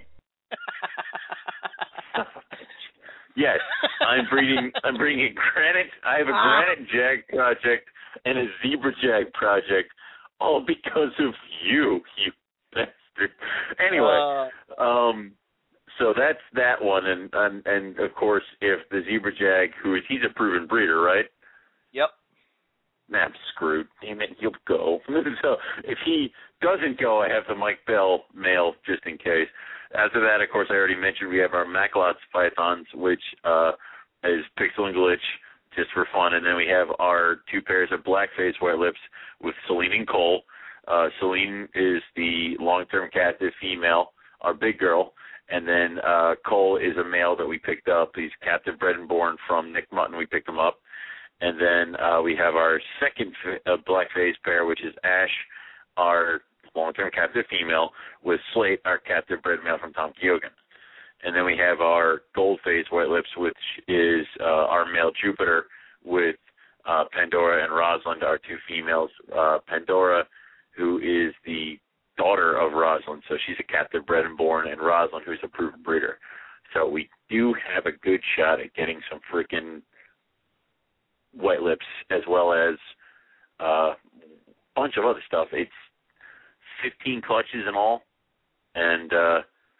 Yes, I'm breeding. I'm breeding a granite. I have a granite jag project and a zebra jag project, all because of you, you bastard. Anyway, uh, um, so that's that one, and, and and of course, if the zebra jag, who is he's a proven breeder, right? Yep. Nah, I'm screwed. Damn it, he'll go. So if he doesn't go, I have the Mike Bell male just in case. After that, of course, I already mentioned we have our Maclots pythons, which uh, is Pixel and Glitch, just for fun. And then we have our two pairs of black-faced white lips with Celine and Cole. Uh, Celine is the long-term captive female, our big girl. And then uh, Cole is a male that we picked up. He's captive bred and born from Nick Mutton. We picked him up. And then uh, we have our second uh, black-faced pair, which is Ash, our long-term captive female, with Slate, our captive bred male from Tom Kyogan. And then we have our gold-faced white lips, which is uh, our male Jupiter, with uh, Pandora and Rosalind, our two females. Uh, Pandora, who is the daughter of Rosalind, so she's a captive bred and born, and Rosalind, who's a proven breeder. So we do have a good shot at getting some freaking white lips, as well as uh, a bunch of other stuff. It's fifteen clutches in all, and uh,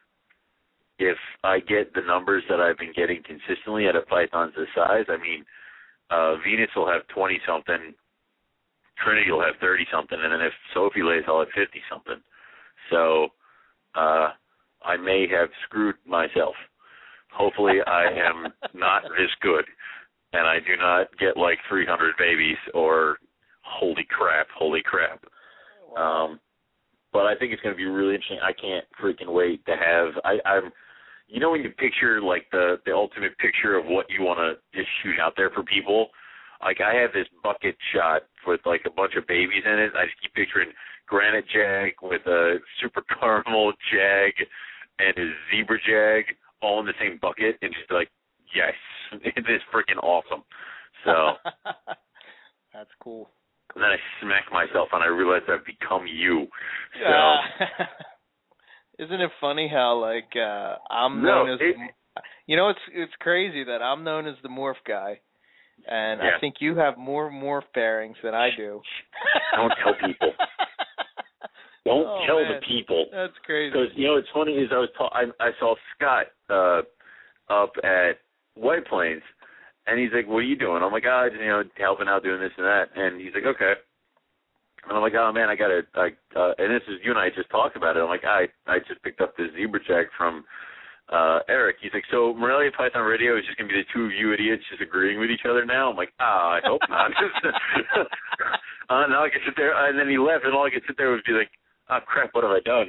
if I get the numbers that I've been getting consistently out of pythons this size, I mean, uh, Venus will have twenty-something, Trinity will have thirty-something, and then if Sophie lays, I'll have fifty-something. So uh, I may have screwed myself. Hopefully I am not this good, and I do not get like three hundred babies or holy crap, holy crap. Um, but I think it's going to be really interesting. I can't freaking wait to have I, I'm, you know, when you picture like the, the ultimate picture of what you want to just shoot out there for people. Like I have this bucket shot with like a bunch of babies in it. I just keep picturing granite jag with a super caramel jag and a zebra jag all in the same bucket, and just like, yes, it is freaking awesome. So that's cool. And then I smack myself and I realize I've become you. So uh, isn't it funny how like uh, I'm known no, as it, the, you know it's it's crazy that I'm known as the morph guy, and yeah. I think you have more morph pairings than I do. Don't tell people. Don't oh, tell man. the people. That's crazy. Because you know what's funny is I was ta- I, I saw Scott uh, up at White Plains. And he's like, what are you doing? I'm like, oh, you know, helping out doing this and that. And he's like, okay. And I'm like, oh, man, I got to, I, uh, and this is, you and I just talked about it. I'm like, I I just picked up this zebra jag from uh, Eric. He's like, so Morelia Python Radio is just going to be the two of you idiots just agreeing with each other now? I'm like, ah, oh, I hope not. uh, and all I could sit there, and then he left, and all I could sit there was be like, oh, crap, what have I done?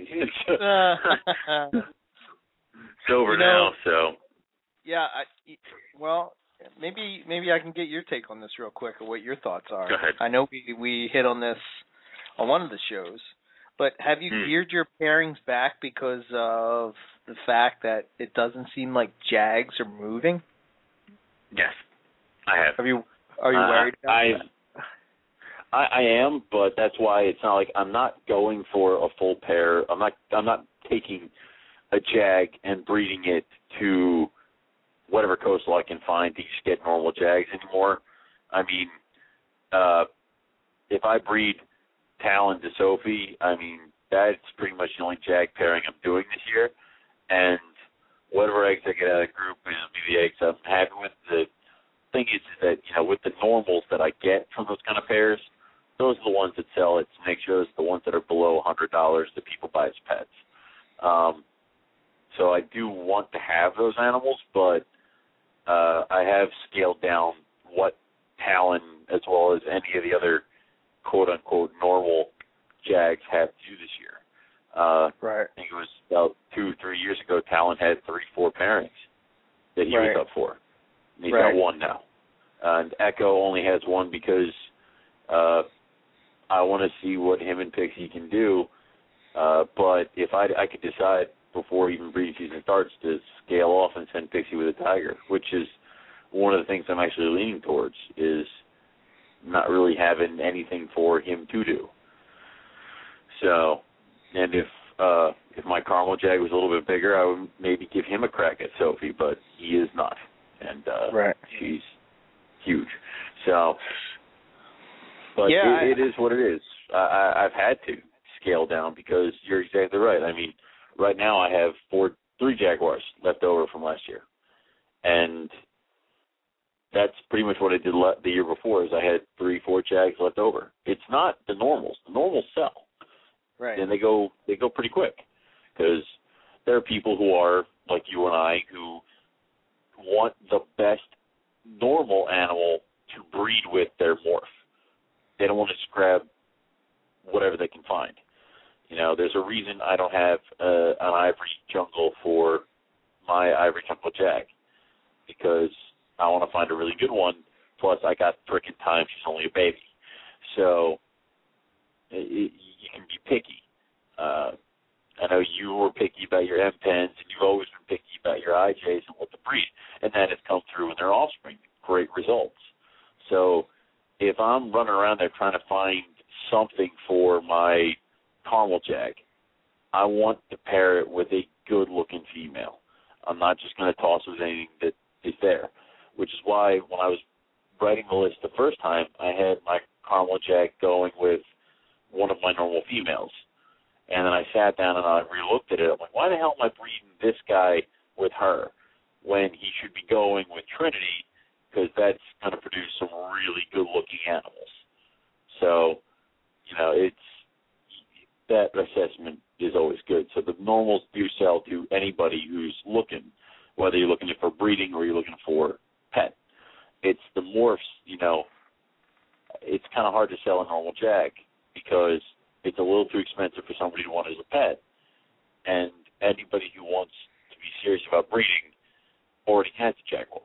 It's over you know, now, so. Yeah, I, well, maybe maybe I can get your take on this real quick, or what your thoughts are. Go ahead. I know we we hit on this on one of the shows, but have you hmm. geared your pairings back because of the fact that it doesn't seem like jags are moving? Yes, I have. Have you? Are you uh, worried about I, that? I I am, but that's why it's not like I'm not going for a full pair. I'm not I'm not taking a jag and breeding it to whatever coastal I can find to just get normal jags anymore. I mean, uh, if I breed Talon to Sophie, I mean, that's pretty much the only jag pairing I'm doing this year. And whatever eggs I get out of the group, you know, be the eggs I'm happy with. The thing is that, you know, with the normals that I get from those kind of pairs, those are the ones that sell. It to make sure it's the ones that are below one hundred dollars that people buy as pets. Um, so I do want to have those animals, but Uh, I have scaled down what Talon, as well as any of the other quote-unquote normal jags have to do this year. Uh, right. I think it was about two, three years ago, Talon had three, four pairings. that he right. was up for. And he's right. got one now. Uh, and Echo only has one because uh, I want to see what him and Pixie can do. Uh, but if I, I could decide before even breeding season starts to scale off and send Pixie with a Tiger, which is one of the things I'm actually leaning towards, is not really having anything for him to do. So, and if uh, if my Caramel Jag was a little bit bigger, I would maybe give him a crack at Sophie, but he is not. And uh, right. she's huge. So, but yeah, it, I, it is what it is. I, I, I've had to scale down because you're exactly right. I mean, right now I have four, three Jaguars left over from last year. And that's pretty much what I did le- the year before, is I had three, four Jags left over. It's not the normals. The normals sell. Right. And they go they go pretty quick, because there are people who are, like you and I, who want the best normal animal to breed with their morph. They don't want to just grab whatever they can find. You know, there's a reason I don't have uh, an ivory jungle for my ivory jungle Jag, because I want to find a really good one. Plus, I got frickin' time. She's only a baby. So it, it, you can be picky. Uh, I know you were picky about your M-Pens, and you've always been picky about your I Js and what to breed, and that has come through in their offspring. Great results. So if I'm running around there trying to find something for my Caramel Jag, I want to pair it with a good-looking female. I'm not just going to toss with anything that is there, which is why when I was writing the list the first time, I had my Caramel Jag going with one of my normal females. And then I sat down and I re-looked at it. I'm like, why the hell am I breeding this guy with her when he should be going with Trinity, because that's going to produce some really good-looking animals. So, you know, it's that assessment is always good. So the normals do sell to anybody who's looking, whether you're looking for breeding or you're looking for pet. It's the morphs, you know, it's kind of hard to sell a normal Jag because it's a little too expensive for somebody to want as a pet. And anybody who wants to be serious about breeding already has a Jaguar.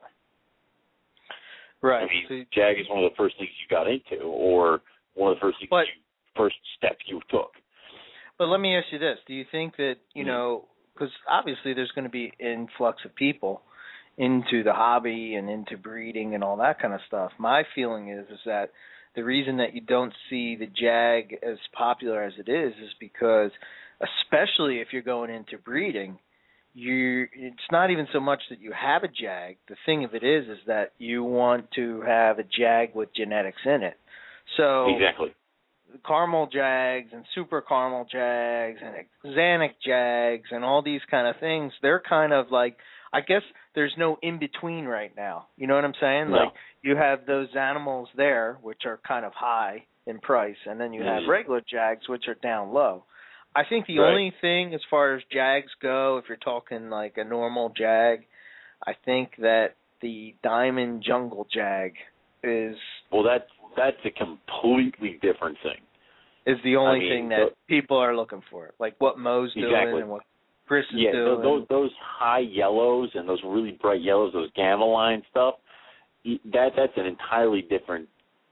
Right. I mean, so, Jag is one of the first things you got into, or one of the first things but, you, first steps you took. But let me ask you this. Do you think that, you mm-hmm. know, because obviously there's going to be influx of people into the hobby and into breeding and all that kind of stuff. My feeling is is that the reason that you don't see the Jag as popular as it is is because, especially if you're going into breeding, you it's not even so much that you have a Jag. The thing of it is is that you want to have a Jag with genetics in it. So exactly. Caramel Jags and Super Caramel Jags and Xanic Jags and all these kind of things, they're kind of like, I guess there's no in-between right now. You know what I'm saying? No. Like, you have those animals there, which are kind of high in price, and then you mm-hmm. have regular Jags, which are down low. I think the right. only thing as far as Jags go, if you're talking like a normal Jag, I think that the Diamond Jungle Jag is... Well, that's, that's a completely different thing. Is the only I mean, thing that the, people are looking for. Like what Mo's exactly. doing and what Chris is yeah, doing. Those, those high yellows and those really bright yellows, those gamma line stuff, that that's an entirely different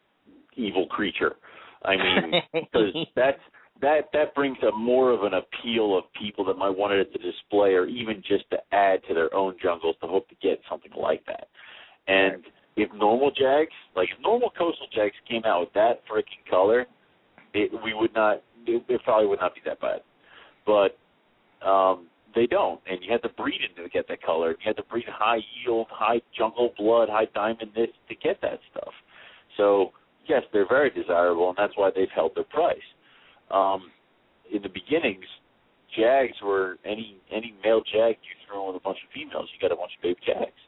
evil creature. I mean, because that's that that brings a more of an appeal of people that might want it to display or even just to add to their own jungles to hope to get something like that. And right. if normal Jags, like if normal coastal Jags came out with that freaking color, it, we would not. It, it probably would not be that bad. But um, they don't, and you have to breed into to get that color. You have to breed high yield, high jungle blood, high diamond this to get that stuff. So yes, they're very desirable, and that's why they've held their price. Um, in the beginnings, Jags were any any male Jag you throw in a bunch of females, you got a bunch of baby Jags.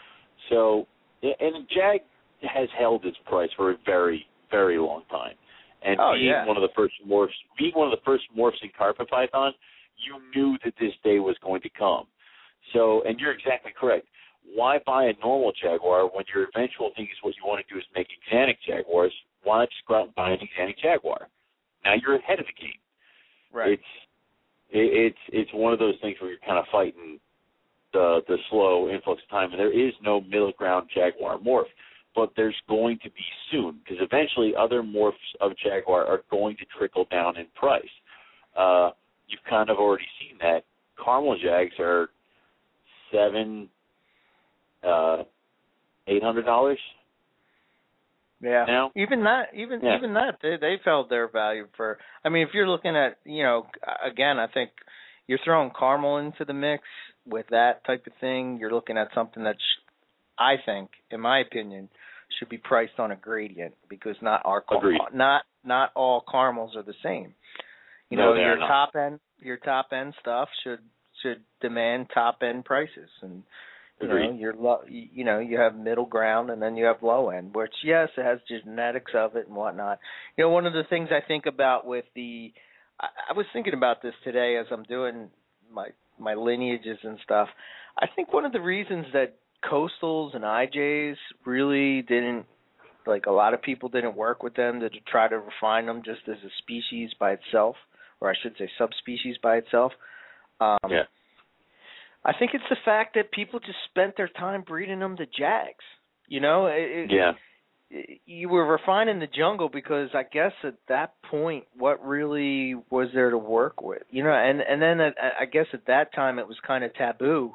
So, and Jag has held its price for a very, very long time. And oh, being yeah. one of the first morphs, being one of the first morphs in Carpet Python, you knew that this day was going to come. So, and you're exactly correct. Why buy a normal Jaguar when your eventual thing is what you want to do is make Xanic Jaguars? Why not just go out and buy an Xanic Jaguar? Now you're ahead of the game. Right. It's it, it's it's one of those things where you're kind of fighting the the slow influx of time, and there is no middle ground Jaguar morph. But there's going to be soon, because eventually other morphs of Jaguar are going to trickle down in price. Uh, you've kind of already seen that. Caramel Jags are seven, uh, eight hundred dollars. Yeah, now? even that, even yeah. even that, they they've held their value for. I mean, if you're looking at, you know, again, I think you're throwing caramel into the mix with that type of thing. You're looking at something that's, I think, in my opinion, should be priced on a gradient, because not our Agreed. not not all caramels are the same. You no, know, your not. top end your top end stuff should should demand top end prices, and you Agreed. know, you're low, you know, you have middle ground, and then you have low end, which yes, it has genetics of it and whatnot. You know, one of the things I think about with the, I, I was thinking about this today as I'm doing my my lineages and stuff. I think one of the reasons that Coastals and I Js really didn't, like a lot of people didn't work with them to, to try to refine them just as a species by itself, or I should say subspecies by itself. Um, yeah. I think it's the fact that people just spent their time breeding them to Jags. You know, it, yeah. It, you were refining the jungle because I guess at that point, what really was there to work with? You know, and and then at, I guess at that time it was kind of taboo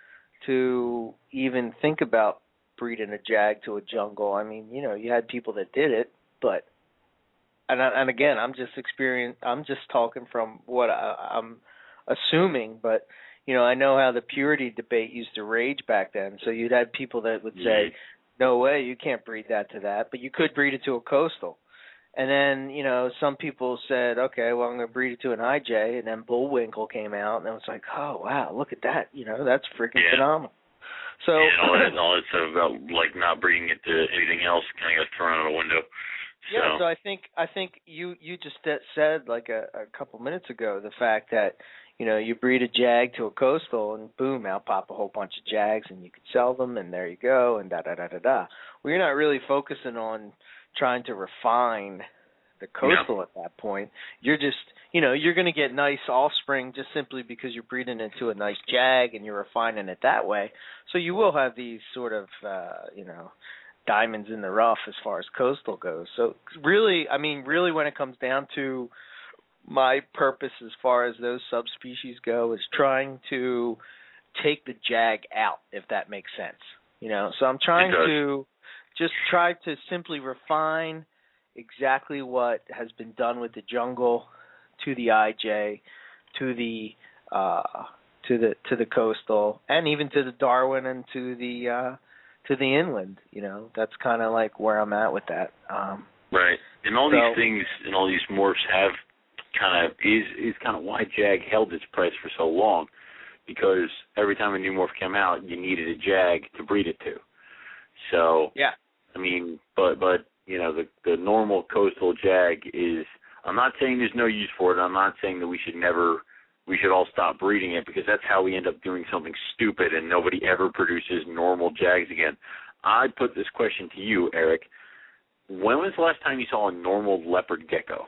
to even think about breeding a Jag to a jungle. I mean, you know, you had people that did it, but and I, and again, I'm just experienced. I'm just talking from what I, I'm assuming, but. You know, I know how the purity debate used to rage back then. So you'd have people that would say, no way, you can't breed that to that. But you could breed it to a Coastal. And then, you know, some people said, okay, well, I'm going to breed it to an I J. And then Bullwinkle came out, and it was like, oh, wow, look at that. You know, that's freaking yeah. phenomenal. So yeah, all that, all that stuff about, like, not breeding it to anything else kind of got thrown out the window. So. Yeah, so I think I think you, you just said, like, a, a couple minutes ago, the fact that, you know, you breed a Jag to a Coastal, and boom, out pop a whole bunch of Jags, and you can sell them, and there you go, and da da da da da. Well, you're not really focusing on trying to refine the Coastal no. at that point. You're just, you know, you're going to get nice offspring just simply because you're breeding into a nice Jag, and you're refining it that way. So you will have these sort of, uh, you know, diamonds in the rough as far as Coastal goes. So really, I mean, really, when it comes down to my purpose as far as those subspecies go is trying to take the Jag out, if that makes sense. You know, so I'm trying to just try to simply refine exactly what has been done with the jungle to the I J, to the uh, to the to the Coastal, and even to the Darwin and to the uh, to the inland. You know, that's kind of like where I'm at with that. Um, right, and all so, these things and all these morphs have. Kind of is is kind of why Jag held its price for so long, because every time a new morph came out, you needed a Jag to breed it to. So yeah, I mean, but but you know the the normal Coastal Jag is. I'm not saying there's no use for it. I'm not saying that we should never we should all stop breeding it, because that's how we end up doing something stupid and nobody ever produces normal Jags again. I put this question to you, Eric. When was the last time you saw a normal leopard gecko?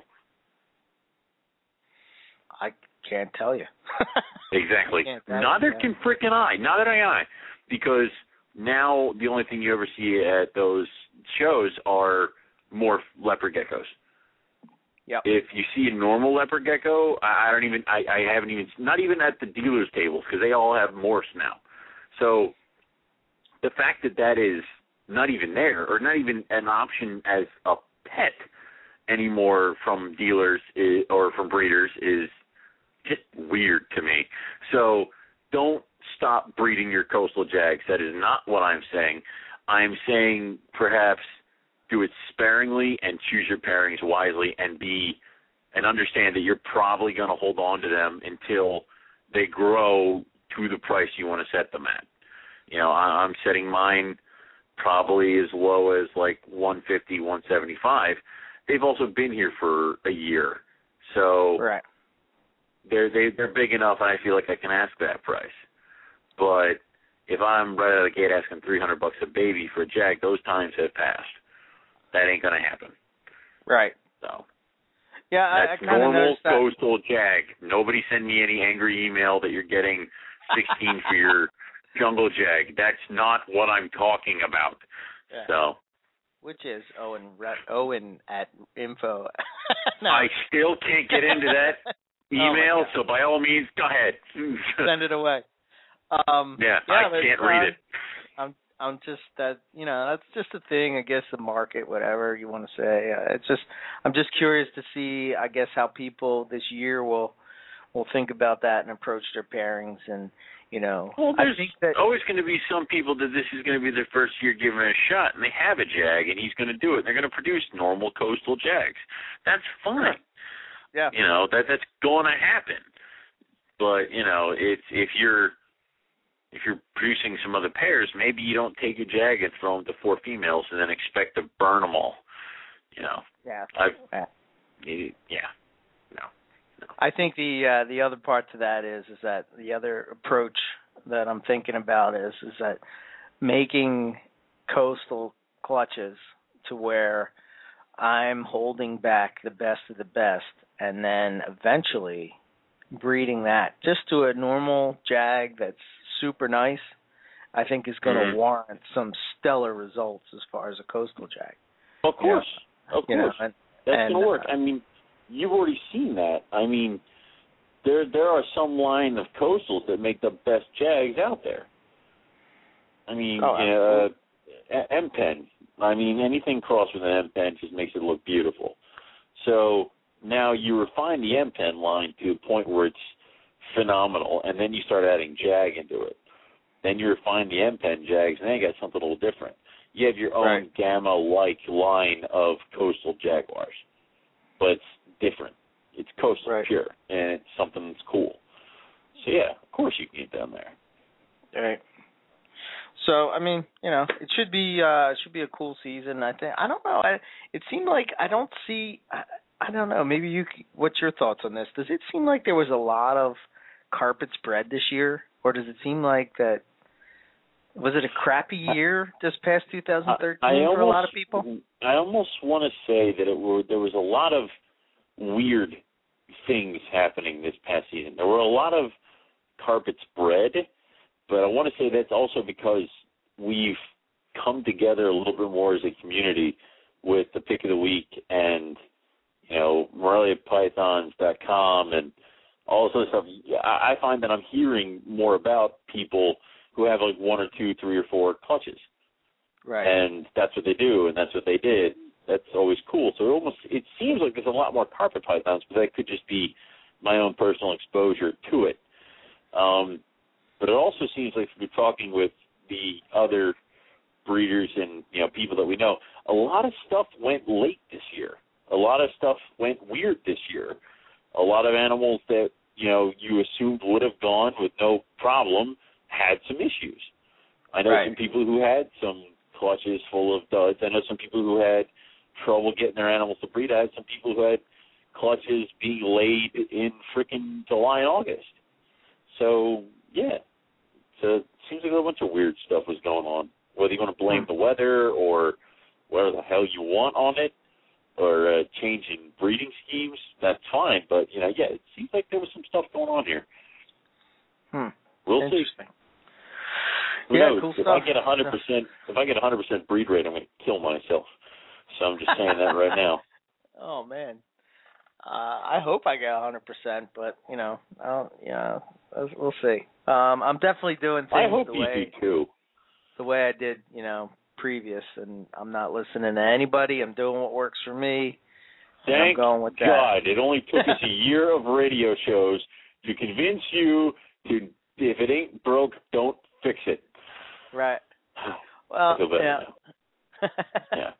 I can't tell you. Exactly. Neither can frickin' I. Neither can I. Because now the only thing you ever see at those shows are morph leopard geckos. Yep. If you see a normal leopard gecko, I don't even, I, I haven't even, not even at the dealers' tables, because they all have morphs now. So the fact that that is not even there, or not even an option as a pet anymore from dealers is, or from breeders is just weird to me. So don't stop breeding your Coastal Jags. That is not what I'm saying. I'm saying perhaps do it sparingly and choose your pairings wisely, and be and understand that you're probably going to hold on to them until they grow to the price you want to set them at. You know, I'm setting mine probably as low as like one fifty, one seventy-five. They've also been here for a year, so right. they're they, they're big enough, and I feel like I can ask that price. But if I'm right out of the gate asking three hundred bucks a baby for a Jag, those times have passed. That ain't gonna happen. Right. So yeah, I, that's I kind of normal that. Coastal Jag. Nobody send me any angry email that you're getting sixteen for your jungle jag. That's not what I'm talking about. Yeah. So. Which is Owen Owen at info. No. I still can't get into that email, oh so by all means, go ahead. Send it away. Um, yeah, yeah, I can't read uh, it. I'm I'm just that you know that's just a thing. I guess the market, whatever you want to say. Uh, it's just I'm just curious to see. I guess how people this year will will think about that and approach their pairings and. You know, well, there's I think that always going to be some people that this is going to be their first year giving it a shot, and they have a jag, and he's going to do it. And they're going to produce normal coastal jags. That's fine. Yeah. You know that that's going to happen. But you know, it's if you're if you're producing some other pairs, maybe you don't take a jag and throw them to four females and then expect to burn them all. You know. Yeah. I've, yeah. Yeah. No. I think the uh, the other part to that is is that the other approach that I'm thinking about is is that making coastal clutches to where I'm holding back the best of the best and then eventually breeding that just to a normal jag that's super nice, I think is going to mm-hmm. warrant some stellar results as far as a coastal jag. Of course, yeah. of you course, know, and, that's and, going to work. Uh, I mean. You've already seen that. I mean, there there are some line of coastals that make the best jags out there. I mean, oh, you know, uh, M-Pen. I mean, anything crossed with an M-Pen just makes it look beautiful. So now you refine the M-Pen line to a point where it's phenomenal, and then you start adding jag into it. Then you refine the M-Pen jags, and then you got something a little different. You have your own right. Gamma-like line of coastal jaguars, but it's different. It's coastal right. pure, and it's something that's cool. So yeah, of course you can get down there. Right. So I mean, you know, it should be uh, it should be a cool season. I think I don't know. I, it seemed like I don't see. I, I don't know. Maybe you. What's your thoughts on this? Does it seem like there was a lot of carpets bred this year, or does it seem like that? Was it a crappy year this past two thousand thirteen I, I for almost, a lot of people? I almost want to say that it were there was a lot of weird things happening this past season. There were a lot of carpets bred, but I want to say that's also because we've come together a little bit more as a community with the pick of the week and, you know, Morelia Pythons dot com and all this other stuff. I find that I'm hearing more about people who have like one or two, three or four clutches. Right. And that's what they do, and that's what they did. That's always cool. So it almost it seems like there's a lot more carpet pythons, but that could just be my own personal exposure to it. Um, but it also seems like if we're talking with the other breeders and you know people that we know, a lot of stuff went late this year. A lot of stuff went weird this year. A lot of animals that you know you assumed would have gone with no problem had some issues. I know right. some people who had some clutches full of duds. I know some people who had trouble getting their animals to breed. I had some people who had clutches being laid in freaking July and August. So, yeah. So it seems like a bunch of weird stuff was going on. Whether you want to blame the weather or whatever the hell you want on it or uh, change in breeding schemes, that's fine. But, you know, yeah, it seems like there was some stuff going on here. Hmm. We'll see. Who yeah, knows? cool if stuff. I get a hundred percent, if I get a hundred percent breed rate, I'm going to kill myself. So I'm just saying that right now. Oh man, uh, I hope I get a hundred percent, but you know, I don't, you know, we'll see. Um, I'm definitely doing things I hope the you way do too. the way I did, you know, previous, and I'm not listening to anybody. I'm doing what works for me. Thank I'm going with that. God, it only took us a year of radio shows to convince you to, if it ain't broke, don't fix it. Right. Well, yeah. yeah.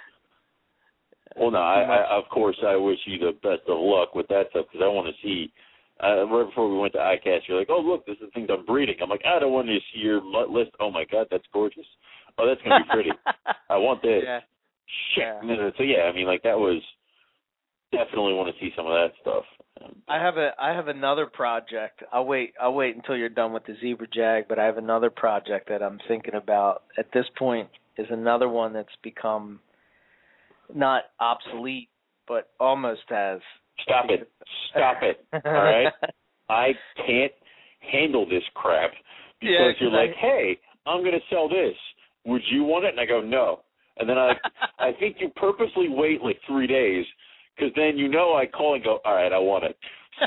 Well, no, I, I, of course, I wish you the best of luck with that stuff because I want to see. Uh, right before we went to I CAST, you're like, oh, look, this is the things I'm breeding. I'm like, I don't want to see your list. Oh, my God, that's gorgeous. Oh, that's going to be pretty. I want this. Yeah. Shit. Yeah. So, yeah, I mean, like, that was definitely want to see some of that stuff. And, I have a I have another project. I'll wait I'll wait until you're done with the Zebra Jag, but I have another project that I'm thinking about at this point is another one that's become not obsolete but almost has. Stop it. Stop it. All right? I can't handle this crap Because yeah, you're like, I... hey, I'm going to sell this. Would you want it? And I go, no. And then I I think you purposely wait like three days because then you know I call and go, all right, I want it. So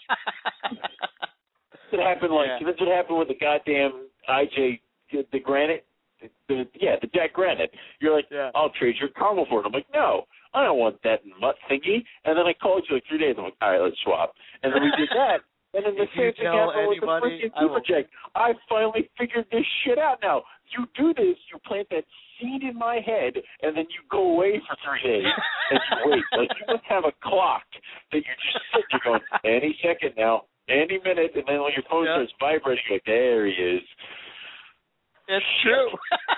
it happened like, yeah. That's what happened with the goddamn I J, the, the Granite. The, the, yeah, the Jack Granite. You're like, yeah. I'll trade your caramel for it. I'm like, no, I don't want that mutt thingy. And then I called you like three days. I'm like, all right, let's swap. And then we did that. And then the same thing happened with the freaking Zebra Jag. I finally figured this shit out now. You do this, you plant that seed in my head, and then you go away for three days and you wait. Like you must have a clock that you just sit there going, any second now, any minute, and then when your phone yep. starts vibrating, you're like, there he is. It's true.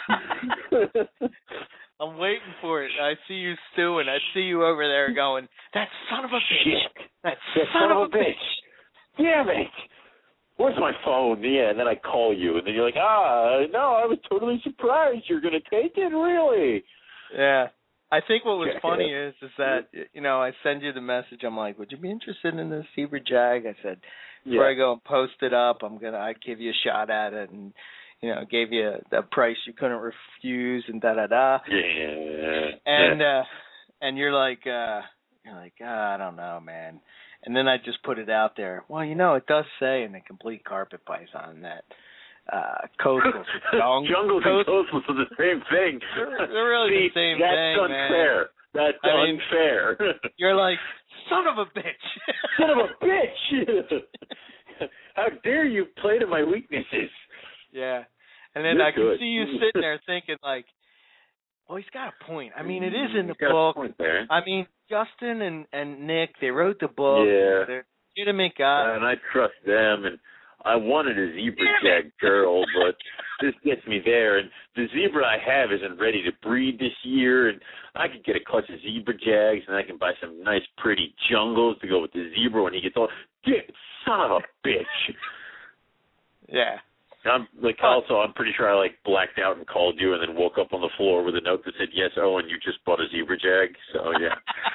I'm waiting for it. I see you stewing. I see you over there going, that son of a bitch. Shit. That, that son, son of a bitch. bitch. Damn it. Where's my phone? Yeah, and then I call you, and then you're like, ah, no, I was totally surprised you're going to take it, really. Yeah. I think what was Check funny it. is is that, you know, I send you the message. I'm like, would you be interested in this Zebra Jag? I said, before yeah. I go and post it up, I'm going to, I give you a shot at it, and, you know, gave you a, a price you couldn't refuse, and da-da-da. Yeah. And, uh, and you're like, uh, you're like, oh, I don't know, man. And then I just put it out there. Well, you know, it does say in the Complete Carpet Python that uh, coastal jung- jungles coast- and coastals are the same thing. They're, they're really See, the same that's thing, unfair. man. That's I mean, unfair. You're like, son of a bitch. Son of a bitch. How dare you play to my weaknesses? Yeah. And then You're I can good. see you sitting there thinking like, well, he's got a point. I mean, it is in the he's book. Got a point there. I mean, Justin and, and Nick, they wrote the book. Yeah. They're legitimate guys. And I trust them, and I wanted a Zebra Jag girl, but this gets me there. And the zebra I have isn't ready to breed this year, and I could get a clutch of Zebra Jags, and I can buy some nice, pretty jungles to go with the zebra when he gets old. Get, son of a bitch. Yeah. I'm like also I'm pretty sure I like blacked out and called you and then woke up on the floor with a note that said, yes, Owen, you just bought a Zebra Jag. So yeah.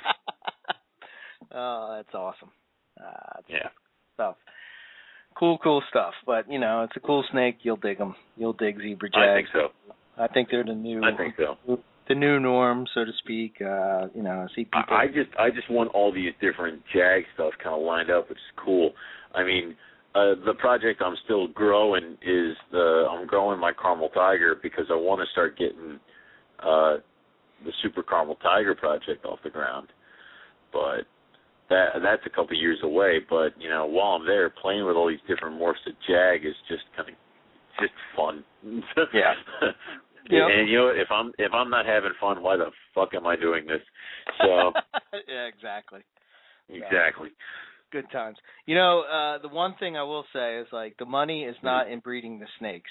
Oh, that's awesome. Uh, that's yeah. Stuff. Cool, cool stuff. But you know, it's a cool snake. You'll dig them. You'll dig Zebra Jags. I think so. I think they're the new. I think so. The new norm, so to speak. Uh, you know, I see people. I, I just I just want all these different Jag stuff kind of lined up, which is cool. I mean. Uh, the project I'm still growing is the I'm growing my Caramel Tiger because I want to start getting uh, the Super Caramel Tiger project off the ground. But that that's a couple years away. But you know, while I'm there, playing with all these different morphs of Jag is just kind of just fun. Yeah. Yep. And you know, if I'm if I'm not having fun, why the fuck am I doing this? So. Yeah, exactly. Exactly. Good times. You know, uh, the one thing I will say is like the money is not in breeding the snakes.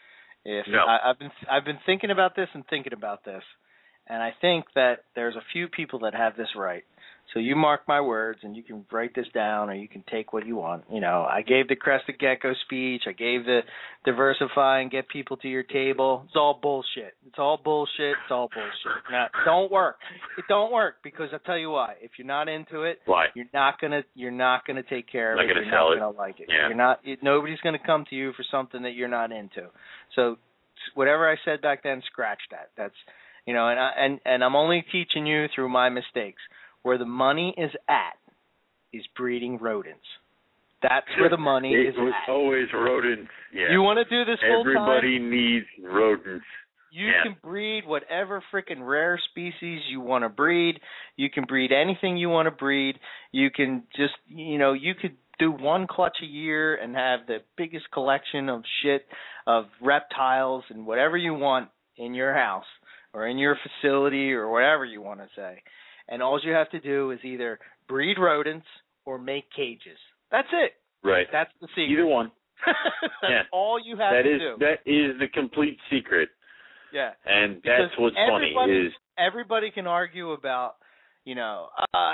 If no. I, I've been I've been thinking about this and thinking about this, and I think that there's a few people that have this right. So you mark my words, and you can write this down, or you can take what you want. You know, I gave the Crested Gecko speech. I gave the diversify and get people to your table. It's all bullshit. It's all bullshit. It's all bullshit. Now, it don't work. It don't work because I'll tell you why. If you're not into it, why? you're not gonna you're not gonna take care of not it. Gonna you're sell not it. gonna like it. Yeah. You're not. It, nobody's gonna come to you for something that you're not into. So whatever I said back then, scratch that. That's you know, and I, and and I'm only teaching you through my mistakes. Where the money is at is breeding rodents. That's where the money it is was at. always rodents. Yeah. You want to do this full time? Everybody needs rodents. You yeah. can breed whatever freaking rare species you want to breed. You can breed anything you want to breed. You can just, you know, you could do one clutch a year and have the biggest collection of shit, of reptiles and whatever you want in your house or in your facility or whatever you want to say. And all you have to do is either breed rodents or make cages. That's it. Right. That's the secret. Either one. That's yeah. all you have that to is, do. That is the complete secret. Yeah. And because that's what's funny is everybody can argue about, you know, uh,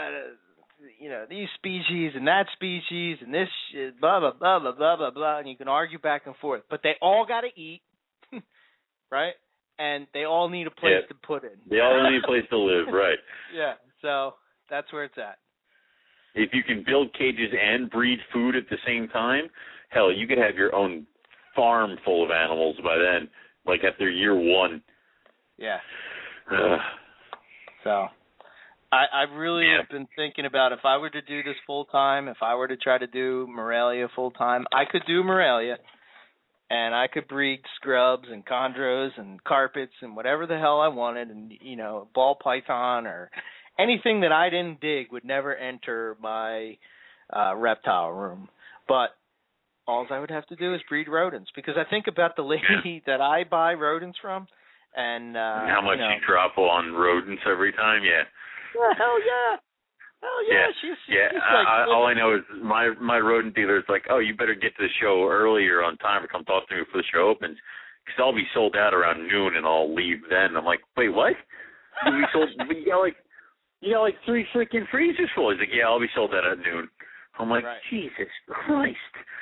you know, these species and that species and this shit, blah blah blah blah blah blah blah, and you can argue back and forth, but they all got to eat, right? And they all need a place yeah. to put in. They all need a place to live, right? Yeah, so that's where it's at. If you can build cages and breed food at the same time, hell, you could have your own farm full of animals by then, like after year one. Yeah. Uh, so, I, I really yeah. have been thinking about if I were to do this full time, if I were to try to do Morelia full time, I could do Morelia, and I could breed scrubs and chondros and carpets and whatever the hell I wanted, and you know, ball python or anything that I didn't dig would never enter my uh, reptile room. But all I would have to do is breed rodents, because I think about the lady that I buy rodents from, and uh, how much you, know, you drop on rodents every time, yeah. Yeah, hell yeah. Hell yeah. Yeah, She's, she's, yeah. she's I, like, I, all I know is my my rodent dealer is like, oh, you better get to the show earlier on time or come talk to me before the show opens, because I'll be sold out around noon and I'll leave then. I'm like, wait, what? You be sold? You got like you got like three freaking freezers full. He's like, yeah, I'll be sold out at noon. I'm like, right. Jesus Christ.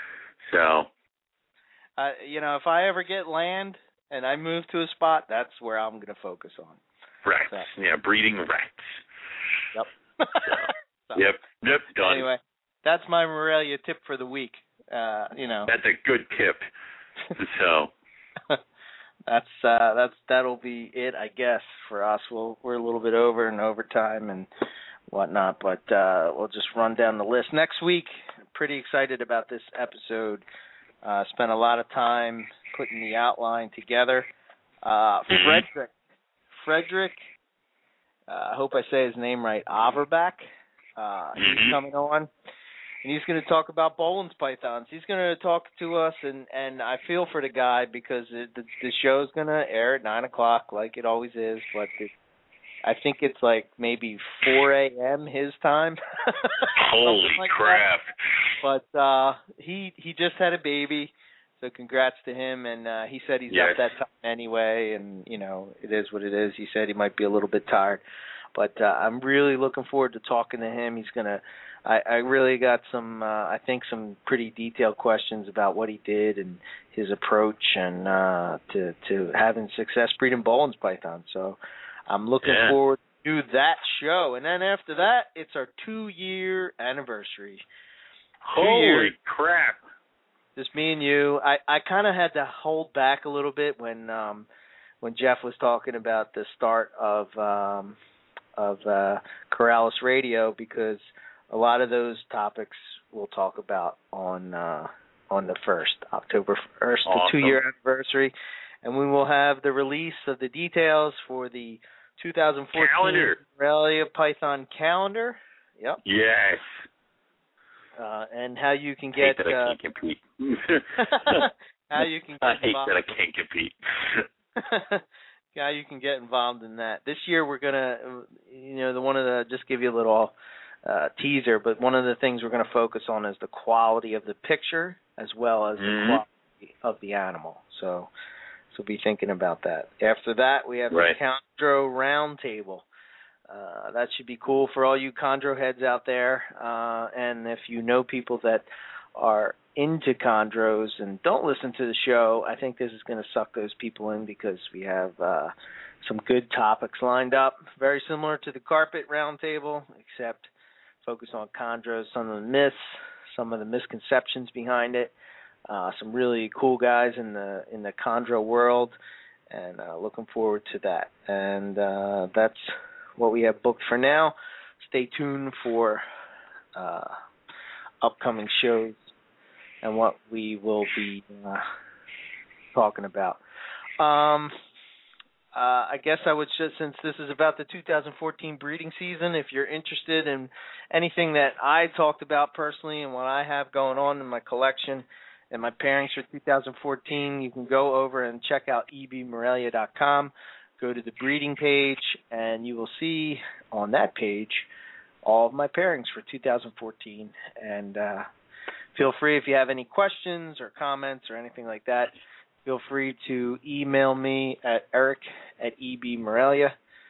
So, uh, you know, if I ever get land and I move to a spot, that's where I'm going to focus on. rats. So. Yeah, breeding rats. Yep. So, so. Yep. Yep. Done. Anyway, that's my Morelia tip for the week. Uh, you know. That's a good tip. So. that's uh, that's that'll be it, I guess, for us. We'll we're a little bit over in overtime and whatnot, but uh, we'll just run down the list next week. Pretty excited about this episode. Uh, spent a lot of time putting the outline together. Uh, Frederick, Frederick, uh, I hope I say his name right, Averbach. Uh, he's mm-hmm. coming on, and he's going to talk about Boelen's pythons. He's going to talk to us, and, and I feel for the guy because it, the, the show's going to air at nine o'clock like it always is, but it, I think it's like maybe four a.m. his time. Holy like crap. That. But uh, he he just had a baby, so congrats to him. And uh, he said he's yes. up that time anyway, and, you know, it is what it is. He said he might be a little bit tired. But uh, I'm really looking forward to talking to him. He's going to – I really got some, uh, I think, some pretty detailed questions about what he did and his approach and uh, to, to having success breeding Boelen's python. So – I'm looking yeah. forward to that show. And then after that, it's our two-year anniversary. Holy Two years, crap. just me and you. I, I kind of had to hold back a little bit when um, when Jeff was talking about the start of um, of uh, Corrales Radio, because a lot of those topics we'll talk about on uh, on the first, October first, awesome. the two-year anniversary. And we will have the release of the details for the two thousand fourteen calendar. Morelia Python calendar. Yep. Yes. Uh, and how you can I hate get that I uh, can't compete. how you can get I hate involved. that I can't compete. How you can get involved in that. This year we're gonna, you know, the one of the just give you a little uh, teaser, but one of the things we're going to focus on is the quality of the picture as well as mm-hmm. the quality of the animal. So. So be thinking about that. After that, we have right. the Chondro Roundtable. Uh, that should be cool for all you chondro heads out there. Uh, and if you know people that are into chondros and don't listen to the show, I think this is going to suck those people in, because we have uh, some good topics lined up, very similar to the Carpet Roundtable, except focus on chondros, some of the myths, some of the misconceptions behind it. Uh, some really cool guys in the in the chondro world, and uh, looking forward to that. And uh, that's what we have booked for now. Stay tuned for uh, upcoming shows and what we will be uh, talking about. Um, uh, I guess I would just, since this is about the two thousand fourteen breeding season, if you're interested in anything that I talked about personally and what I have going on in my collection and my pairings for two thousand fourteen, you can go over and check out e b morelia dot com. Go to the breeding page, and you will see on that page all of my pairings for two thousand fourteen. And uh, feel free, if you have any questions or comments or anything like that, feel free to email me at eric at e b morelia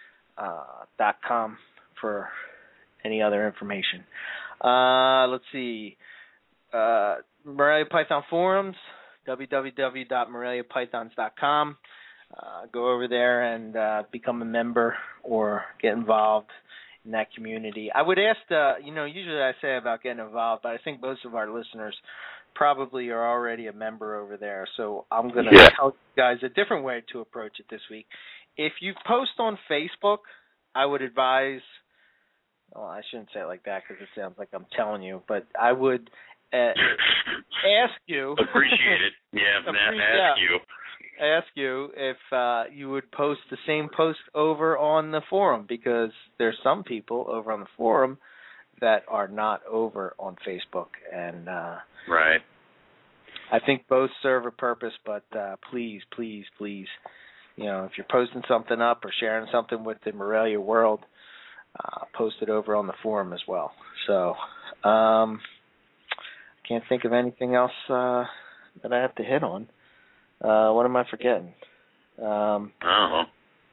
dot com for any other information. Uh, let's see. Uh, Morelia Python Forums, w w w dot morelia pythons dot com. Uh, go over there and uh, become a member or get involved in that community. I would ask, uh, you know, usually I say about getting involved, but I think most of our listeners probably are already a member over there, so I'm going to Yeah. tell you guys a different way to approach it this week. If you post on Facebook, I would advise, well, I shouldn't say it like that because it sounds like I'm telling you, but I would uh, ask you. Appreciate it. Yeah, Appre- ask yeah. you. ask you if uh, you would post the same post over on the forum, because there's some people over on the forum that are not over on Facebook, and uh, right. I think both serve a purpose. But uh, please, please, please, you know, if you're posting something up or sharing something with the Morelia world, uh, post it over on the forum as well. So um, I can't think of anything else uh, that I have to hit on. Uh, what am I forgetting? Um, I don't know.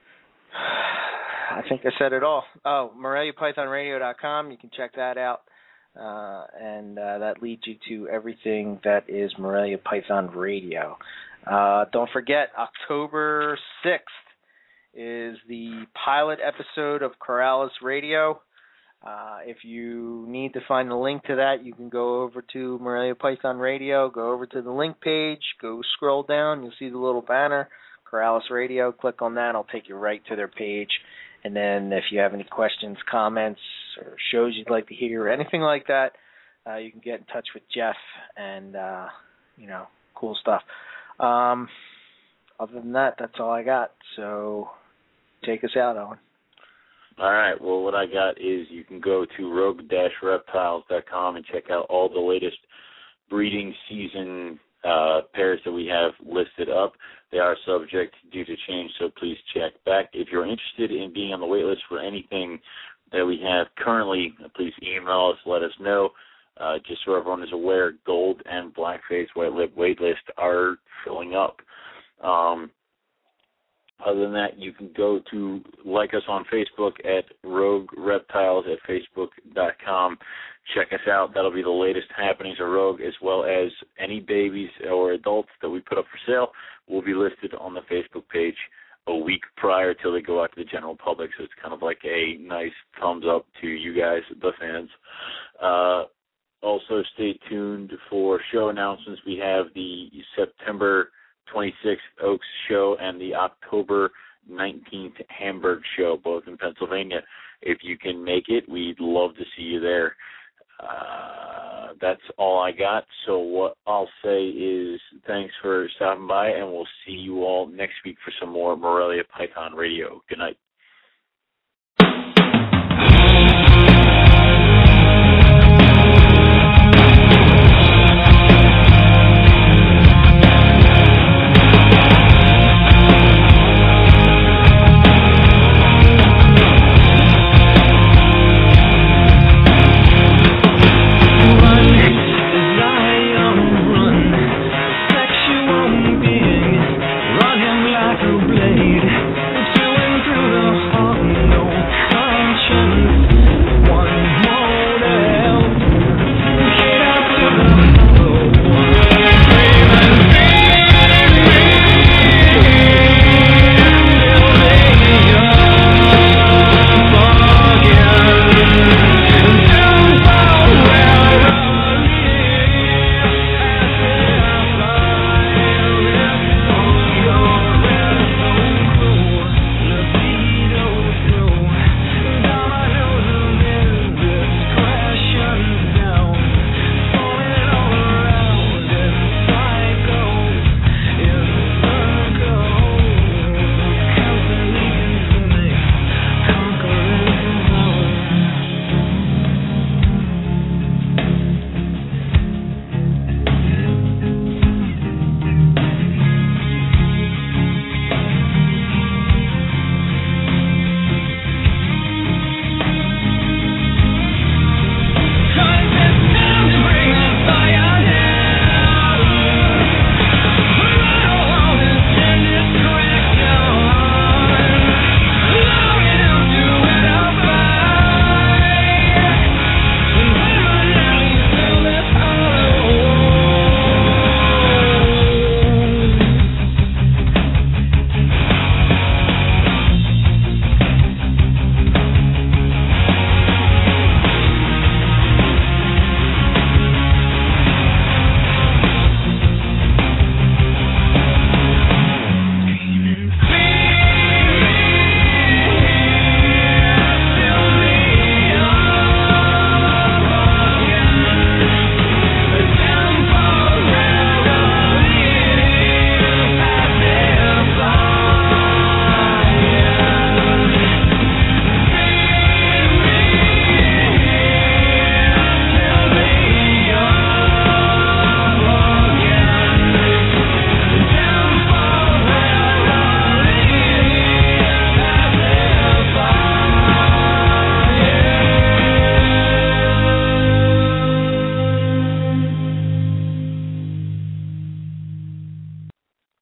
I think I said it all. Oh, Morelia Python Radio dot com. You can check that out. Uh, and uh, that leads you to everything that is Morelia Python Radio. Uh, don't forget, October sixth is the pilot episode of Corrales Radio. Uh, if you need to find the link to that, you can go over to Morelia Python Radio, go over to the link page, go scroll down, you'll see the little banner, Corrales Radio. Click on that, it'll take you right to their page. And then if you have any questions, comments, or shows you'd like to hear, or anything like that, uh, you can get in touch with Jeff, and, uh, you know, cool stuff. Um, other than that, that's all I got. So take us out, Owen. All right. Well, what I got is you can go to rogue dash reptiles dot com and check out all the latest breeding season uh, pairs that we have listed up. They are subject due to change, so please check back. If you're interested in being on the wait list for anything that we have currently, please email us, let us know. Uh, just so everyone is aware, gold and blackface white lip wait list are filling up. Um, Other than that, you can go to like us on Facebook at Rogue Reptiles at facebook dot com. Check us out. That'll be the latest happenings of Rogue, as well as any babies or adults that we put up for sale will be listed on the Facebook page a week prior till they go out to the general public. So it's kind of like a nice thumbs up to you guys, the fans. Uh, also, stay tuned for show announcements. We have the September twenty-sixth Oaks show and the October nineteenth Hamburg show, both in Pennsylvania. If you can make it, we'd love to see you there. Uh, that's all I got. So what I'll say is thanks for stopping by, and we'll see you all next week for some more Morelia Python Radio. Good night.